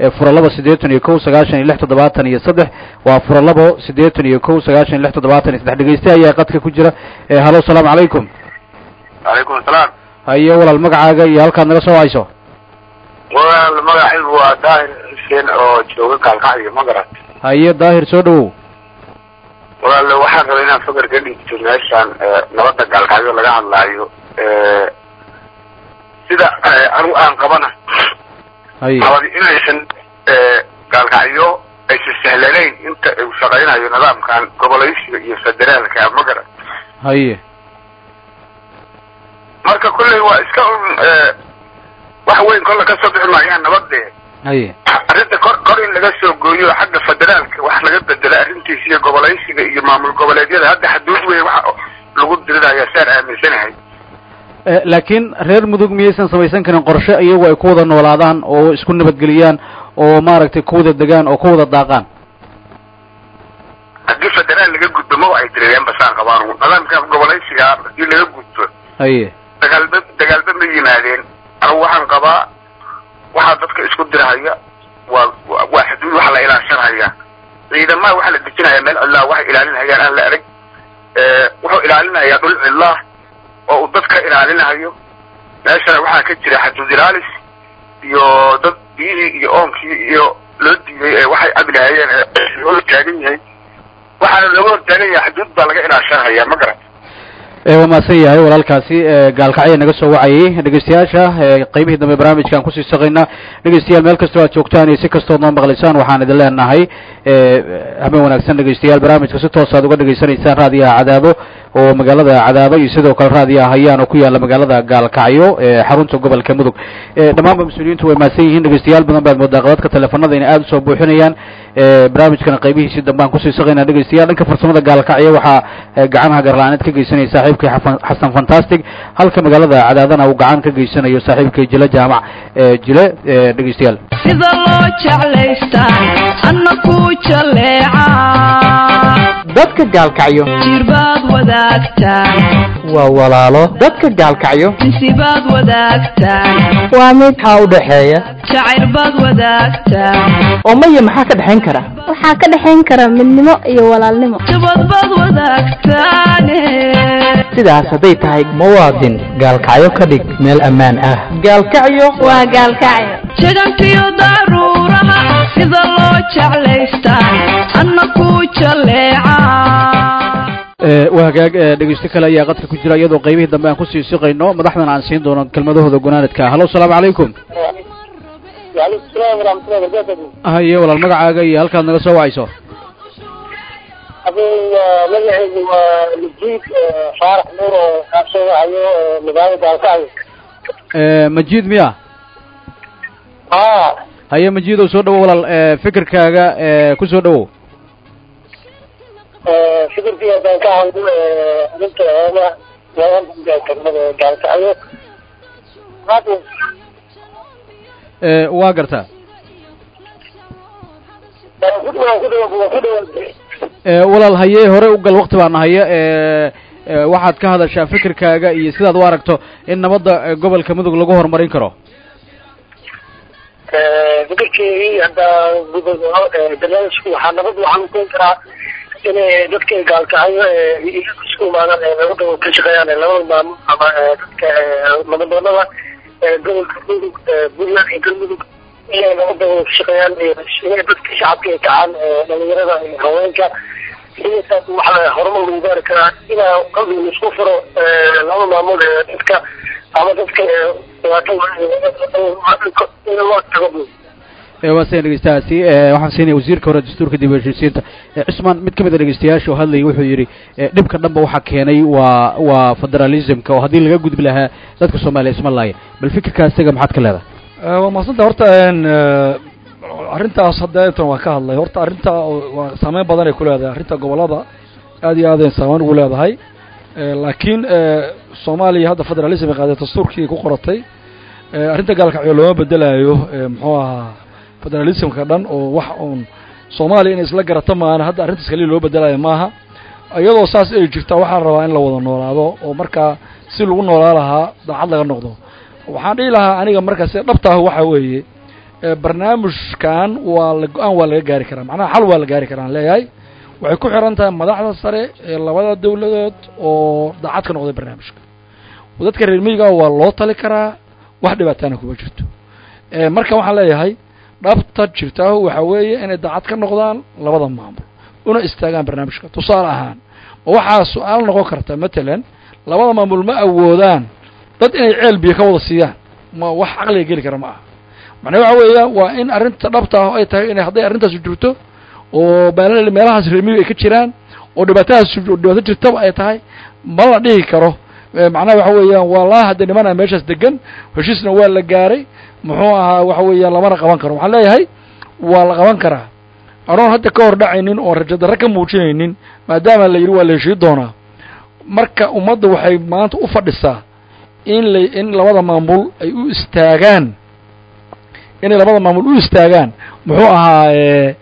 02 waa 02 dhageyste ayaa qadka ku jira. halo salaamu calaykum. عليكم السلام. haye walaal magacaaga iyo halkaad naga soo hayso. walaal magacaygu waa Daahir Xuseen oo jooga Galkacyo magarat. haye Daahir soo dhawow. walaal waxaan rabaa inaan fikir ka dhigto meeshaan nabadda Galkacyo laga hadlaayo. sida anigu aan qabana nabad inaysan Galkacyo aysan sahlanayn inta uu shaqaynayo nidaamkan gobolaysiga iyo federaalka magarat. haye marka kulley waa iska wax weyn kolle ka soo bixi maayaan nabadde. haye arrinta kor in laga soo gooyo xagga federaalka wax laga bedelo arrintiisa iyo gobolaysiga iyo maamul goboleedyada hadda xuduud weyn wax lagu dirirayaa saan aaminsanahay. laakiin reer mudug miyaysan samaysan karin qorshe iyagu ay ku wada noolaadaan oo isku nabadgeliyaan oo maaragtay ku wada degaan oo ku wada daaqaan? haddii federaal laga gudbo ma ay dirayaan basaan qabaan nidaamka gobolaysiga haddii laga gudbo. haye dagaalba ma yimaadeen. anigu waxaan qabaa waxaa dadka isku dirahaya waa xuduud wax la ilaashanaya. ciidamada waxa la dejinaya meel cidlaa waxay ilaalinayaan aan la arag. wuxuu ilaalinayaa dhul cidlaa oo uu dadka ilaalinayo. meeshana waxaa ka jira xuduud ilaalis iyo dad biyihii iyo oonkii iyo loo diiday waxay cabilahayeen loo taagan yahay. waxaana looga hortaagan yahay xuduud baa laga ilaashanaya ma garan. waa maasan yahay walaalkaasi Gaalkacyo naga soo wacayay. dhageystayaasha qaybihii dambe barnaamijkan kusii shaqeynaa. dhageystayaal meel kastoo aad joogtaan iyo si kastoo noo maqlaysaan waxaan idin leenahay habeen wanaagsan. dhageystayaal barnaamijka si toos aad uga dhageysanaysaan raadiyaha Cadaado oo magaalada Cadaado iyo sidoo kale raadiyaha Hayaan oo ku yaala magaalada Gaalkacyo xarunta gobolka Mudug. dhammaan mas'uuliyiintu way maasan yihiin. dhageystayaal badan baad moodaa qadadka telefoonada inay aad u soo buuxinayaan. barnaamijkana qaybihiisa dambe aan kusii shaqeynaa. dhageystayaal dhanka farsamada Gaalkacyo waxaa gacanaha garlaaneed ka geysanaysa saaxiibkay Xasan Fantastic, halka magaalada Cadaadana uu gacan ka geysanayo saaxiibkay Jile Jaamac. Jile dhageystayaal sida loo jeclaystaa annagu jaleeca dadka Gaalkacyo jirbaad wadaagtaan waa walaalo dadka Gaalkacyo insibaad wadaagtaan waa mid ha u dhaxeeya jacaylbaad wadaagtaan oo maya maxaa ka dhaxayn kara waxaa ka dhaxayn kara midnimo iyo walaalnimo jabadbaad wadaagtaan sidaas hadday tahay muwaadin Gaalkacyo ka dhig meel ammaan ah. Gaalkacyo waa Gaalkacyo jagantiyo daruuraha sida loo jeclaystaa annagu jaleeca. wahagaag dhageysto kale ayaa qadka ku jira iyadoo qaybihii dambe aan kusii shaqeyno. madaxdan aan siin doono kelmadahooda gunaanadka. halo salaamu calaykum. waalaikum salaam waraxmatullahi wabarakatuh. haye walaal magacaaga iyo halkaad naga soo wacayso. magacaygu waa Majiid Faarax Nuur oo kaasoo wacayo magaalada Gaalkacyo. Majiid miya? haye majiidow soo dhawow walaal fikirkaaga ku soo dhawow fikirkii haddaan ka hadlo arrinta degmada gaalkacyo waa gartaa walaal haye hore u gal wakti baana haya waxaad ka hadashaa fikirkaaga iyo sidaad u aragto in nabadda gobolka mudug lagu horumarin karo fikirkeedii haddaan barnaamijku waxaa nabad waxaan ukeeni karaa in dadka gaalkacyo isku imaadaan nabadda ka shaqeeyaan labada maamul ama dadka nabaddoonada gobolka mudug puntland iyo galmudug inay nabadda ka shaqeeyaan inay dadka shacabka ay kacaan dhalinyarada iyo haweenka sidaas waxaa horumar lagu gaari karaa inaa qalbiga isku furo laba maamul dadka ama dadka waa sidan dhegeystahaasi waxaan siinaya wasiirka hore dastuurka dib u heshiisiinta cismaan mid kamid a dhegeystayaasha oo hadlayay wuxuu yidhi dhibka dhanba waxaa keenay waa federalismka oo haddii laga gudbi lahaa dadka soomaaliya isma laaya bal fikirkaa isaga maxaad ka leedahay waa mahadsanta horta arrintaas haddeetan waa ka hadlay horta arrinta waa saameyn badan ay ku leedahay arrinta gobolada aad iyo aad ay saameyn ugu leedahay laakiin soomaaliya hadda federalism ay qaaday dastuurkii ku qoratay arrinta gaalkacyo looma bedelayo muxuu ahaa federalismka dhan oo wax uun soomaaliya inay isla garato maana hadda arrintaas kaliya loo bedelayo maaha iyadoo saas ay jirtaa waxaan rabaa in la wada noolaado oo markaa si lagu noolaa lahaa daacad laga noqdo waxaan dhihi lahaa aniga markaa sida dhabta ah waxa weeye barnaamijkan waa la go-aan waa laga gaari karaa macnaha xal waa la gaari karaa aan leeyahay waxay ku xiran tahay madaxda sare ee labada dawladood oo daacad ka noqday barnaamijka dadka reer miyiga waa loo tali karaa wax dhibaataana kuma jirto marka waxaan leeyahay dhabta jirtaa waxa weeye inay daacad ka noqdaan labada maamul una istaagaan barnaamijka tusaale ahaan waxaa su-aal noqon karta matalan labada maamul ma awoodaan dad inay ceel biyo ka wada siiyaan ma wax caqliga geli kara ma aha macnaha waxa weeya waa in arrinta dhabta ah ay tahay inay hadday arrintaasi jirto oo meelahaas reer miyiga ay ka jiraan oo dhibaato jirtaba ay tahay ma la dhihi karo macnaha waxa weeyaan waa laa hadda nimana meeshaas degan heshiisna waa la gaaray muxuu ahaa waxa weeyaan lamana qaban karo waxaan leeyahay waa la qaban karaa anoon hadda ka hor dhacaynin oon rajo darro ka muujinaynin maadaama la yidhi waa la heshii doonaa marka ummadda waxay maanta u fadhisaa in labada maamul ay u istaagaan inay labada maamul u istaagaan muxuu ahaa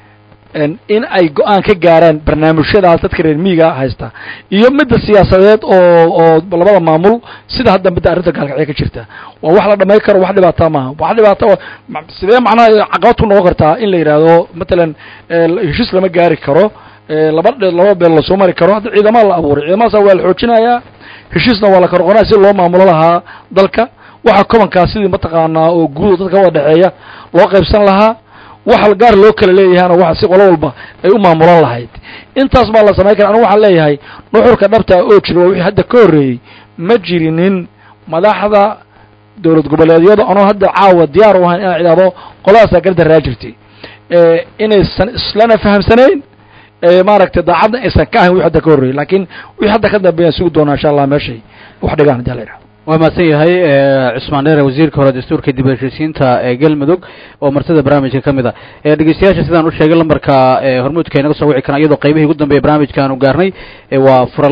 in ay go-aan ka gaaraan barnaamijyadaas dadka reer miyiga haysta iyo midda siyaasadeed oo labada maamul sida hadda midda arrinta gaalkacyo ka jirta waa wax la dhamay karo wax dhibaata maaha wax dhibaato sidee macnaha caqabad ku noqon kartaa in la yidhaahdo matalan heshiis lama gaari karo laba beel lasoo mari karo hadda ciidamada la abuuray ciidamadaasa waa la xoojinayaa heshiisna waa la karoqonaya si loo maamulo lahaa dalka waxa kobankaas sidii mataqaanaa oo guud dadka wada dhexeeya loo qaybsan lahaa wax gaar loo kala leeyahayna waxa si qolo walba ay u maamulan lahayd intaas baa la samayn kara anigu waxaan leeyahay nuxurka dhabta oo jiro wixii hadda ka horreeyey ma jirinin madaxda dowlad goboleedyada anoo hadda caawa diyaar u ahayn inaan idhaahdo qoladaasaa gardaraa jirtay inaysan islana fahamsanayn maaragtay daacadna aysan ka ahayn wixii hadda ka horreeyey laakiin wixii hadda ka dambeeyaan sugi doonaa insha allah meeshay wax dhigaan hadii la yidhahdo waa mahadsan yahay cismaan dheere wasiirka hore dastuurka dib u heshiisiinta galmudug oo martida barnaamijka ka mid a dhegeystayaasha sidaan u sheegay lambarka hormuudka inaga soo wici karaan iyadoo qaybihii ugu dambeeya barnaamijkaanu gaarnay waa fura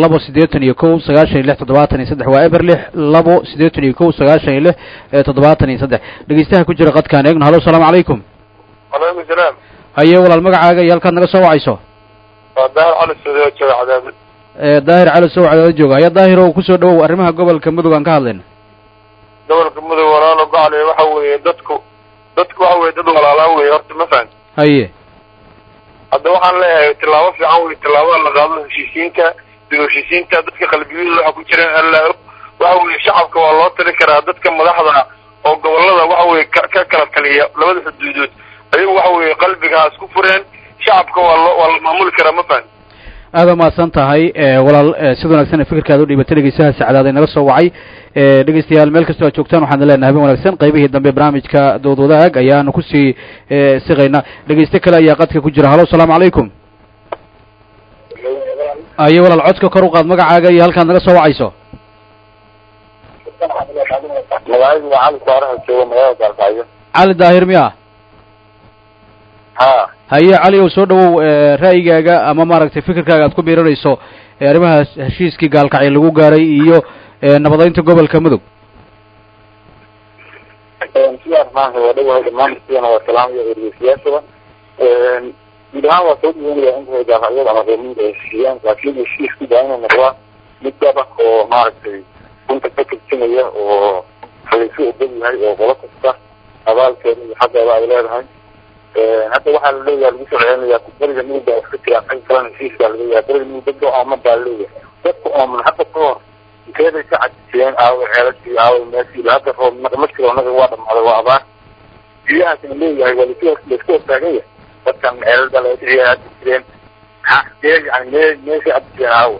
281 waa eber 281 dhegeystaha ku jira qadkaan eegno halo asalaamu calaykum walaykum salaam haye walaal magacaaga iyo halkaad naga soo wacayso waa daahir cali soo jooga cadaabid daahir cali soo wacdaada jooga haya daahir oo kusoo dhawow arrimaha gobolka mudug aan ka hadlayna gobolka mudug walaalo gacli waxa weeye dadku waxa weeye dad walaalaa weeye horta ma fahan haye hadda waxaan leeyahay tilaabo fiican weeye tilaabada la qaado heshiisiinta dib u heshiisiinta dadka qalbiyadooda waxa ku jiraan alla waxa weeye shacabka waa loo tali karaa dadka madaxda oo gobolada waxa weeye ka kala taliya labada xuduudood ayagu waxa weeye qalbiga isku fureen shacabka waa la maamuli karaa ma fahan aada mahadsan tahay walaal sida wanaagsan fikirkaada u dhiibatay dhegeystaha sacdaada inaga soo wacay dhegeystayaal meel kastoo aad joogtaan waxaan leenahay habeen wanaagsan qaybihii dambe barnaamijka dood wadaag ayaanu kusii siqaynaa dhegeyste kale ayaa qadka ku jira halo asalaamu calaykum ayo walaal codka kor u qaad magacaaga iyo halkaad naga soo wacayso magacaygu waa cali saaraha jooga magaalada gaalkacyo cali daahir miya haye cali ow soo dhawow ra'yigaaga ama maaragtay fikirkaaga aad ku biiranayso arrimaha heshiiskii gaalkacyo lagu gaaray iyo nabadeynta gobolka mudug sidaas maanta waa dhawahay dhammaan sidana waa salaamaya ergeysiyaashaba guud ahaan waa soo dhaweynaya in gaalkacyada ama reermiyiga ay heshiiyaan laakiin heshiisku baa inuu noqdaa mid dabaq oo maaragtay runta ka turjumaya oo halaysu ogol yahay oo qolo kasta abaalkeeda iyo xaggeeda ay leedahay hadda waxaa laleeyahay lagu soo celinayaa beriga miyiga iska jiraan xag kalena heshiiskaa laleeyahay beriga miyiga dadka ooman baa laleeyahay dadka ooman hadda ka hor inteeday ka cadisiyeen aaway ceelashii aaway meeshii hadda roob ma jiro naga waa dhamaaday waa abaar biyahaasina leeyahay waa laisku hortaagan yahay dadkan ceelada laga dhiciyaa hadda jireen yani meeshay cadisiyeen aawa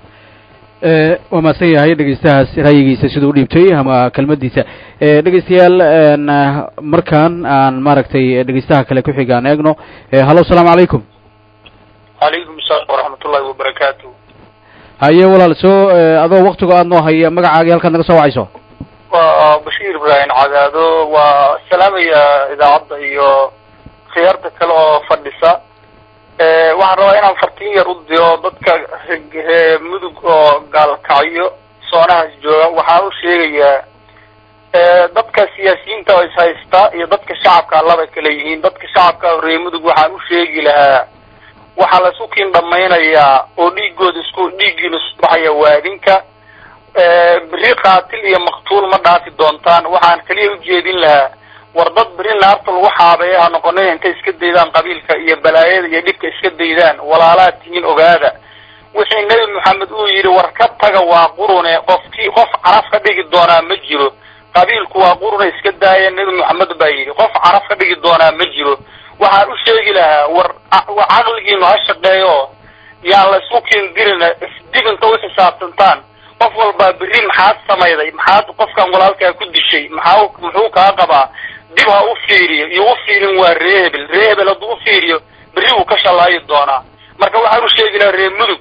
waa mahadsan yahay dhegeystahaas ra'yigiisa siduu udhiibtay ama kelmadiisa dhegeystayaal markaan aan maaragtay dhegeystaha kale ku xigaan eegno hallo asalaamu calaykum calaykum asalaam waraxmatullahi wabarakaatu haye walaal soo adoo waktiga aad noo haya magacaagii halkaad naga soo wacayso waa bashiir ibraahim cadaado waa salaamaya idaacadda iyo khiyaarta kale oo fadhisa waxaan rabaa inaan fartiin yar u diro dadka mudug oo gaalkacyo soonahaas jooga waxaan u sheegayaa dadka siyaasiyiinta oo ishaysta iyo dadka shacabka laba kala yihiin dadka shacabka reer mudug waxaan u sheegi lahaa waxaa la isu kiin dhamaynayaa oo dhiigooda dhiiggiina isku baxaya waadinka beri qaatil iyo maqtuul ma dhaafi doontaan waxaan kaliya ujeedin lahaa war dad beri naarta lagu xaabeeya ha noqonin intay iska daydaan qabiilka iyo balaayada iyo dhibka iska daydaan walaalaad tihiin ogaada wixii nebi maxamed uu yidhi war ka taga waa qurune qof caraf ka dhigi doonaa ma jiro qabiilku waa qurune iska daaya nebi maxamed baa yidhi qof caraf ka dhigi doonaa ma jiro waxaan u sheegi lahaa war caqligiinu ha shaqeeyo yaan la isku kiindirina dib inta u xisaabtantaan qof walbaa berri maxaad samayday maxaad qofkan walaalkaa ku dishay muxuu kaa qabaa dib ha u fiiriyo iyo u fiirin waa ree hebel hadduu u fiiriyo berri wuu ka shalaayi doonaa marka waxaan u sheegi lahaa reer mudug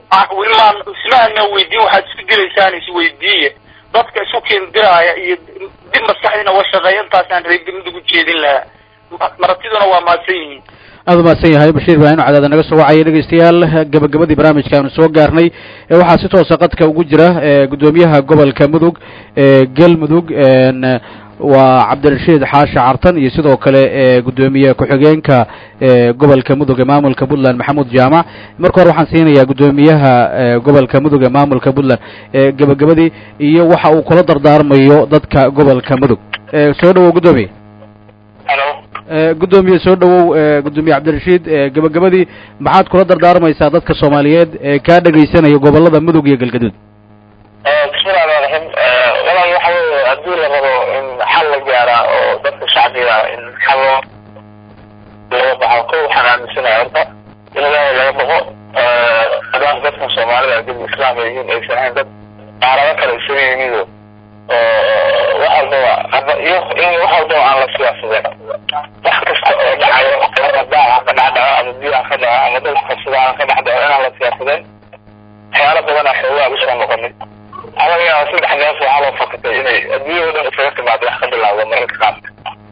ismaana weydiin waxaad isku dilaysaan isweydiiye dadka isu kiindiraaya iyo dib maskaxdiina wa shaqeeya intaasaan reer mudug u jeedin lahaa maratiduna waa mahadsan yihiin aada umahadsan yahay bashiir ibraahim cadaada naga soo wacaya dhegeystayaal gabagabadii barnaamijka aanu soo gaarnay waxaa si toosa qadka ugu jira guddoomiyaha gobolka mudug galmudug waa cabdirashiid xaashi cartan iyo sidoo kale guddoomiye ku-xigeenka gobolka mudug ee maamulka puntland maxamuud jaamac marka hore waxaan siinayaa guddoomiyaha gobolka mudug ee maamulka puntland gabagabadii iyo waxa uu kula dardaarmayo dadka gobolka mudug soo dhawow guddoomiye guddoomiye soo dhawow guddoomiye cabdirashiid gabagabadii maxaad kula dardaarmaysaa dadka soomaaliyeed ee kaa dhegaysanaya gobolada mudug iyo galgaduud bismillahi rahmaan rahiim walaal waxa weeye haddii la rabo in xal la gaara oo dadka shacbiga in xal loo baxo ko waxaan aaminsanahay horta in ilaahay laga boqo haddaan dadkan soomaalida dib islaam ay yihiin aysan ahayn dad qaarado kale isaga yimido wax walbaba iyo in wax walbaba aan la siyaasadeen wax kasta oo dhacayo daaca ka dhacdhaco ama biyaha ka dhaco ama dad qabsadaan ka dhacdhaco inaan la siyaasadeen waxyaalo badan xoogaa usoo noqonin anaga saddex neef waxaa loo fakatay inay adduunyada dhan isaga timaado wax ka bilaawda mararka qaarka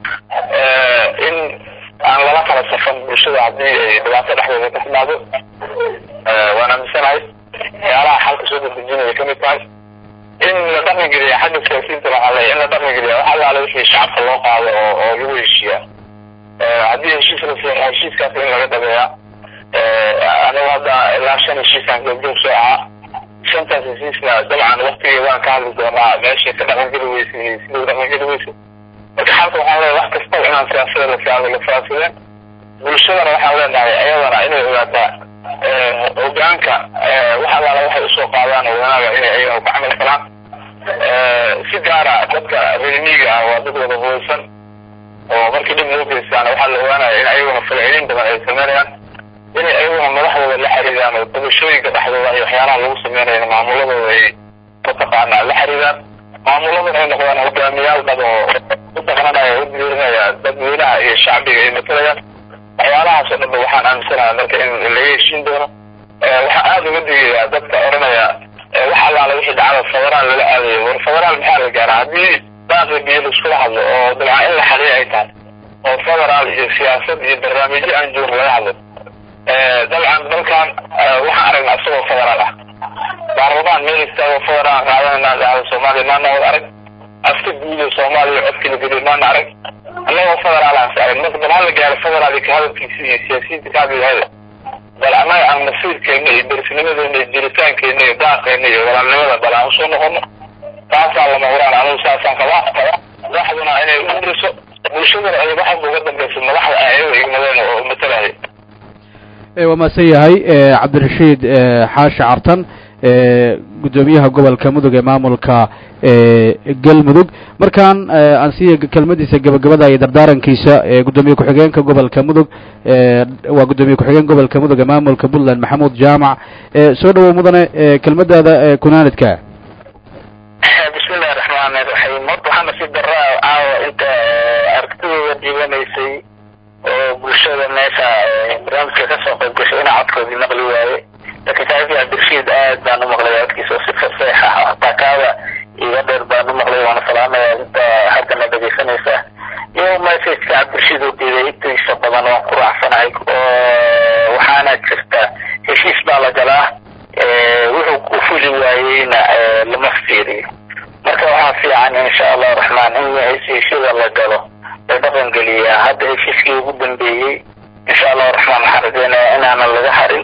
in aan lala kala safan bulshada haddii ay dhibaato dhexdooda ka timaado waan aaminsanahay waxyaalaha xalka soo dadejinaya kamid tahay in la dhaqangeliya xagga siyaasiyiinta waxaa leeyahay in la dhaqangeliya wax allaale wixii shacabka loo qaado oo lagu heshiiya haddii heshiis la seexo heshiiskaas in laga dhabeeyaa anigu hadda ilaa 5 heshiisaan goobjoog soo ahaa 5taas heshiisna dabcan waqtigii waan ka hadli doonaa meeshay ka dhaqangeli weysay iyo sidii u dhaqangeli weysay marka xalka waxaan leeyahay wax kasta inaan siyaasada la faafsadeen bulshadana waxaan leenahay ayadana inay ogaataa hogaanka wax allaala waxay usoo qaadaan wanaaga inay ayaga ku camal falaan si gaara dadka reer miyiga ah waa dad wada hooysan oo markii dhib loo geystaan waxaa la ogaanaya in ayaguna falcelin badan ay sameynayaan inay ayaguna madaxdooda la xiriiraan oo dabashooyinka dhexdooda iyo waxyaalaha lagu sameynaya maamuladooda ay mataqaanaa la xiriiraan maamuladuna ay noqdaan hogaamiyaal dhab oo u dhaqnanaya u diirinaya dadweynaha iyo shacbiga ay matalayaan waxyaalahaas oo dhanba waxaan aaminsanahay marka in laga heshiin doono waxaa aada uga digayaa dadka oranaya wax allaala wixii dhacda federaal lala aadayo war federaal maxaa la gaaraa haddii baaqi biyo laiskula hadlo oo dabcan in la xaliyo ay tahay oo federaal iyo siyaasad iyo barnaamijyo aan joogin laga hadlo dabcan dalkan waxaan aragnaa isagoo federaal ah baarlamaan meel istaago federaal qaadanayna dhacda soomaaliya maana wada arag afka guud ee soomaaliya codkii la geliyo maana arag annagoo federaal aan arag marka bal hala gaaro federaal iyo kahadalkiisa iyo siyaasiyiinta ka hadlayahada bal annaga aan masiirkeena iyo derisnimadeena iyo jiritaankeena iyo daaqeena iyo walaalnimada bal aan usoo noqono taasaa lama huraan anugu saasaan qabaa madaxduna inay u dhiriso bulshadana ay waxba uga dambayso madaxda ayaga igmadeen oo matalaya waa mahadsan yahay cabdirashiid xaashi cartan gudoomiyaha gobolka mudug ee maamulka galmudug markaan aan siiya kelmadiisa gabagabada iyo dardaarankiisa gudoomiye ku-xigeenka gobolka mudug waa gudoomiye ku-xigeen gobolka mudug ee maamulka puntland maxamuud jaamac soo dhawow mudane kelmadaada kunaanidka bismillahi raxmaani raxiim horta waxaana si daraa caawa inta aragtidooda dhiibanaysay oo bulshada meesha barnaamijka kasoo qayb gashay inaa codkoodii maqli waaye laakiin saaxiibkii cabdirashiid aad baan u maqlay codkiisa oo si faseex ah hataa kaada iga dheer baan u maqlay waana salaamaya inta haddana dhegaysanaysa iyo messageka cabdirashiid oo diiday intiisa badan waan ku raacsanahay oo waxaana jirta heshiis baa la galaa wuxuu ku fuli waayeyna lama fiiriyo marka waxaa fiican insha allah raxmaan in heshiisyada la galo la dhaqan geliyaa hadda heshiiskii ugu dambeeyey insha allah raxmaan waxaan rajeynayaa inaanan laga harin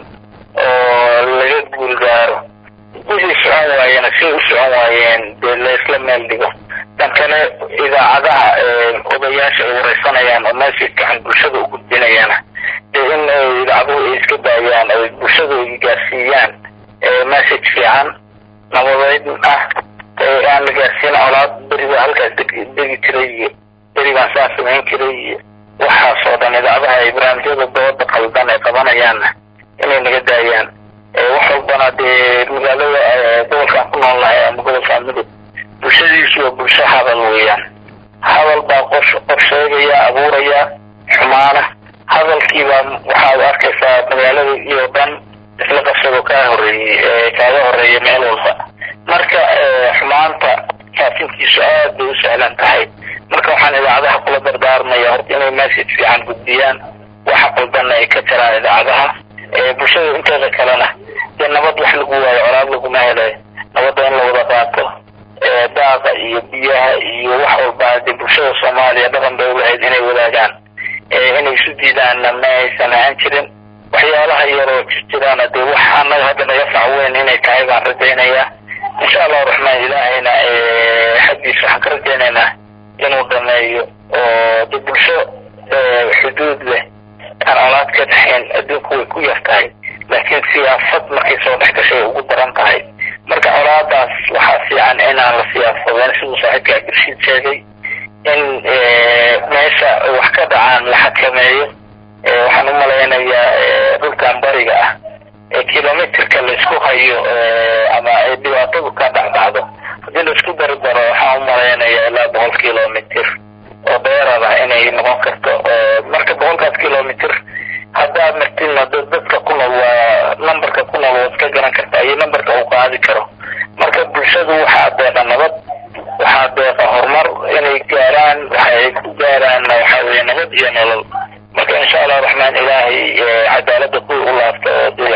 oo laga guul gaaro wixii socon waayena siday u socon waayeen dee la isla meel dhigo dan kale idaacadaha odayaasha ay wareysanayaan oo meeshii fiican bulshada u gudbinayana dee in idaacaduhu ay iska daayaan oo bulshada ay gaarsiiyaan message fiican nabadeed ah aan la gaarsiin colaad beriga halkaas degi jiray iyo berigaan saa samayn jiray iyo waxaasoo dhan idaacadaha ay barnaamijyada dooda qaldan ay qabanayaanna inay naga daayaan wax walbana dee magaalada gobolkaan ku nool nahay ama gobolka mudug bulshadiisu waa bulsho hadal weeyaan hadal baa qof sheegaya abuuraya xumaana hadalkiibaa waxaad arkaysaa magaalada iyo dhan isla qabsado kaaga horeeyay meel walba marka xumaanta faafintiisu aad bay u sahlan tahay marka waxaan idaacadaha kula dardaarmaya horta inay message fiican gudbiyaan waxa qaldanna ay ka jiraan idaacadaha bulshada inteeda kalena dee nabad wax lagu waayo colaad laguma helayo nabadda in la wada qaato daaqa iyo biyaha iyo wax walba dee bulshada soomaaliya dhaqan bay ulahayd inay wadaagaan inay isu diidaanna ma aysan ahaan jirin waxyaalaha yaroo jirjiraana dee wax annaga hadda naga facweyn inay tahay baan rajaynayaa insha allahu raxmaan ilaahayna xaggiisa waxaan ka rajaynaynaa inuu dhameeyo oo dee bulsho xuduud leh aan colaad ka dhaxayn adduunku way ku yar tahay laakiin siyaasad markay soo dhex gashay ugu daran tahay marka colaadaas waxaa fiican inaan la siyaasadeen siduu saaxiibka cabdirashiid sheegay in meesha wax ka dhacaan la xakameeyo waxaan u malaynayaa dhulkan bariga ah kilometerka laysku hayo ama ay dhibaatadu ka dhacdhacdo haddii laisku dardaro waxaan u malaynayaa ilaa 100 kilometer oo dheerada inay noqon karto marka 100 kilometer haddaad martina dadka ku nool waa numberka ku nool waad ka garan kartaa iyo numberka uu qaadi karo marka bulshadu waxaa deeqa nabad waxaa deeqa horumar inay gaaraan waxay ku gaaraan waxaa weeye nabad iyo nolol marka insha allah raxmaan ilaahay cadaalada kuwii u laabto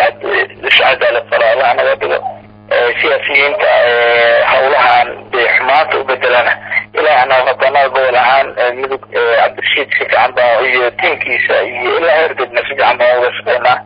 ish cadaalad fala allah naga dhigo siyaasiyiinta hawlahan dee xumaanta u bedelana ilaahna qabanada gobol ahaan midug cabdirashiid si fiican baa iyo tiimkiisa iyo ilaa herdedna si fiican baan uga shaqeynaa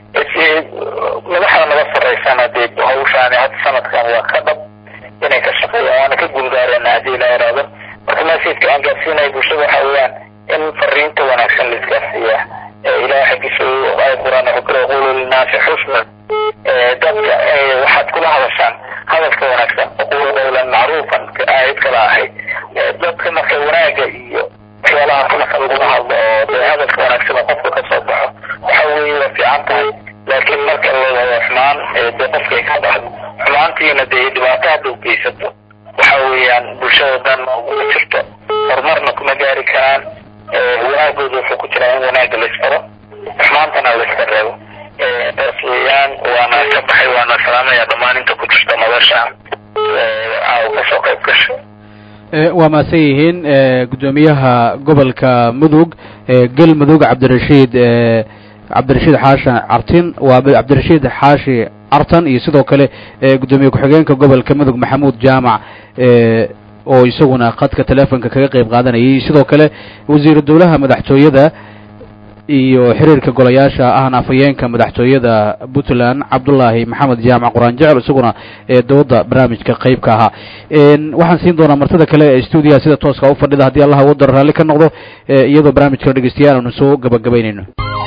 madaxda naga sareysana dee hawshaani hadda sanadkan waa ka dhab inay ka shaqeeyaan waana ka guulgaarana haddii ilaa iraado marka messageka aan gaarsiinaya bulshada waxaa weeyaan in fariinta wanaagsan la isgaarsiiyaa ilaah xaggiisa ay quraan wuxuu kale qulu linnaasi xusnan dadka waxaad kula hadashaan hadalka wanaagsan qulu qawlan macruufan aayad kala ahayd dadka marka wanaaga iyo waxyaalahaas marka lagula hadlo oo dee hadalka wanaagsan oo qofka ka soo baxo waxa weeye waa fiican tahay laakiin marka la xumaan dee qofkay ka baxdo xumaantiina dee dhibaato hadda u geysato waxa weeyaan bulshada dhan kuma jirto horumarna kuma gaari karaan wanaagooda wuxuu ku jiraa in wanaagga la isfaro xumaantana la iska reebo taas weeyaan waana ka baxay waana salaamaya dhammaan inta ku jirta nolosha kasoo qayb gashay waa maasan yihiin gudoomiyaha gobolka mudug galmudug cabdirashiid xaashan cartin waa cabdirashiid xaashi cartan iyo sidoo kale gudoomiye ku-xigeenka gobolka mudug maxamuud jaamac oo isaguna khadka teleefonka kaga qayb qaadanayay sidoo kale wasiiru dowlaha madaxtooyada iyo xiriirka golayaasha ahna afhayeenka madaxtooyada puntland cabdullaahi maxamed jaamac quraan jecel isaguna dooda barnaamijka qayb ka ahaa waxaan siin doonaa martada kale ee stuudiyaha sida tooska u fadhida haddii allah wadar raalli ka noqdo iyadoo barnaamijka dhegeystayaal aanu soo gabagabaynayno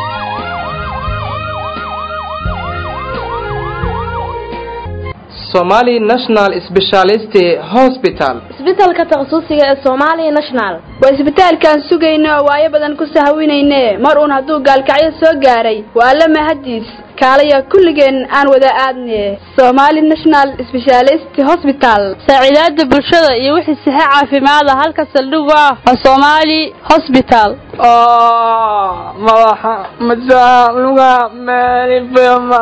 Somali National Speciality Hospital isbitaalka takhasusiga ee Somali National waa isbitaalkaan sugayno waayo badan ku sahawinayne mar uun hadduu gaalkacyo soo gaaray waa la mahadiis kaalaya kulligeen aan wada aadne Somali National Speciality Hospital saaciidada bulshada iyo wixii sax caafimaad halka saldhigu ah Somali Hospital madaxa majaluga meelifema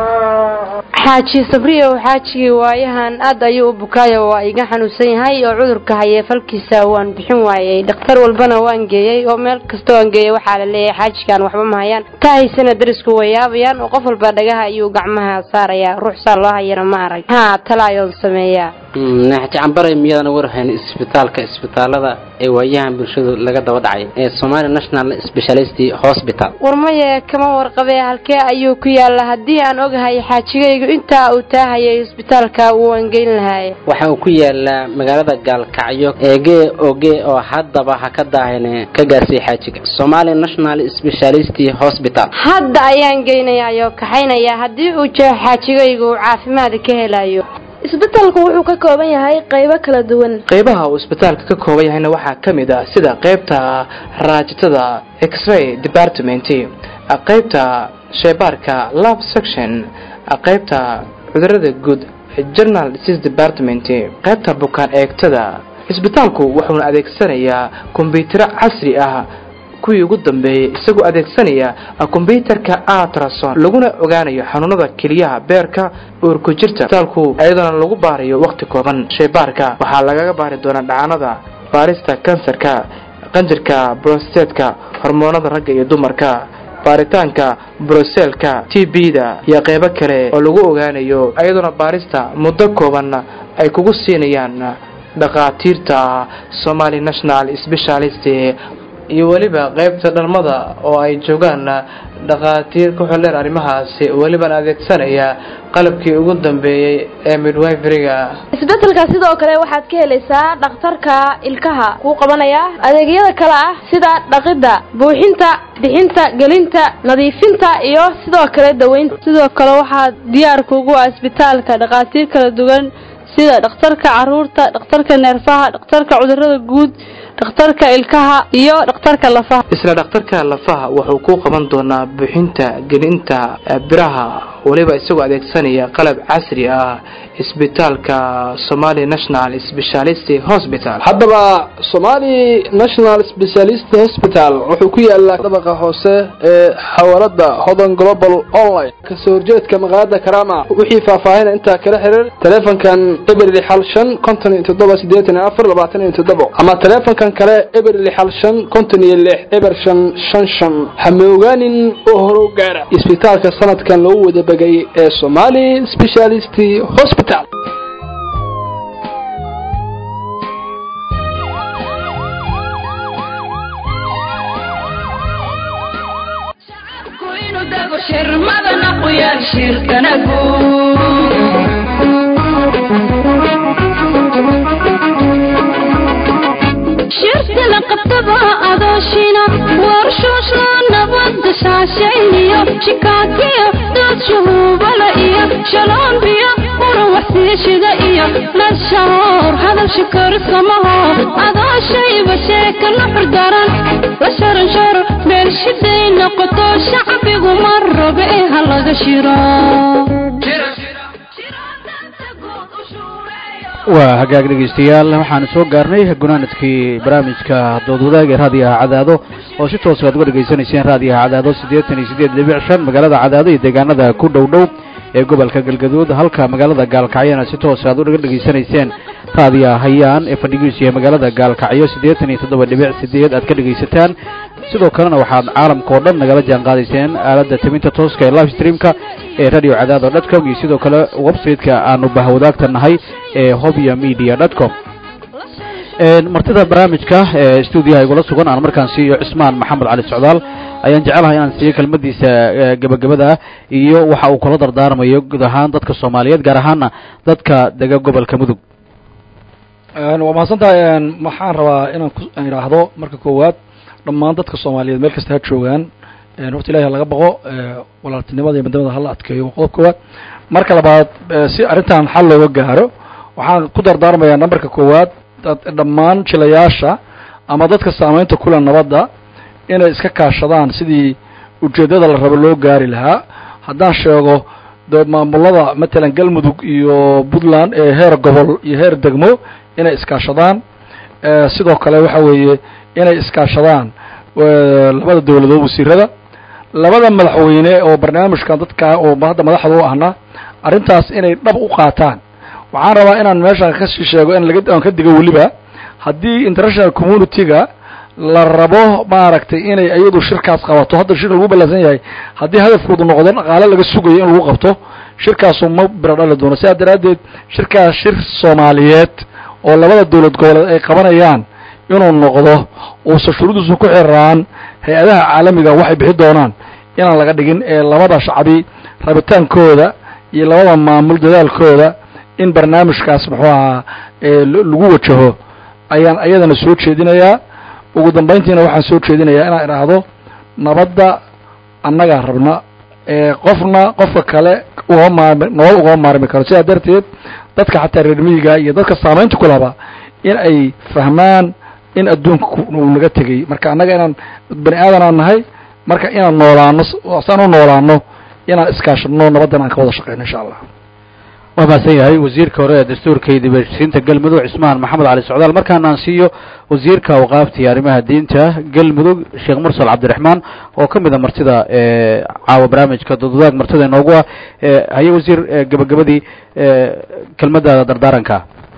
xaaji sabriyo xaaji waayahan aad ayuu u bukaayo waa iga xanuunsan yahay oo cudurka haya falkiisa waan bixin waayay dhakhtar walbana waan geeyay oo meel kasta waan geeyay waxa la leeyahay xaajigan waxba ma hayaan tahaysana darisku wayaabayaan oo qof walba dhagaha ayuu gacmaha saaraya ruux saan loo hayana ma arag talaayoon sameeyaa naxti cambaray miyadana warhayn isbitaalada ee waayahan bulshadu laga daba dhacay ee Somali National Speciality Hospital warmaye kama warqabay halkee ayuu ku yaala hadii aan ogahay xaajigaygu inta uu taahayay isbitaalka uu angeyn lahaay waxa uu ku yaala magaalada Gaalkacyo oo haddaba ha ka daahine ka gaarsiy xaajiga Somali National Speciality Hospital hadda ayaan geynayaa kaxaynaya hadii uu joogo xaajigaygu caafimaad ka helayo isbitaalku wuxuu ka kooban yahay qaybo kala duwan qaybaha uu isbitaalka ka kooban yahayna waxaa kamid ah sida qaybta raajitada X-ray department qaybta shaybaarka lab section qaybta cudurrada guud general disease department qaybta bukaan eegtada isbitaalku wuxuu adeegsanayaa kombiyuutar casri ah kuwii ugu dambeeyay isagoo adeegsanaya kombiyuutarka ultrasound laguna ogaanayo xanuunada kaliyaha beerka uurku jirta isbitaalku ayadana lagu baarayo waqti kooban shaybaarka waxaa lagaga baari doonaa dhacanada baarista kansarka qanjirka prostate-ka hormoonada ragga iyo dumarka baaritaanka broselka TB-da iyo qaybo kale oo lagu ogaanayo ayadana baarista muddo kooban ay kugu siinayaan dhaqaatiirta Somali National Speciality iyo waliba qaybta dhalmada oo ay joogaan dhaqaatiir ku xilleer arrimahaasi waliba adeegsanaya qalabkii ugu dambeeyay ee midwiferyga isbitaalka sidoo kale waxaad ka helaysaa dhakhtarka ilkaha ku qabanaya adeegyada kala ah sida dhaqida buuxinta bixinta gelinta nadiifinta iyo sidoo kale daweynta sidoo kale waxaad diyaar kugu ah isbitaalka dhaqaatiir kala duwan sida dhakhtarka caruurta dhakhtarka neerfaha dhakhtarka cudurrada guud dhakhtarka ilkaha iyo dhakhtarka lafaha isla dhakhtarka lafaha wuxuu ku qaban doonaa buuxinta gelinta biraha waliba isagoo adeegsanaya qalab casri ah isbitaalka Somali National Speciality Hospital haddaba Somali National Speciality Hospital wuxuu ku yaalaa dabaqa hoose ee xawaalada Hodan Global Online ka soo horjeedka magaalada Karama wixii faahfaahin inta kala xiriir telefonkan eberli xalshan 5784 ama telefonkan kale eberli xalshan 56 ebershan shanshan hamooganin oo horo gaara isbitaalka sanadkan loo wada bagay ee Somali Speciality Hospital shirmadana qoyaan shirkana shirka la qabtaba adooshina warshoosho nabad shaashayniyo shikaakiyo dad shuhubala iyo shalombiyo urwaxsiishida iyo nashahoor hadal shukar samaho adooshayba sheeka nuxur daran la sharansharo meel shiday noqoto shacbigu mar rabe ee halaga shiro waa hagaag dhegeystayaal waxaan soo gaarnay gunaanadkii barnaamijka dood wadaag ee raadiyaha cadaado oo si toos aad uga dhageysanayseen raadiyaha cadaado 88.5 magaalada cadaado iyo deegaanada ku dhow ee gobolka galgaduud halka magaalada gaalkacyana si toos aad uga dhageysanayseen raadiya hayaan ee fadhigiisu yahay magaalada gaalkacyo 87.8 aad ka dhegaysataan sidoo kalena waxaad caalamka oo dhan nagala jaan qaadayseen aaladda tabinta tooska ee live streamka ee radio-cadaado.com iyo sidoo kale website-ka aanu bahwadaagtanahay ee hobyamedia.com martida barnaamijka stuudiyaha igula sugan aan markaan siiyo Cismaan Maxamed Cali Socdaal ayaan jecelahay inaan siiyo kelmadiisa gabagabada iyo waxa uu kula dardaarmayo guud ahaan dadka Soomaaliyeed gaar ahaan dadka dega gobolka Mudug waa mahadsantahay waxaan rabaa inaan iraahdo marka koowaad dhammaan dadka Soomaaliyeed meel kasta ha joogaan horta Ilaahay laga baqo walaaltinimada iyo midnimada hal adkeeyo qodob koowaad marka labaad si arintan xal looga gaaro waxaan ku dardaarmayaa nambarka koowaad dhammaan jilayaasha ama dadka saameynta kula nabadda inay iska kaashadaan sidii ujeedada la rabo loo gaari lahaa haddaan sheego maamulada matalan Galmudug iyo Puntland ee heer gobol iyo heer degmo inay iskaashadaan sidoo kale waxa weeye inay iskaashadaan labada dawladood wasiirada labada madaxweyne oo barnaamijkan dadka oo hadda madaxda u ahna arintaas inay dhab u qaataan waxaan rabaa inaan meeshan ka sheego in laga ka digo waliba haddii international community-ga la rabo maaragtay inay ayadu shirkaas qabato hadda shir lagu ballansan yahay haddii hadafkoodu noqdo dhaqaale laga sugayo in lagu qabto shirkaasu ma biro dhali doono sidaa daraaddeed shirkaas shir Soomaaliyeed oo labada dawlad goboleed ay qabanayaan inuu noqdo oo shuruudiisu ku xiraan hay-adaha caalamiga waxay bixi doonaan inaan laga dhigin ee labada shacbi rabitaankooda iyo labada maamul dadaalkooda in barnaamijkaas muxuu ahaa lagu wajaho ayaan ayadana soo jeedinayaa ugu dambeyntiina waxaan soo jeedinayaa inaan iraahdo nabadda annaga rabna qofna qofka kale uga maarmi karo sidaa darteed dadka xataa reer miyiga iyo dadka saameynta ku laba in ay fahmaan in adduunka uu naga tegay marka annaga inaan bani aadan aan nahay marka inaan noolaano saan u noolaano inaan iskaashano nabaddan aan ka wada shaqeyno insha Allah waa maasan yahay wasiirka hore ee dastuurka iyo dibadhexaadinta Galmudug Cismaan Maxamed Cali Socdaal markaan aan siiyo wasiirka waqaafta iyo arrimaha diinta Galmudug Sheekh Mursal Cabdiraxmaan oo ka mid ah martida caawa barnaamijka dodwadaag martida inoogu ah haye wasiir gabagabadii kelmadda dardaaranka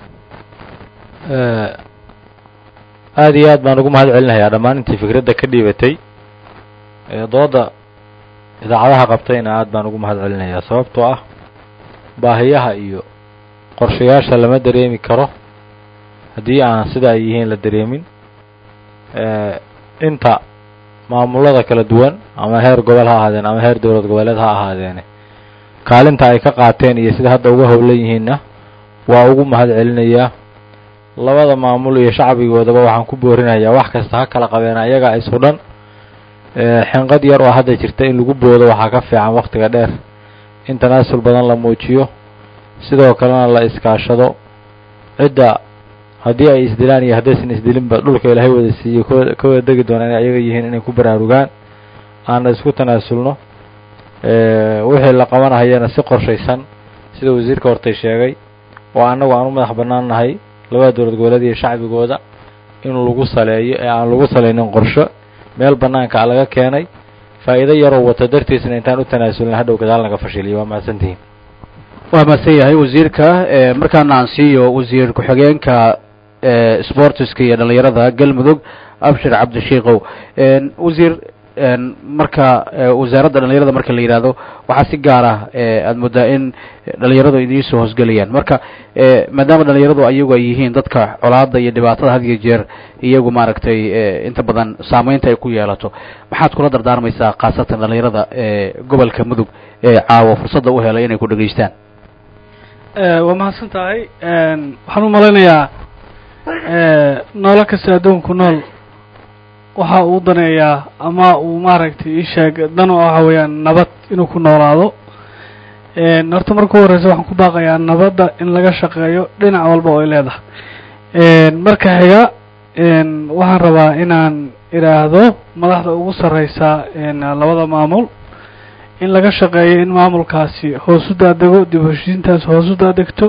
aad iyo aad baan ugu mahad celinayaa dhammaan intii fikradda ka dhiibatay dooda idaacadaha qabtayna aad baan ugu mahad celinayaa sababtoo ah baahiyaha iyo qorshayaasha lama dareemi karo haddii aan sida ay yihiin la dareemin inta maamulada kala duwan ama heer gobol ha ahaadeen ama heer dawlad goboleed ha ahaadeene kaalinta ay ka qaateen iyo sida hadda uga howlan yihiinna waa ugu mahad celinayaa labada maamul iyo shacbigoodaba waxaan ku boorinayaa wax kasta ha kala qabeen ayaga isu dhan xinqad yar oo hadda jirta in lagu boodo waxaa ka fiican waqtiga dheer in tanaasul badan la muujiyo sidoo kalena la iskaashado cidda haddii ay isdilaan iyo haddaysan isdilinba dhulka ilaahay wada siiyey ka wada degi doonaan inay ayaga yihiin inay ku baraarugaan aana isku tanaasulno wixii la qabanahayana si qorshaysan sida wasiirka hortay sheegay oo annagu aan u madax bannaan nahay labada dawlad goboleed iyo shacbigooda in lagu saleeyo ee aan lagu salaynin qorsho meel bannaanka laga keenay faa'iido yaroo wata dartiisna intaan u tanaasulna hadhow gadaal naga fashiliyo waa mahadsantihiin waa mahadsan yahay wasiirka markaana aan siiyo wasiir ku-xigeenka sportiska iyo dhalinyarada Galmudug Abshir Cabdishiiqow wasiir marka wasaaradda dhalinyarada marka la yiraahdo waxa si gaar ah aad moodaa in dhalinyaradu idin soo hoosgalayaan marka maadaama dhalinyaradu ayagu ay yihiin dadka colaadda iyo dhibaatada had iyo jeer iyagu maaragtay inta badan saameynta ay ku yeelato maxaad kula dardaarmaysaa khaasatan dhalinyarada gobolka Mudug caawa fursadda u helay inay ku dhageystaan waa mahadsan tahay waxaan u malaynayaa nolol kasta adduunku nool waxa uu daneeyaa ama uu maaragtay ii sheeg dan oo waxa weeyaan nabad inuu ku noolaado horta marka horeysa waxaan ku baaqayaa nabadda in laga shaqeeyo dhinac walba oo ay leedahay marka xiga waxaan rabaa inaan iraahdo madaxda ugu sarreysa labada maamul in laga shaqeeyo in maamulkaasi hoos u daadego dib u heshiintaas hoos u daadegto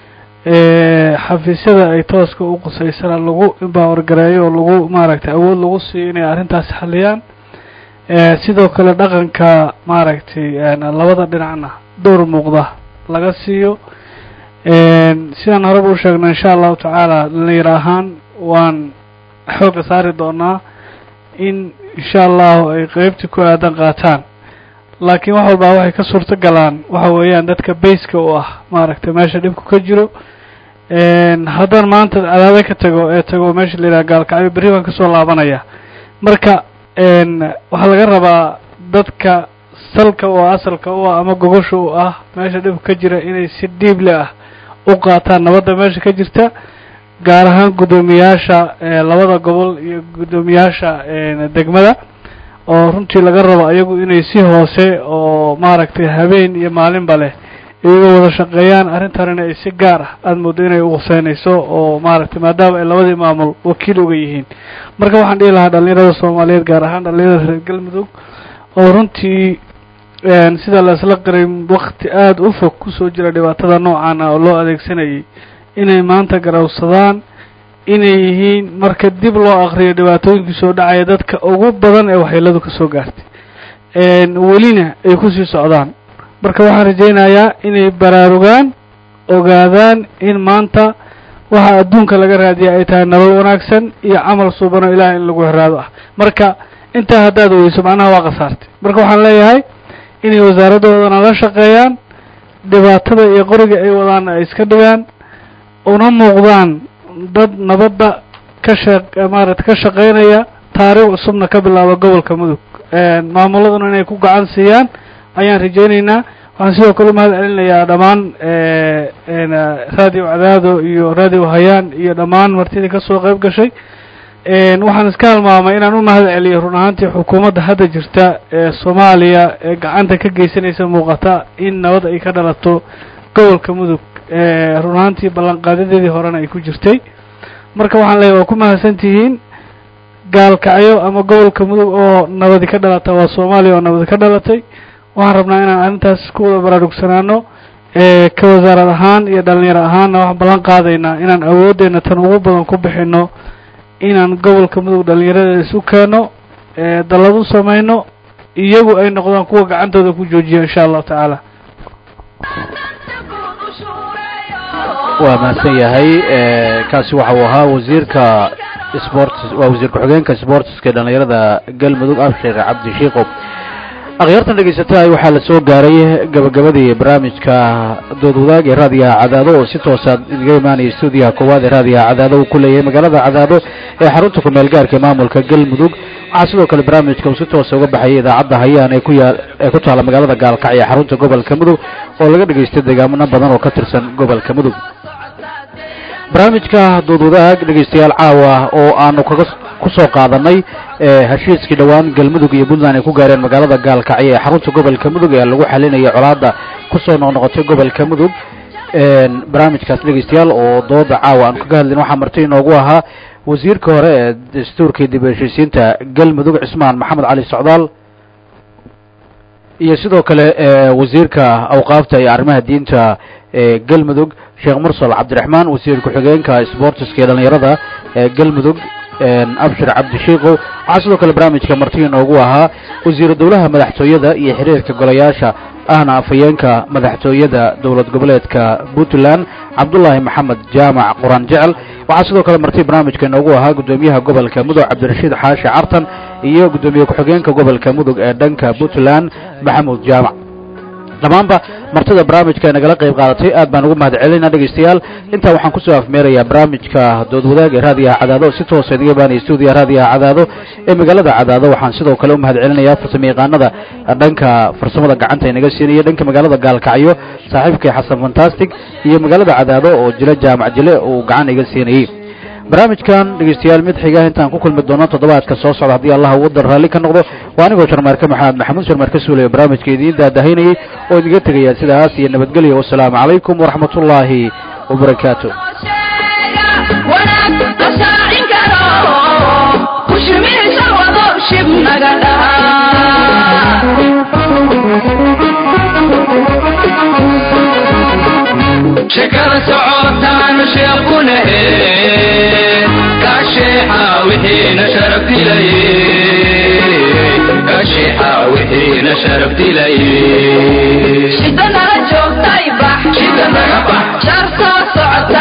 xafiisyada ay tooska u qusaysana lagu empowergareeyo oo lagu maaragtay awood lagu siiyo inay arrintaas xaliyaan sidoo kale dhaqanka maaragtay labada dhinacna door muuqda laga siiyo sidaan horeba u sheegnay insha allahu tacaala dhalinyaro ahaan waan xooga saari doonaa in insha allahu ay qeybtii ku aadan qaataan laakiin wax walbaa waxay ka suurto galaan waxa weeyaan dadka bayska u ah maaragtay meesha dhibku ka jiro haddaan maanta cadaado ka tago meesha la yidhaha gaalkacyo berri baan kasoo laabanaya marka waxaa laga rabaa dadka salka oo asalka u ah ama gogosha u ah meesha dhibku ka jira inay si dhiible ah u qaataan nabadda meesha ka jirta gaar ahaan guddoomiyaasha labada gobol iyo guddoomiyaasha degmada oo runtii laga rabo ayagu inay si hoose oo maaragtay habeen iyo maalinba leh iyagoo wada shaqeeyaan arrintanina ay si gaar ah aada moodo inay uquseynayso oo maaragtay maadaama ay labadii maamul wakiil uga yihiin marka waxaan dhihi lahaa dhalinyarada soomaaliyeed gaar ahaan dhalinyarada reer galmudug oo runtii sida la isla qiray wakti aada u fog kusoo jira dhibaatada noocan ah oo loo adeegsanayay inay maanta garawsadaan inay yihiin marka dib loo akriyo dhibaatooyinkii soo dhacaya dadka ugu badan ee waxyeeladu ka soo gaartay welina ay kusii socdaan marka waxaan rajaynayaa inay baraarugaan ogaadaan in maanta waxa adduunka laga raadiya ay tahay nolol wanaagsan iyo camal suubano ilaah in lagu heraado ah marka intaa haddaad weyso macnaha waa khasaartay marka waxaan leeyahay inay wasaaraddoodana la shaqeeyaan dhibaatada iyo qoriga ay wadaanna ay iska dhigaan una muuqdaan dad nabadda maarata ka shaqeynaya taariikh cusubna ka bilaaba gobolka mudug maamuladuna inay ku gacan siiyaan ayaan rajaynaynaa waxaan sidoo kale umahad celinayaa dhammaan raadiyo cadaado iyo raadiyo hayaan iyo dhammaan martidii kasoo qayb gashay waxaan iska halmaamay inaan umahad celiyo run ahaantii xukuumadda hadda jirta ee soomaaliya ee gacanta ka geysanaysa muuqata in nabad ay ka dhalato gobolka mudug run ahaantii ballanqaadadeedii horena ay ku jirtay marka waxaan leeyahay waa ku mahadsan tihiin gaalkacyo ama gobolka mudug oo nabadi ka dhalata waa soomaaliya oo nabadi ka dhalatay waxaan rabnaa inaan arrintaas ku wada baraarugsanaano ka wasaarad ahaan iyo dhalinyaro ahaanna waxaan ballan qaadaynaa inaan awooddeena tan ugu badan ku bixino inaan gobolka mudug dhalinyarada isu keeno dallad u samayno iyagu ay noqdaan kuwa gacantooda ku joojiya insha allahu tacaala waa mahadsan yahay kaasi waxa uu ahaa wasiirka sports waa wasiir ku-xigeenka sportska dhalinyarada galmudug abshir cabdi shiiqo akhyaartan dhegaysatay waxaa la soo gaaray gabagabadii barnaamijka dood wadaag ee raadiyaha cadaado oo si toosa idiga imaanaya stuudiyaha koowaad ee raadiyaha cadaado uu ku leeyahay magaalada cadaado ee xarunta ku-meel gaarka maamulka galmudug waxaa sidoo kale barnaamijka uu si toosa uga baxayay idaacadda hayaan ee ku taala magaalada gaalkacyo ee xarunta gobolka mudug oo laga dhegaystay deegaano badan oo ka tirsan gobolka mudug barnaamijka dood wadaag dhegaystayaal caawa oo aanu ku soo qaadanay heshiiskii dhowaan galmudug iyo puntland ay ku gaareen magaalada gaalkacyo ee xarunta gobolka mudug ee lagu xalinaya colaadda kusoo noqnoqotay gobolka mudug barnaamijkaas dhegaystayaal oo dooda caawa aanu kaga hadlayn waxaa marti inoogu ahaa wasiirka hore ee dastuurkii dib u heshiisiinta galmudug cismaan maxamed cali socdaal iyo sidoo kale wasiirka awqaafta iyo arrimaha diinta galmudug sheekh mursal cabdiraxmaan wasiir ku-xigeenka sportiska ee dhalinyarada galmudug abshir cabdi shiiqo waxaa sidoo kale barnaamijka marti inoogu ahaa wasiiru dowlaha madaxtooyada iyo xiriirka golayaasha ahna afhayeenka madaxtooyada dowlad goboleedka puntland cabdullaahi maxamed jaamac quraan jecel waxaa sidoo kale marti barnaamijka inoogu ahaa guddoomiyaha gobolka mudug cabdirashiid xaashi cartan iyo guddoomiye ku-xigeenka gobolka mudug ee dhanka puntland maxamuud jaamac dhammaanba martida barnaamijka ay nagala qayb qaadatay aad baan ugu mahad celinaa dhegaystayaal intaa waxaan kusoo afmeerayaa barnaamijka dood wadaag ee raadiyaha cadaado si toosa idiga imaanaya stuudiyaha raadiyaha cadaado ee magaalada cadaado waxaan sidoo kale u mahad celinayaa farsamayaqaanada dhanka farsamada gacanta inaga siinaya dhanka magaalada gaalkacyo saaxiibkay xasan fantastic iyo magaalada cadaado oo jile jaamac jile uu gacan iga siinayay barnaamijkan dhegaystayaal mid xiga intaan ku kulmi doono toddobaadka soo socda haddii allah uu waddan raalli ka noqdo waa anigoo jarmaarka maxamed maxamuud jarmaarka suulaya barnaamijka idiin daadahaynayay oo idiga tegaya sidaas iyo nabadgelyo wasalaamu calaykum waraxmat ullaahi wabarakaatu shekada socotaanu sheekuna kasheexa wixiina sharaf dilaye kasheexa wixiina sharaf dilaye shida nala joogtay bax shida naga bax shar soo socota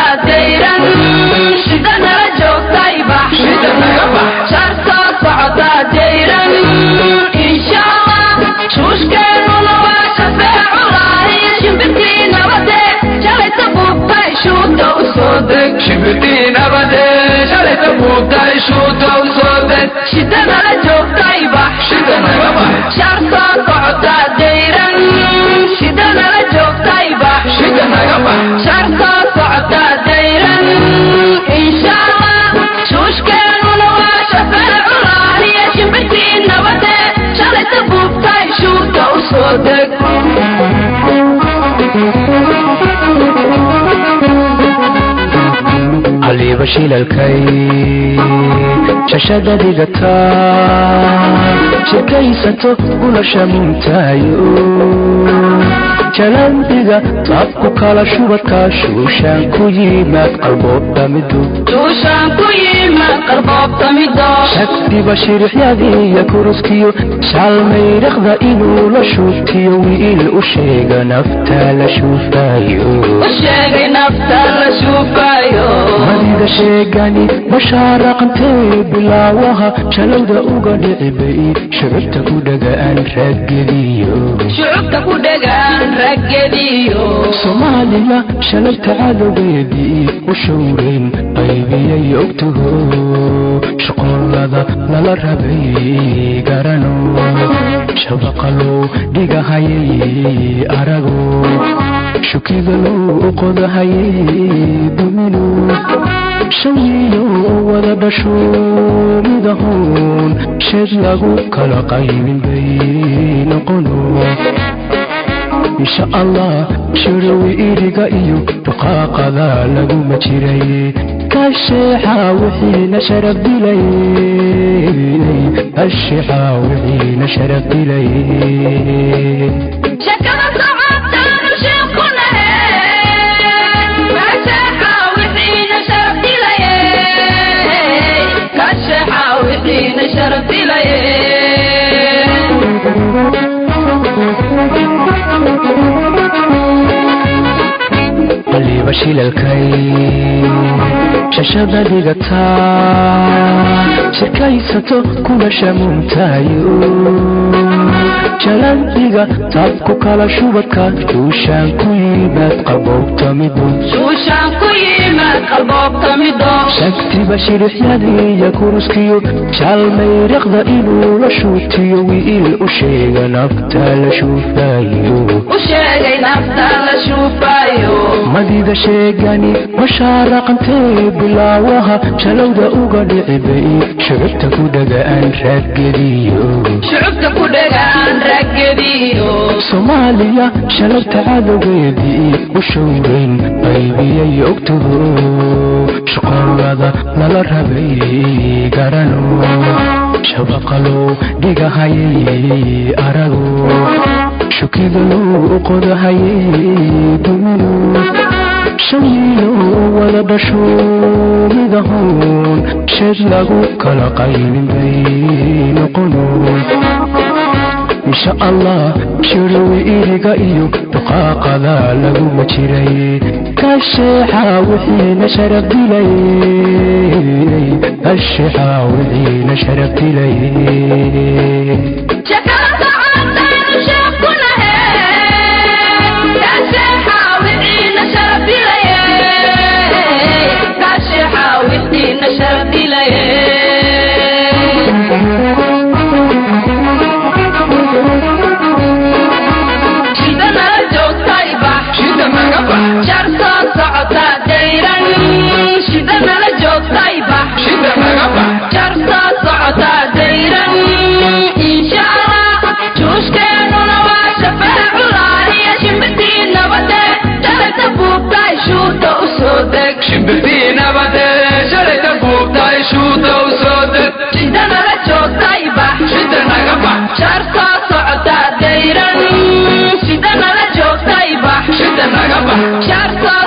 deg shimbirtii nabade shalayta buubtay shuuta u soo deg shidana joogtay bax shida naga bax sharta socota dayran shidana joogtay bax shida naga bax sharta socota dayran insha Allah shushkeenu waa shafaacu lahiya shimbirtii nabade shalayta buubtay shuuta u soo deg aliba shilalkay shashada dhigata shirkaysato ulasha muntaayo jalandiga taabku kala shubadka shuushaan ku yimaad qalboobta midu shagdiba shirixyadiiyo kuruskiyo shaalmaydhaqda inuu la shuubtiyo wiil u sheega naftaa la shuufayo madiga sheegani bashaaraqantee bilaawaha jalowda uga dhicibay shucubta ku dhagaan raggediyo soomaaliya shalabta cadowgeedii u showreen qaybiyay ogtaho shuqollada lala rabay garano shabaqalow dhigahayay arago shukidalou qodahayay dumino shawiyo wada dhasho midahoon sheed lagu kala qaybin bay noqono insha allah shirawi iriga iyo dhuqaaqada laguma jiray kasheexa wixiina sharaf dilay kasheexa wixiina sharaf dilay aliba shilalkay shashada dhigata shirkaysato kulasha muntaayo jalandiga taabku kala shubadka shuushaan ku yimaad qalboobta mido shagtiba shirixyadiiyo kuruskiyo jaalmaydhaqda inuu la shuutiyo wiil u sheega naftaa la shuufayo madida sheegani bashaaraqantee bilaawaha jalowda uga dhicibay shucubta ku dhagaan raggediyo soomaaliya shalabta cadowgeedii u showrayn qaybiyay ogtaho shuqollada lala rabay garano shabaqalow dhigahayay arago shukidalou qodahayay dumino shawiyo wada dhasho midahoon sheed lagu kala qaybin bay noqono insha allah shirawi iriga iyo dhuqaaqada laguma jiray kasheexa wixiina sharaf dilay kasheexa wixiina sharaf dilay shimbirtii nabade shalayta buubtay shuuta u soo deg shidana joogtay bax shida naga bax sharta socota dayran shidana joogtay bax shida naga bax sharta